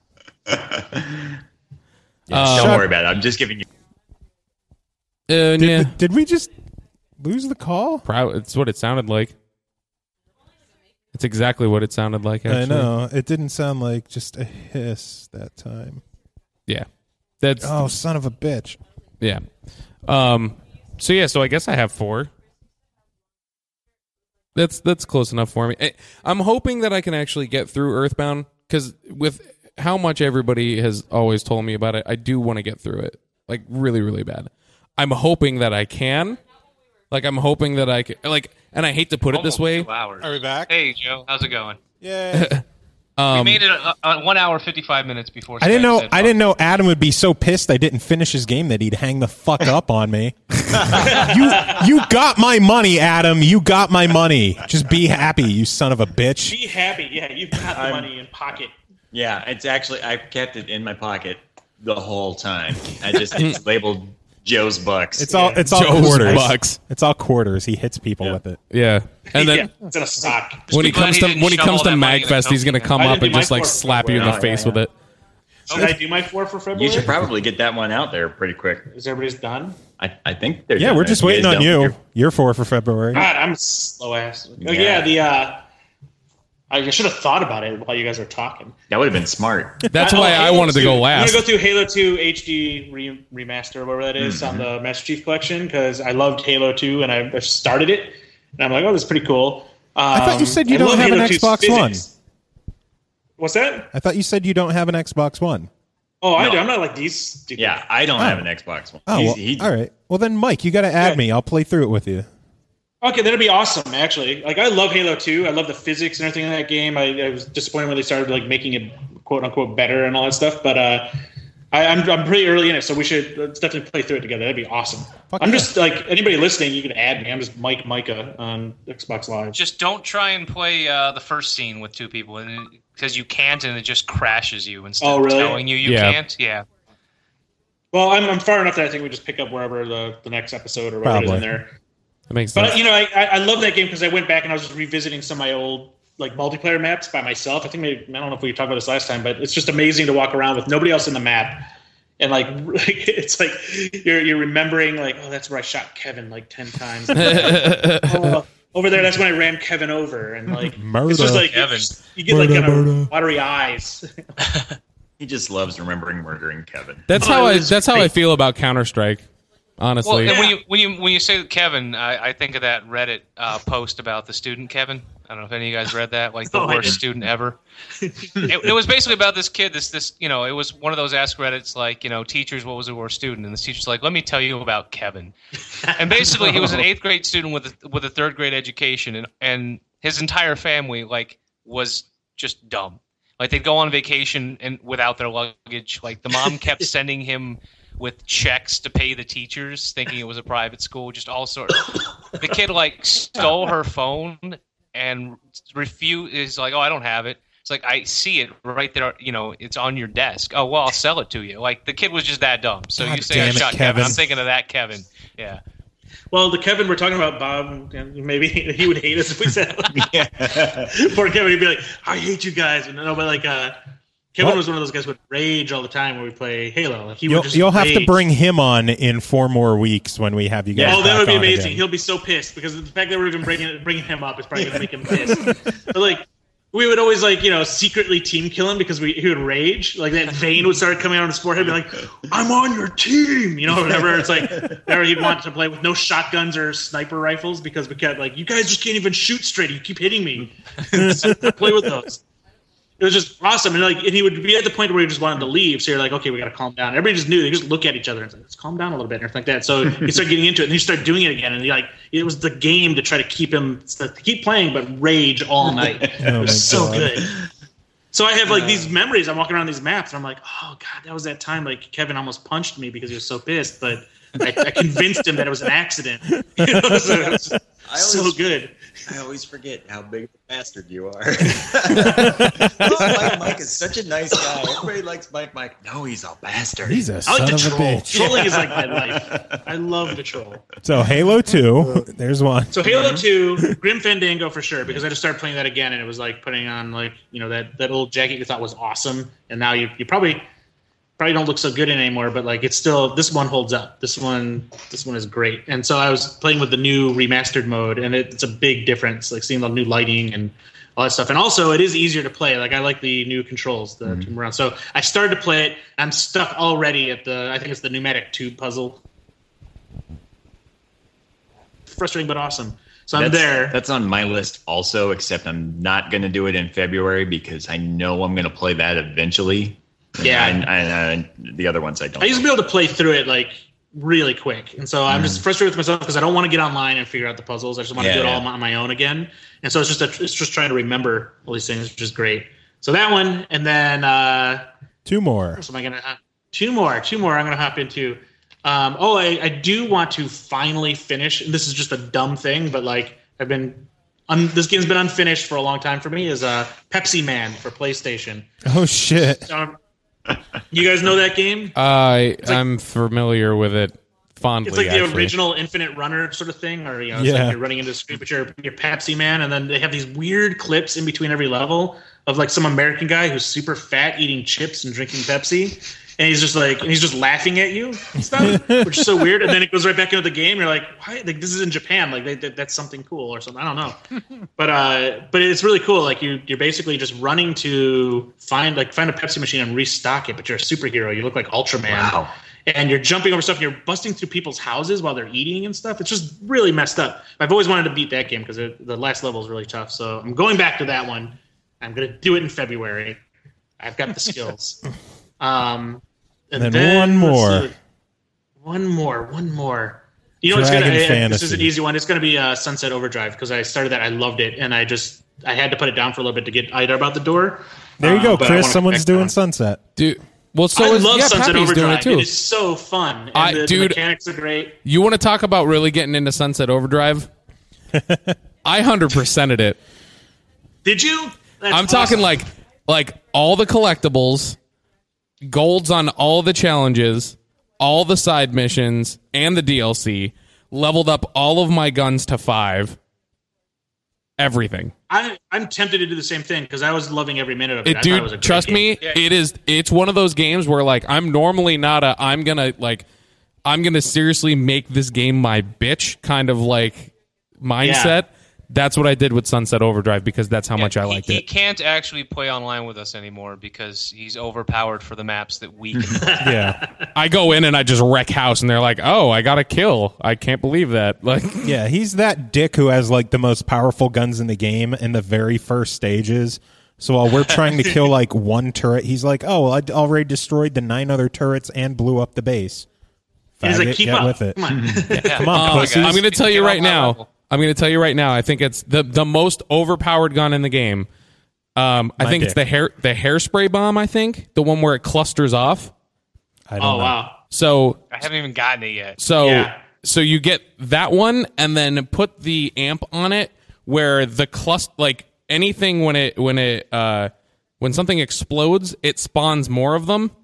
Don't Shut- worry about it. I'm just giving you. Uh, Did, yeah. did we just lose the call? Proud, it's what it sounded like. It's exactly what it sounded like, actually. I know. It didn't sound like just a hiss that time. Yeah. That's Oh, son of a bitch. yeah. Um so yeah, so I guess I have four. That's that's close enough for me. I, I'm hoping that I can actually get through Earthbound cuz with how much everybody has always told me about it, I do want to get through it. Like really really bad. I'm hoping that I can. Like I'm hoping that I could, like, and I hate to put it Almost this way. Two hours. Are we back? Hey, Joe. How's it going? Yeah. we Um, made it uh, uh, one hour, fifty-five minutes before. I didn't Skype know. said, I didn't know Adam would be so pissed I didn't finish his game that he'd hang the fuck up on me. you you got my money, Adam. You got my money. Just be happy, you son of a bitch. Be happy. Yeah, you've got the I'm- money in pocket. Yeah, it's actually I've kept it in my pocket the whole time. I just it's labeled Joe's Bucks. It's all it's all Joe's quarters. bucks. It's all quarters. He hits people Yeah. with it. Yeah, and then yeah, it's in a sock. when he be glad comes he to didn't when he shove comes all to that money in the Magfest, he's gonna company. come I up didn't and do just my like four slap you in the Yeah, face yeah, with it. Should I do my four for February? You should probably get that one out there pretty quick. Is everybody's done? I, I think they're Yeah, done. we're just You waiting guys on don't- you. you're- You're four for February. God, I'm a slow ass. Oh, Yeah. yeah, the uh, I should have thought about it while you guys were talking. That would have been smart. That's oh, why I Halo wanted to two. go I'm last. gonna go through Halo two H D re- remaster, or whatever that is, Mm-hmm. on the Master Chief Collection because I loved Halo two and I I started it and I'm like, oh, this is pretty cool. Um, I thought you said you I don't love have an Halo two's Xbox One. physics. What's that? I thought you said you don't have an Xbox One. Oh, I No. do. I'm not like these. Stupid. Yeah, I don't have an Xbox One. Oh, He's- well, he- all right. Well, then, Mike, you got to add Yeah. me. I'll play through it with you. Okay, that'd be awesome. Actually, like I love Halo two. I love the physics and everything in that game. I, I was disappointed when they started like making it quote unquote better and all that stuff. But uh, I, I'm I'm pretty early in it, so we should let's definitely play through it together. That'd be awesome. Fuck I'm yeah. just like anybody listening, you can add me. I'm just Mike Micah on Xbox Live. Just don't try and play uh, the first scene with two people, and because you can't, and it just crashes you instead Oh, of really? telling you you Yeah. can't. Yeah. Well, I'm, I'm far enough that I think we just pick up wherever the, the next episode or whatever it is in Probably. there. That makes sense. But you know, I, I I love that game because I went back and I was just revisiting some of my old like multiplayer maps by myself. I think maybe I don't know if we talked about this last time, but it's just amazing to walk around with nobody else in the map, and like it's like you're you're remembering like, oh, that's where I shot Kevin like ten times. Oh, over there, that's when I ran Kevin over, and like it's just Murder. like Kevin. you get like Murder, kind murder. of watery eyes. he just loves remembering murdering Kevin. That's Oh, how it I. was That's how I great. feel about Counter Strike. Well, Honestly, and when you when you when you say Kevin, I, I think of that Reddit uh, post about the student Kevin. I don't know if any of you guys read that, like the No, I worst didn't. student ever. it, it was basically about this kid. This this you know, it was one of those Ask Reddits like you know, teachers, what was the worst student? And the teacher's like, let me tell you about Kevin. And basically, he was an eighth grade student with a, with a third grade education, and and his entire family like was just dumb. Like they'd go on vacation and without their luggage. Like the mom kept sending him with checks to pay the teachers, thinking it was a private school. Just all sorts. The kid like stole her phone and refused. Is like, oh, I don't have it. It's like I see it right there. You know, it's on your desk. Oh well, I'll sell it to you. Like the kid was just that dumb. So God you say I damn it, shot Kevin. Kevin. I'm thinking of that Kevin. Yeah. Well, the Kevin we're talking about, Bob, and maybe he would hate us if we said it. Poor Kevin, he'd be like, I hate you guys. And no, but like, uh, Kevin Well- was one of those guys who would rage all the time when we play Halo. Like, he You'll, would just you'll have to rage. bring him on in four more weeks when we have you guys. Oh, that back would be on amazing. again. He'll be so pissed because the fact that we're even bringing bringing him up is probably going to make him pissed. But like, we would always like you know secretly team kill him because we he would rage. Like that vein would start coming out on his forehead, be like, "I'm on your team," you know, whatever. It's like, or he'd want to play with no shotguns or sniper rifles because we kept like, you guys just can't even shoot straight. You keep hitting me. So play with those. It was just awesome, and like, and he would be at the point where he just wanted to leave. So you're like, okay, we got to calm down. Everybody just knew. They just look at each other and it's like, let's calm down a little bit, and everything like that. So he started getting into it, and he started doing it again. And he like, it was the game to try to keep him to keep playing, but rage all night. It Oh, was my so God. good. So I have like these memories. I'm walking around these maps, and I'm like, oh god, that was that time like Kevin almost punched me because he was so pissed, but I, I convinced him that it was an accident. You know, so it was I so always- good. I always forget how big of a bastard you are. oh, Mike, Mike is such a nice guy. Everybody likes Mike. Mike. No, he's a bastard. He's a I son like to of a troll. bitch. Trolling is like my life. I love to troll. So Halo two, there's one. So Halo two, Grim Fandango for sure, because I just started playing that again, and it was like putting on like you know that, that old jacket you thought was awesome, and now you you probably probably don't look so good in it anymore, but like it's still this one holds up. This one this one is great, and so I was playing with the new remastered mode, and it, it's a big difference, like seeing the new lighting and all that stuff, and also it is easier to play. Like I like the new controls, the mm-hmm. around. So I started to play it. I'm stuck already at the I think it's the pneumatic tube puzzle. Frustrating but awesome. So I'm that's, there. That's on my list also, except I'm not going to do it in February because I know I'm going to play that eventually. Yeah. And, and, and the other ones I don't. I used to be able to play through it like really quick. And so I'm just frustrated with myself because I don't want to get online and figure out the puzzles. I just want to Yeah, do it yeah. all on my own again. And so it's just a, it's just trying to remember all these things, which is great. So that one, and then uh, Two more. what am I gonna? Uh, two more, two more. I'm gonna hop into. Um, oh, I, I do want to finally finish. And this is just a dumb thing, but like I've been. Un, this game's been unfinished for a long time for me. Is uh, Pepsi Man for PlayStation. Oh shit! Um, you guys know that game? I like- I'm familiar with it fondly. It's like the actually. original Infinite Runner sort of thing, or you know, it's Yeah. like you're running into the street, but you're you're Pepsi Man, and then they have these weird clips in between every level of like some American guy who's super fat eating chips and drinking Pepsi, and he's just like, and he's just laughing at you and stuff, which is so weird. And then it goes right back into the game. You're like, why? Like this is in Japan. Like they, that, that's something cool or something. I don't know, but uh, but it's really cool. Like you you're basically just running to find like find a Pepsi machine and restock it, but you're a superhero. You look like Ultraman. Wow. And you're jumping over stuff and you're busting through people's houses while they're eating and stuff. It's just really messed up. I've always wanted to beat that game because the last level is really tough. So I'm going back to that one. I'm going to do it in February. I've got the skills. Um, and Then then, one more. let's see. One more. One more. You know, it's Dragon gonna, I- I- this is an Fantasy. easy one. It's going to be uh, Sunset Overdrive because I started that. I loved it. And I just I had to put it down for a little bit to get Ida about the door. There you go, Um, but I Chris. wanna Someone's back doing down. Sunset. Dude, well, so I is, love yeah, Sunset Pappy's doing Overdrive. it too. It is so fun. And I- the, the dude- mechanics are great. You want to talk about really getting into Sunset Overdrive? I one hundred percented it. Did you? That's I'm talking awesome. like like all the collectibles, golds on all the challenges, all the side missions, and the D L C. Leveled up all of my guns to five. Everything. I, I'm tempted to do the same thing because I was loving every minute of it. It, I thought it was a dude, great trust game. me, it is. It's one of those games where like I'm normally not a. I'm gonna like. I'm gonna seriously make this game my bitch kind of like mindset. That's what I did with Sunset Overdrive because that's how much I liked he, it. He can't actually play online with us anymore because he's overpowered for the maps that we can. Yeah, I go in and I just wreck house, and they're like, "Oh, I got a kill! I can't believe that!" Like, yeah. He's that dick who has like the most powerful guns in the game in the very first stages. So while we're trying to kill like one turret, he's like, "Oh, well, I already destroyed the nine other turrets and blew up the base." He's like, Faggot, keep get up. with it. Come on. Yeah. Come on, Uh, pussies. I'm going to tell you Get right on my now. level. I'm going to tell you right now. I think it's the the most overpowered gun in the game. Um, I My think it's dick. the hair the hairspray bomb. I think the one where it clusters off. I don't Oh know. wow. So I haven't even gotten it yet. so Yeah. so you get that one, and then put the amp on it where the cluster like anything when it when it uh, when something explodes, it spawns more of them.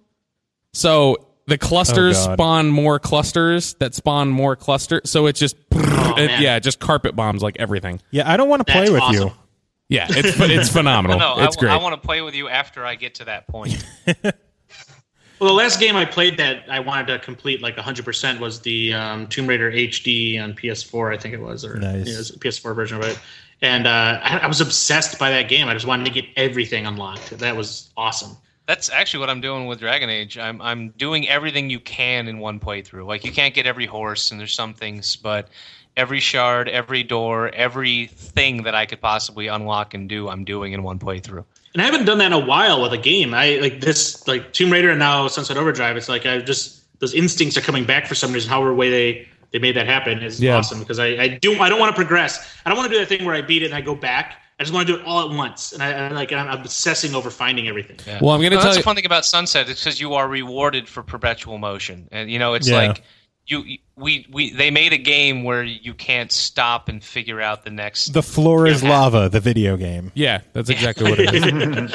So the clusters Oh, God. spawn more clusters that spawn more clusters. So it's just it- man. yeah, just carpet bombs like everything. Yeah, I don't want to play That's with awesome. you. Yeah, it's it's phenomenal. No, it's I, great. I want to play with you after I get to that point. Well, the last game I played that I wanted to complete like one hundred percent was the um, Tomb Raider H D on P S four, I think it was, or Nice. yeah, it was a P S four version of it. And uh, I, I was obsessed by that game. I just wanted to get everything unlocked. That was awesome. That's actually what I'm doing with Dragon Age. I'm I'm doing everything you can in one playthrough. Like you can't get every horse, and there's some things, but every shard, every door, everything that I could possibly unlock and do, I'm doing in one playthrough. And I haven't done that in a while with a game. I like this, like Tomb Raider and now Sunset Overdrive. It's like I just those instincts are coming back for some reason. However way they they made that happen is Yeah. awesome because I, I do I don't want to progress. I don't want to do that thing where I beat it and I go back. I just want to do it all at once, and I, I like I'm obsessing over finding everything. Yeah. Well, I'm gonna No, tell that's you- the fun thing about Sunset. It's because you are rewarded for perpetual motion, and you know it's Yeah. like you we we they made a game where you can't stop and figure out the next. The Floor is Yeah. Lava, the video game. yeah, that's exactly what it is.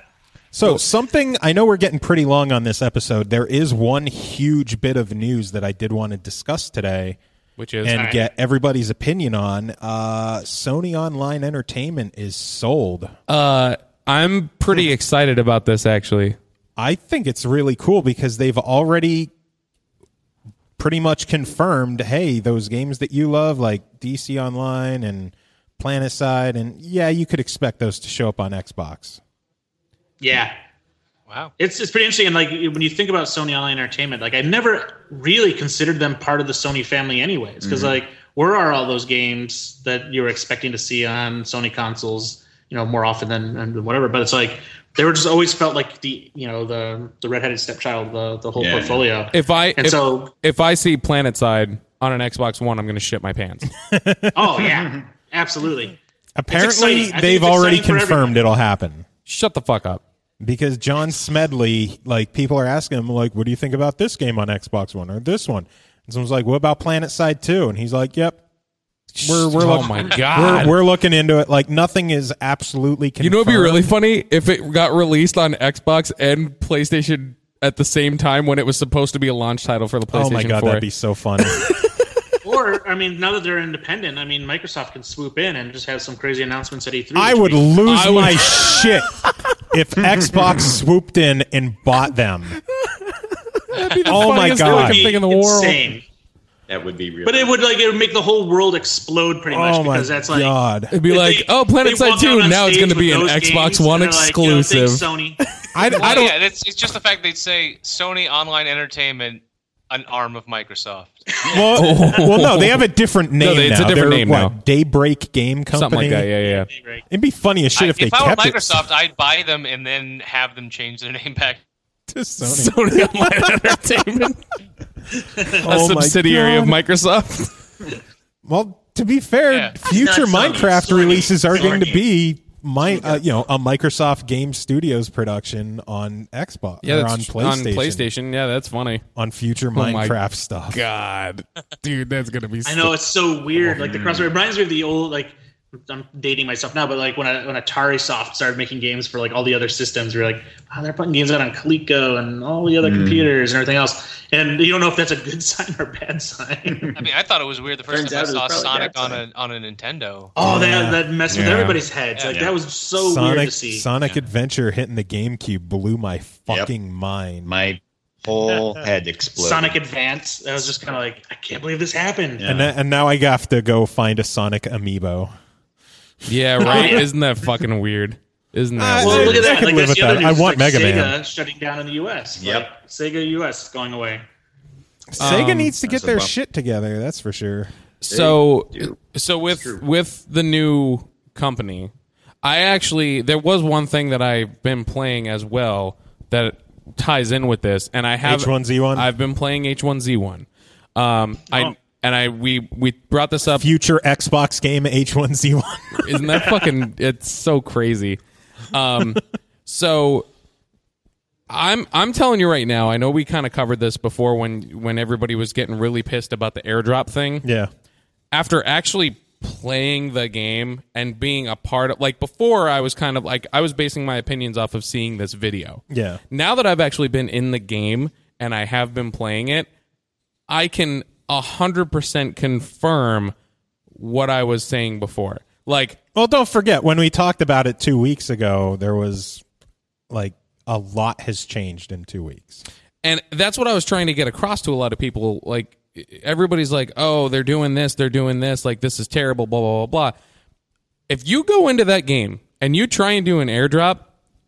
So something, I know we're getting pretty long on this episode. There is one huge bit of news that I did want to discuss today Which is and Alright. get everybody's opinion on. Uh, Sony Online Entertainment is sold. uh, I'm pretty excited about this actually. I think it's really cool because they've already pretty much confirmed, hey, those games that you love, like D C Online and Planetside, and yeah, you could expect those to show up on Xbox. Yeah. Wow. It's it's pretty interesting. And like when you think about Sony Online Entertainment, like I never really considered them part of the Sony family, anyways. Because like, where are all those games that you were expecting to see on Sony consoles? You know, more often than, than whatever. But it's like they were just always felt like the you know the the redheaded stepchild, the the whole Yeah. portfolio. If I and if, so if I see PlanetSide on an Xbox One, I'm going to shit my pants. oh yeah, absolutely. Apparently, exciting. I think they've it's already exciting for confirmed everybody. it'll happen. Shut the fuck up. Because John Smedley, like, people are asking him, like, what do you think about this game on Xbox One or this one? And someone's like, what about PlanetSide two? And he's like, yep. We're, we're oh look- my god. We're, we're looking into it. Like, nothing is absolutely confirmed. You know, it'd be really funny if it got released on Xbox and PlayStation at the same time when it was supposed to be a launch title for the PlayStation Oh my god, four. that'd be so funny. Or, I mean, now that they're independent, I mean, Microsoft can swoop in and just have some crazy announcements at E three. I this would week. lose I would- my shit if Xbox swooped in and bought them. That'd be the Oh my funniest God. fucking thing in the world. Insane. That would be real. But it would like it would make the whole world explode pretty much Oh my because that's like god. It'd be if like, they- oh, they PlanetSide walk two, out on now it's stage going to be with an those Xbox games, One and they're like, you know, exclusive. thanks, Sony. I, Well, I don't. yeah, it's it's just the fact they'd say Sony Online Entertainment, an arm of Microsoft. Well, well, no, they have a different name No, they- it's a now. different They're, name what, now. Daybreak Game Company. Something like that, yeah, yeah. Right. It'd be funny as shit I- if they if I were kept Microsoft, I'd buy them and then have them change their name back. it to Sony. Sony Online Entertainment, a Oh my subsidiary of God. Microsoft. Well, to be fair, Yeah. future It's not Sony, Minecraft it's Sony. releases are going to Sony. be my, uh, you know, a Microsoft Game Studios production on Xbox Yeah, or that's on PlayStation, on PlayStation. Yeah, that's funny. on future my Minecraft stuff. God, dude, that's gonna be. I know it's so weird. Oh, Like the crossover it reminds me of the old like I'm dating myself now, but like when I, when Atari Soft started making games for like all the other systems, we were like, oh, they're putting games out on Coleco and all the other computers and everything else. And you don't know if that's a good sign or a bad sign. I mean, I thought it was weird the first Turns time I out it was saw probably Sonic bad on sign. a on a Nintendo. Oh, Yeah. that that messed with Yeah. everybody's heads. Yeah. Like Yeah. that was so weird Sonic to see. Sonic Adventure hitting the GameCube blew my fucking mind. My whole head exploded. Sonic Advance. I was just kind of like, I can't believe this happened. Yeah. And, th- and now I have to go find a Sonic amiibo. Yeah, right. Isn't that fucking weird? Isn't that? Uh, Well, weird? look at I that. could Like, live that's with the other that. I news, want like Mega Sega Man. shutting down in the U S. Yep. Like, Sega U S is going away. Sega Um, needs to get that's a their bump. shit together. That's for sure. So, do. so with with the new company, I actually there was one thing that I've been playing as well that ties in with this, and I have H one Z one? I've been playing H one Z one. Um, I Oh. and I we we brought this up. Future Xbox game H one Z one. Isn't that fucking? It's so crazy. Um, so I'm I'm telling you right now. I know we kind of covered this before when when everybody was getting really pissed about the airdrop thing. Yeah. After actually playing the game and being a part of, like before, I was kind of like I was basing my opinions off of seeing this video. Yeah. Now that I've actually been in the game and I have been playing it, I can a hundred percent confirm what I was saying before. Like, Well, don't forget when we talked about it two weeks ago, there was like a lot has changed in two weeks. and that's what I was trying to get across to a lot of people. Like, everybody's like, "Oh, they're doing this, they're doing this. Like, this is terrible." Blah blah blah blah. If you go into that game and you try and do an airdrop,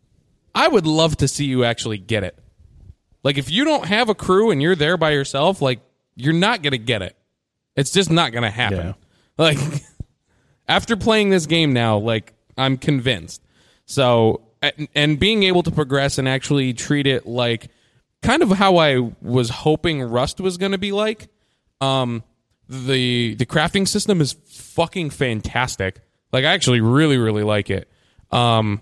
I would love to see you actually get it. Like, if you don't have a crew and you're there by yourself, like, you're not gonna get it. It's just not gonna happen. Yeah. Like, after playing this game now, like, I'm convinced. So, and, and being able to progress and actually treat it like kind of how I was hoping Rust was going to be like. Um, the the crafting system is fucking fantastic. Like, I actually really really like it. Um,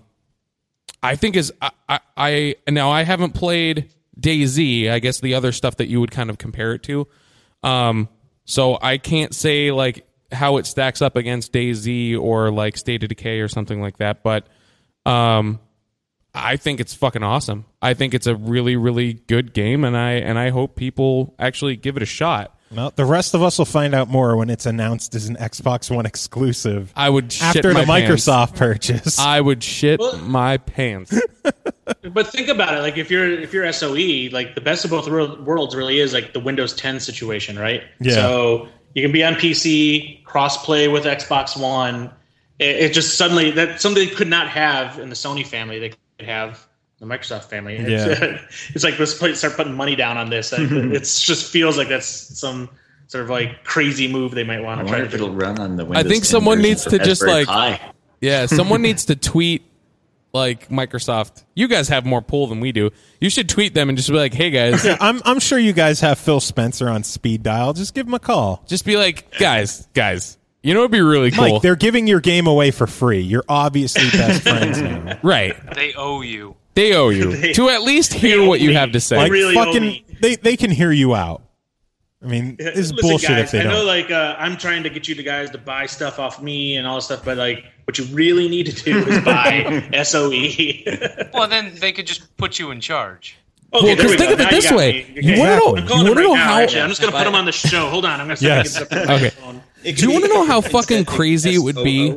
I think is I, I, I now I haven't played DayZ. I guess the other stuff that you would kind of compare it to. Um, so I can't say like how it stacks up against DayZ or like State of Decay or something like that. But um, I think it's fucking awesome. I think it's a really really good game, and I and I hope people actually give it a shot. Well, the rest of us will find out more when it's announced as an Xbox One exclusive I would shit after my the Microsoft pants. purchase. I would shit Well- my pants. But think about it. Like if you're if you're S O E, like the best of both wor- worlds really is like the Windows ten situation, right? Yeah. So you can be on P C, cross-play with Xbox One. It, it just suddenly that something they could not have in the Sony family. They could have the Microsoft family. It's, Yeah. it's like let's put, start putting money down on this. It just feels like that's some sort of like crazy move they might want I to wonder try if to it'll do. run on the Windows think ten someone version needs for to just, Raspberry like- Pi. Yeah, someone needs to tweet like Microsoft, you guys have more pull than we do. You should tweet them and just be like, "Hey guys," Yeah, I'm I'm sure you guys have Phil Spencer on speed dial. Just give him a call. just be like, "Guys, guys, you know, it'd be really cool." Mike, they're giving your game away for free. You're obviously best friends now. Right? They owe you. They owe you They- to at least hear owe what you me. have to say. Like really owe fucking, me. they they can hear you out. I mean, it's Listen, bullshit guys, if they I know, don't. like, uh, I'm trying to get you guys to buy stuff off me and all this stuff, but like, what you really need to do is buy S O E. Well, then they could just put you in charge. Okay, Well, there 'cause we think go. of it Now this got way. me. You Okay. wanna know- I'm you calling wanna him right know now, how- actually. I'm just going to put him on the show. Hold on. I'm going to Yes. Okay. Do you want to know how fucking crazy it would be?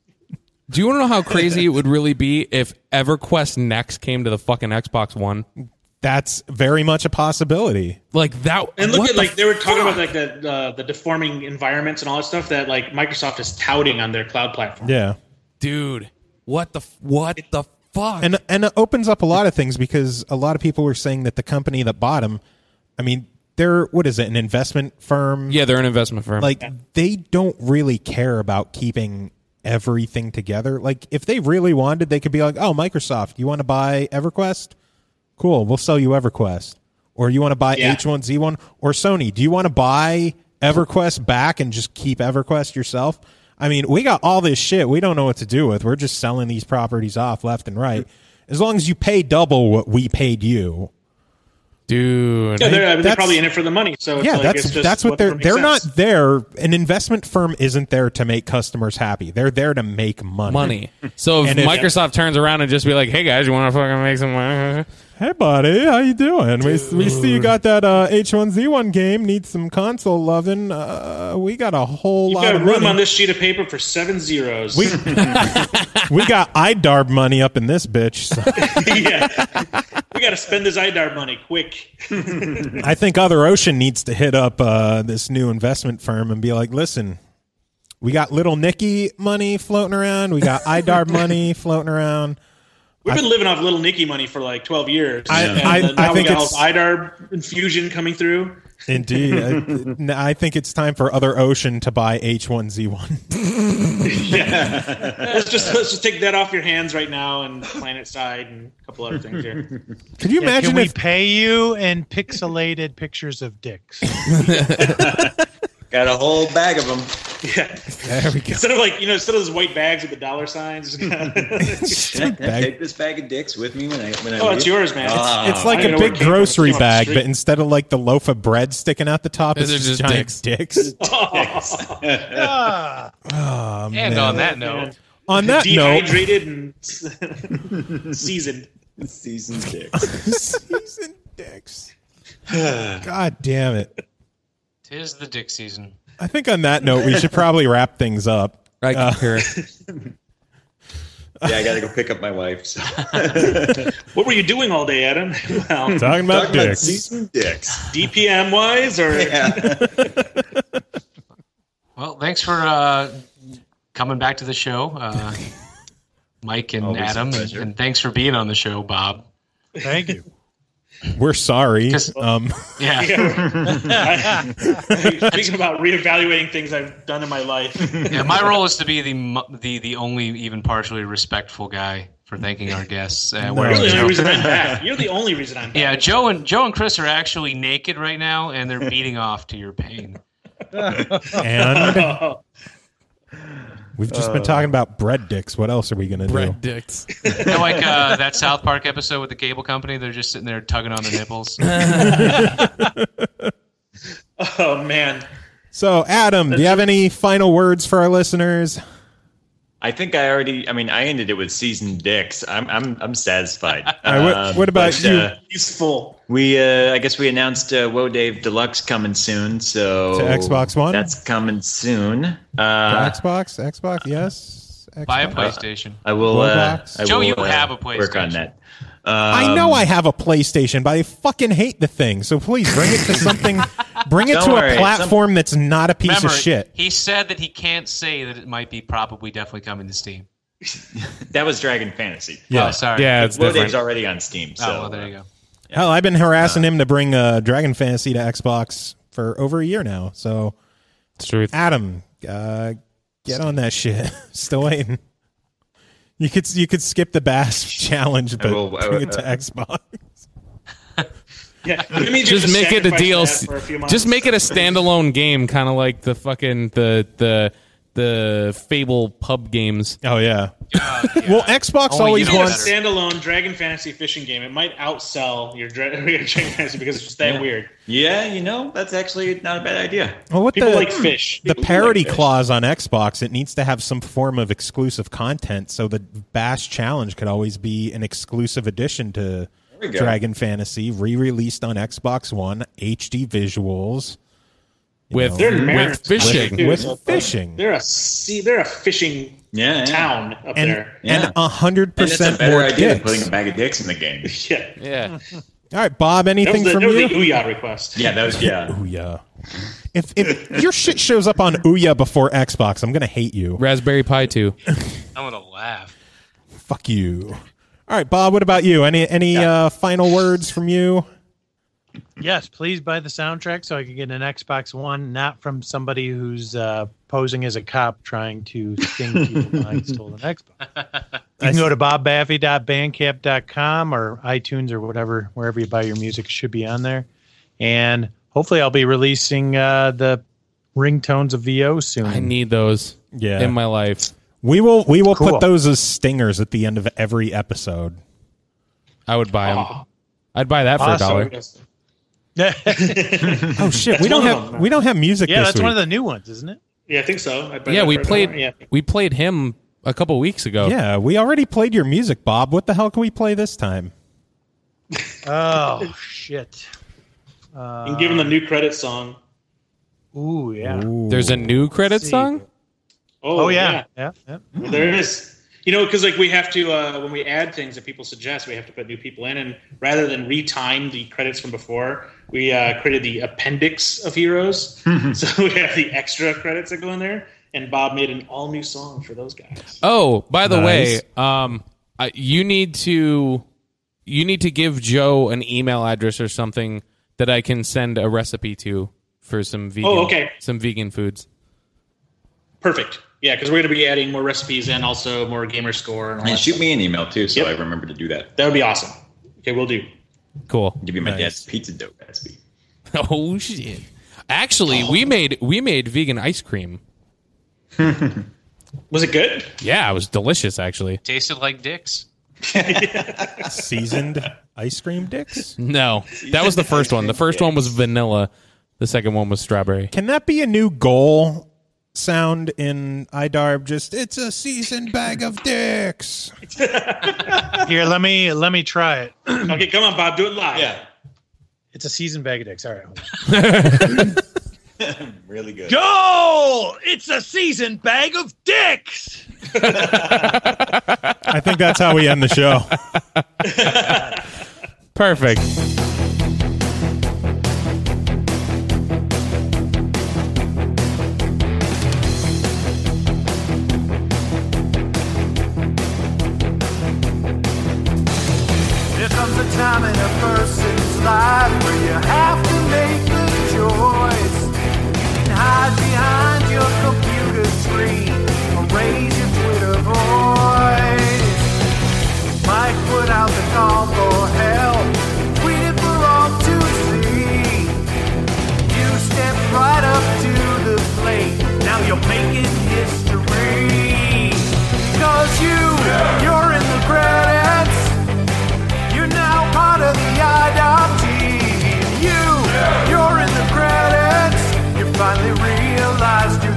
Do you want to know how crazy it would really be if EverQuest Next came to the fucking Xbox One? That's very much a possibility. Like that. And look what at the like they were talking fuck? about like the uh, the deforming environments and all that stuff that like Microsoft is touting on their cloud platform. Yeah. Dude, what the f- what the fuck? And and it opens up a lot of things because a lot of people were saying that the company that bought them, I mean, they're what is it, an investment firm? yeah, they're an investment firm. Like they don't really care about keeping everything together. Like if they really wanted, they could be like, "Oh, Microsoft, you want to buy EverQuest? Cool, we'll sell you EverQuest." Or you want to buy Yeah. H one Z one? Or Sony, do you want to buy EverQuest back and just keep EverQuest yourself? I mean, we got all this shit we don't know what to do with. We're just selling these properties off left and right. As long as you pay double what we paid you. dude, Yeah, they're, I mean, they're That's- probably in it for the money. So it's Yeah, like, that's it's just that's what they're whatever they're makes not sense. there. An investment firm isn't there to make customers happy. They're there to make money. money. So if And if- Microsoft turns around and just be like, "Hey guys, you want to fucking make some money?" Hey, buddy, how you doing? We we see you got that uh, H one Z one game. Need some console loving. Uh, we got a whole You've lot got of room money. on this sheet of paper for seven zeros. We we got I D A R B money up in this bitch. So yeah, we got to spend this I D A R B money quick. I think Other Ocean needs to hit up uh, this new investment firm and be like, listen, we got Little Nicky money floating around. We got I D A R B money floating around. We've been living off Little Nicky money for like twelve years. I- and I- uh, now I we think got all it's- this I D A R B infusion coming through. Indeed. I, I think it's time for Other Ocean to buy H one Z one. Let's just let's just take that off your hands right now and Planet Side and a couple other things here. Could you Yeah, imagine can we if pay you in pixelated pictures of dicks? Got a whole bag of them. Yeah, there we go. instead of like you know instead of those white bags with the dollar signs. Bag. Take this bag of dicks with me when I when I Oh, leave. it's yours, man. Ah. It's like I a don't know where big it came from. It grocery came off the bag, street. but instead of like the loaf of bread sticking out the top, it's They're just, just giant dicks. Ah, Oh, And man. on that note, On that note, Dehydrated and seasoned. Seasoned dicks. seasoned dicks. God damn it. tis the dick season. I think on that note, we should probably wrap things up. I Uh, concur. Yeah, I got to go pick up my wife. So. What were you doing all day, Adam? Well, Talking about Talking about dicks. seasoned dicks. D P M wise, or Yeah. Well, thanks for uh, coming back to the show, uh, Mike and Always a Adam, and, pleasure. and thanks for being on the show, Bob. thank you. We're sorry. 'Cause- Um, Yeah, speaking about reevaluating things I've done in my life. yeah. My role is to be the mu- the the only even partially respectful guy for thanking our guests. Uh, No. whereas You're the Joe- only reason I'm back. You're the only reason I'm back. yeah, Joe and Joe and Chris are actually naked right now, and they're beating off to your pain. and we've just been talking about bread dicks. What else are we going to do? Bread dicks. You know, like uh, that South Park episode with the cable company, they're just sitting there tugging on their nipples. Oh man. So, Adam, do you have any final words for our listeners? I think I already. I mean, I ended it with seasoned dicks. I'm I'm I'm satisfied. All right, what- Um, what about but, you? Uh, He's full. we uh, I guess we announced uh, Woe Dave Deluxe coming soon. So To Xbox One? That's coming soon. For Uh, Xbox? Xbox? Yes. Xbox. Buy a PlayStation. I will. Uh, Roblox? I Joe, will, you uh, have a Work on PlayStation. that. I know I have a PlayStation, but I fucking hate the thing. So please bring it to something. Bring it Don't to worry, a platform that's not a piece Remember, of shit. he said that he can't say that it might be probably definitely coming to Steam. That was Dragon Fantasy. Oh, sorry. Yeah, it's Woe different. Dave's already on Steam. So Oh, well, there you go. Hell, I've been harassing him to bring uh, Dragon Fantasy to Xbox for over a year now. So, It's truth. Adam, uh, get on that shit. Still waiting. You could you could skip the Bass challenge, but will- I bring will- it to Xbox. Yeah, it means you Just have to make it a sacrifice D L that C. for a few months. Just make it a standalone game, kind of like the fucking the the the Fable pub games. Oh yeah. God, yeah. Well, Xbox Only always you know Make a wants. better. standalone Dragon Fantasy fishing game. It might outsell your, Dra- your Dragon Fantasy because it's just that Yeah. weird. Yeah, you know, that's actually not a bad idea. Well, what People the like fish. the People do parity like fish. clause on Xbox? It needs to have some form of exclusive content, so the Bass Challenge could always be an exclusive addition to we go. Dragon Fantasy, re-released on Xbox One, H D visuals. you With know, They're with nerds. fishing. Dude, with like, fishing. They're a sea. They're a fishing Yeah, yeah. town up and there. Yeah. and a hundred And it's a percent better more idea than dicks. putting a bag of dicks in the game. Yeah. Yeah. All right, Bob. That was Anything the, from that was you? the Ouya request. Yeah, that was yeah. Ouya. If if your shit shows up on Ouya before Xbox, I'm gonna hate you. Raspberry Pi two. I'm gonna laugh. Fuck you. All right, Bob. What about you? Any any uh, final words from you? Yes, please buy the soundtrack so I can get an Xbox One, not from somebody who's uh, posing as a cop trying to sting people behind stolen Xbox. You can go to bob baffy dot bandcamp dot com or iTunes or whatever, wherever you buy your music, should be on there. And hopefully I'll be releasing uh, the ringtones of V O soon. I need those Yeah. in my life. We will we will Cool. put those as stingers at the end of every episode. I would buy them. Aw. I'd buy that for Awesome. a dollar. Oh shit, we don't one of have them. we don't have music yeah, this that's week. one of the new ones, isn't it? Yeah, I think so. I'd buy Yeah, that we for a played dollar. Yeah. we played him a couple weeks ago. Yeah, we already played your music, Bob. What the hell can we play this time? Oh, shit. You can give him the new credit song. Ooh, yeah. Ooh. There's a new credit See. song? Oh, Oh, yeah. Yeah. yeah. Well, there it is. You know, because like we have to uh, when we add things that people suggest, we have to put new people in, and rather than retime the credits from before, we uh, created the appendix of heroes. So we have the extra credits that go in there, and Bob made an all new song for those guys. Oh, by the Nice. way, um, I, you need to you need to give Joe an email address or something that I can send a recipe to for some vegan. Oh, okay. Some vegan foods. Perfect. Yeah, because we're going to be adding more recipes and also more gamer score and all And that. shoot stuff. me an email too, so Yep. I remember to do that. That would be awesome. Okay, we'll do. Cool. Give you my Nice. dad's pizza dough recipe. Oh shit! Actually, we made we made vegan ice cream. Was it good? Yeah, it was delicious. Actually, Tasted like dicks. Seasoned ice cream dicks? no, that was the first one. The first one was vanilla. The second one was strawberry. Can that be a new goal sound in I D A R B? Just it's a seasoned bag of dicks. Here, let me let me try it. Okay, come on, Bob, do it live. Yeah, It's a seasoned bag of dicks. All right. Hold on. really good. Go! It's a seasoned bag of dicks. I think that's how we end the show. Perfect. There comes a time in a person's life where you have to make the choice. You can hide behind your computer screen or raise your Twitter voice. Might put out the call for help, tweet it for all to see. You step right up to the plate, now you're making history. Cause you, you're in the credits. You're now part of the I D A R B team. You, you're in the credits. You finally realized your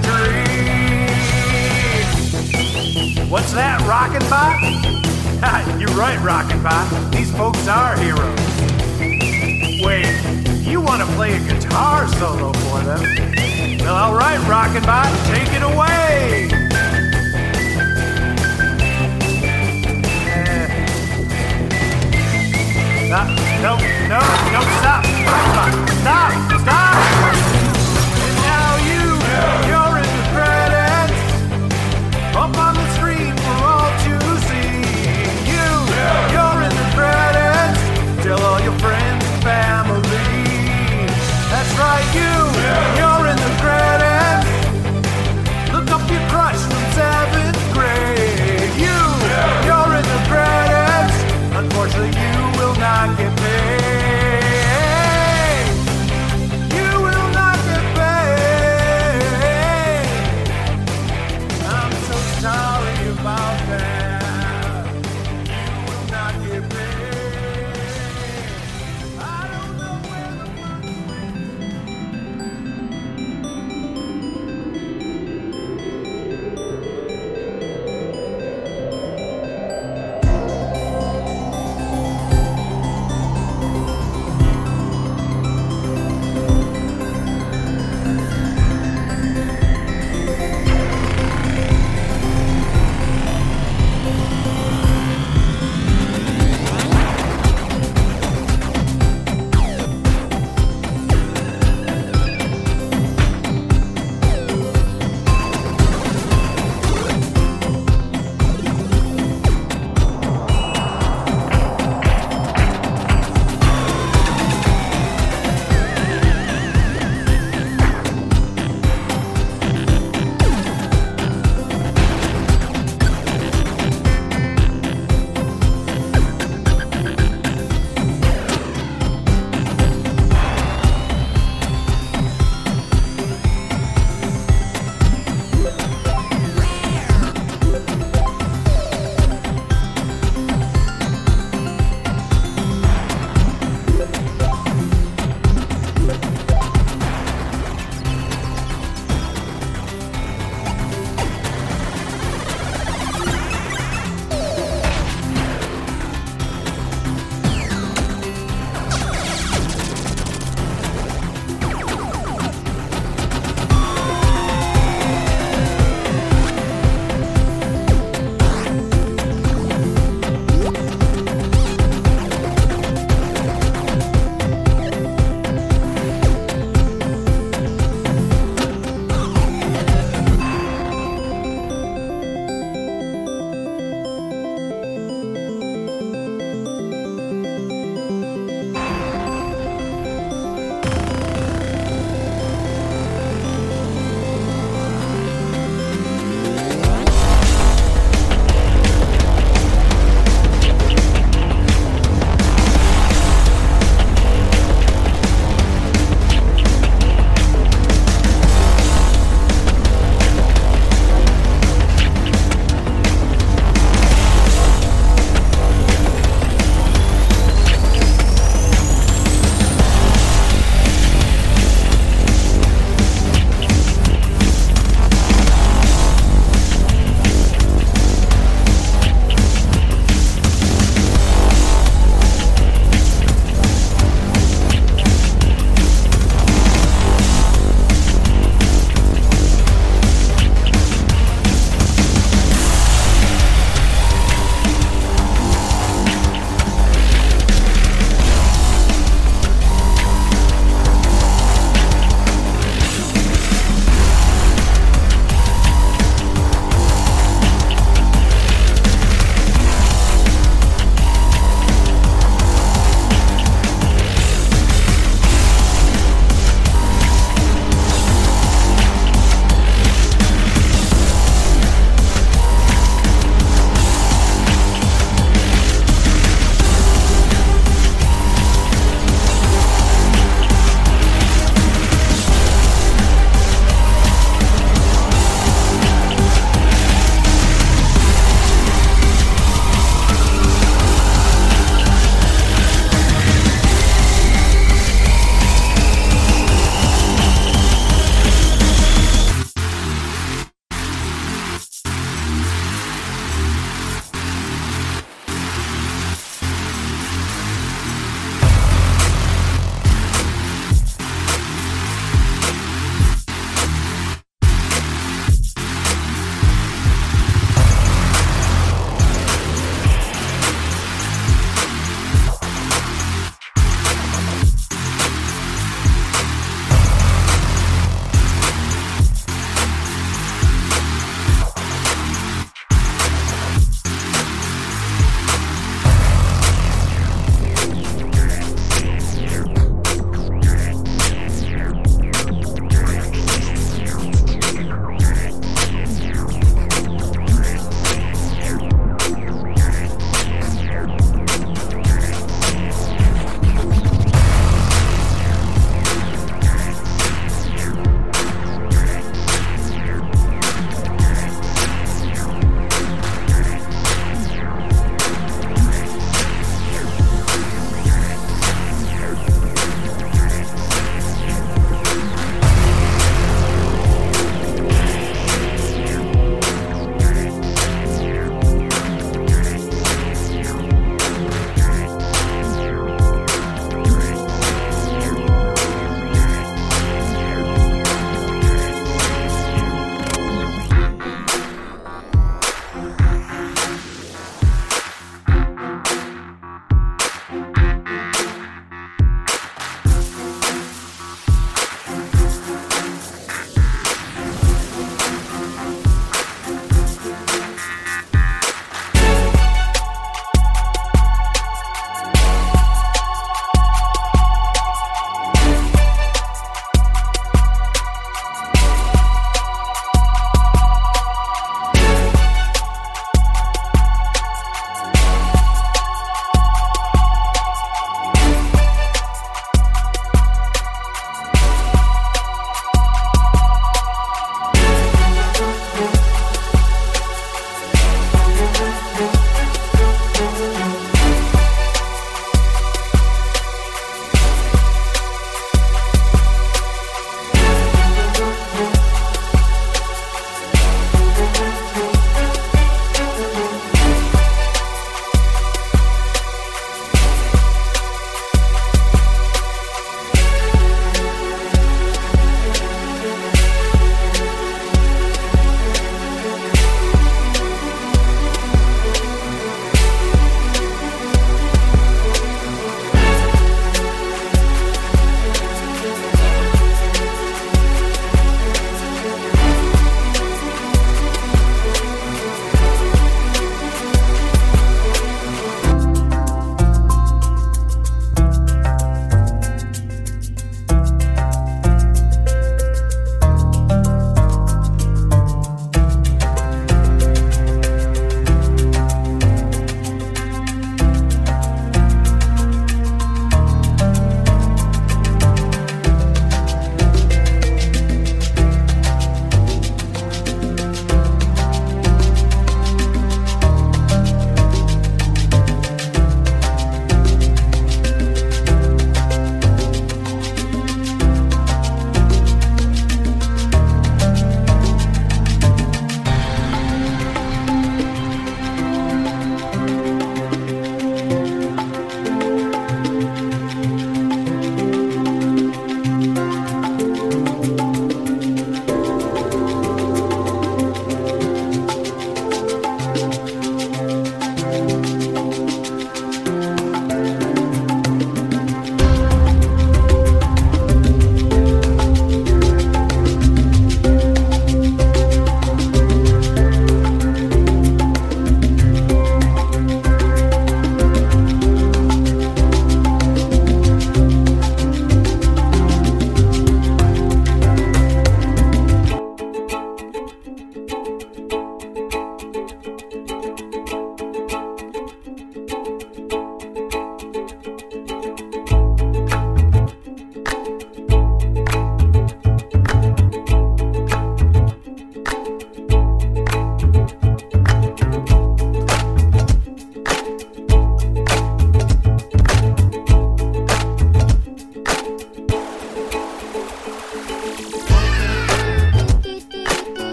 dream. What's that, Rockin' Bot? You're right, Rockin' Bot. These folks are heroes. Wait, you want to play a guitar solo for them? Well, all right, Rockin' Bot, take it away. Stop. No, no, no, stop. Stop, stop. And now you, you're in the credits. Up on the screen for all to see. You, you're in the credits. Tell all your friends and family. That's right, you, you're in the credits. Look up your crush from seventh grade. You,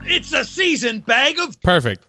It's a seasoned bag of Perfect.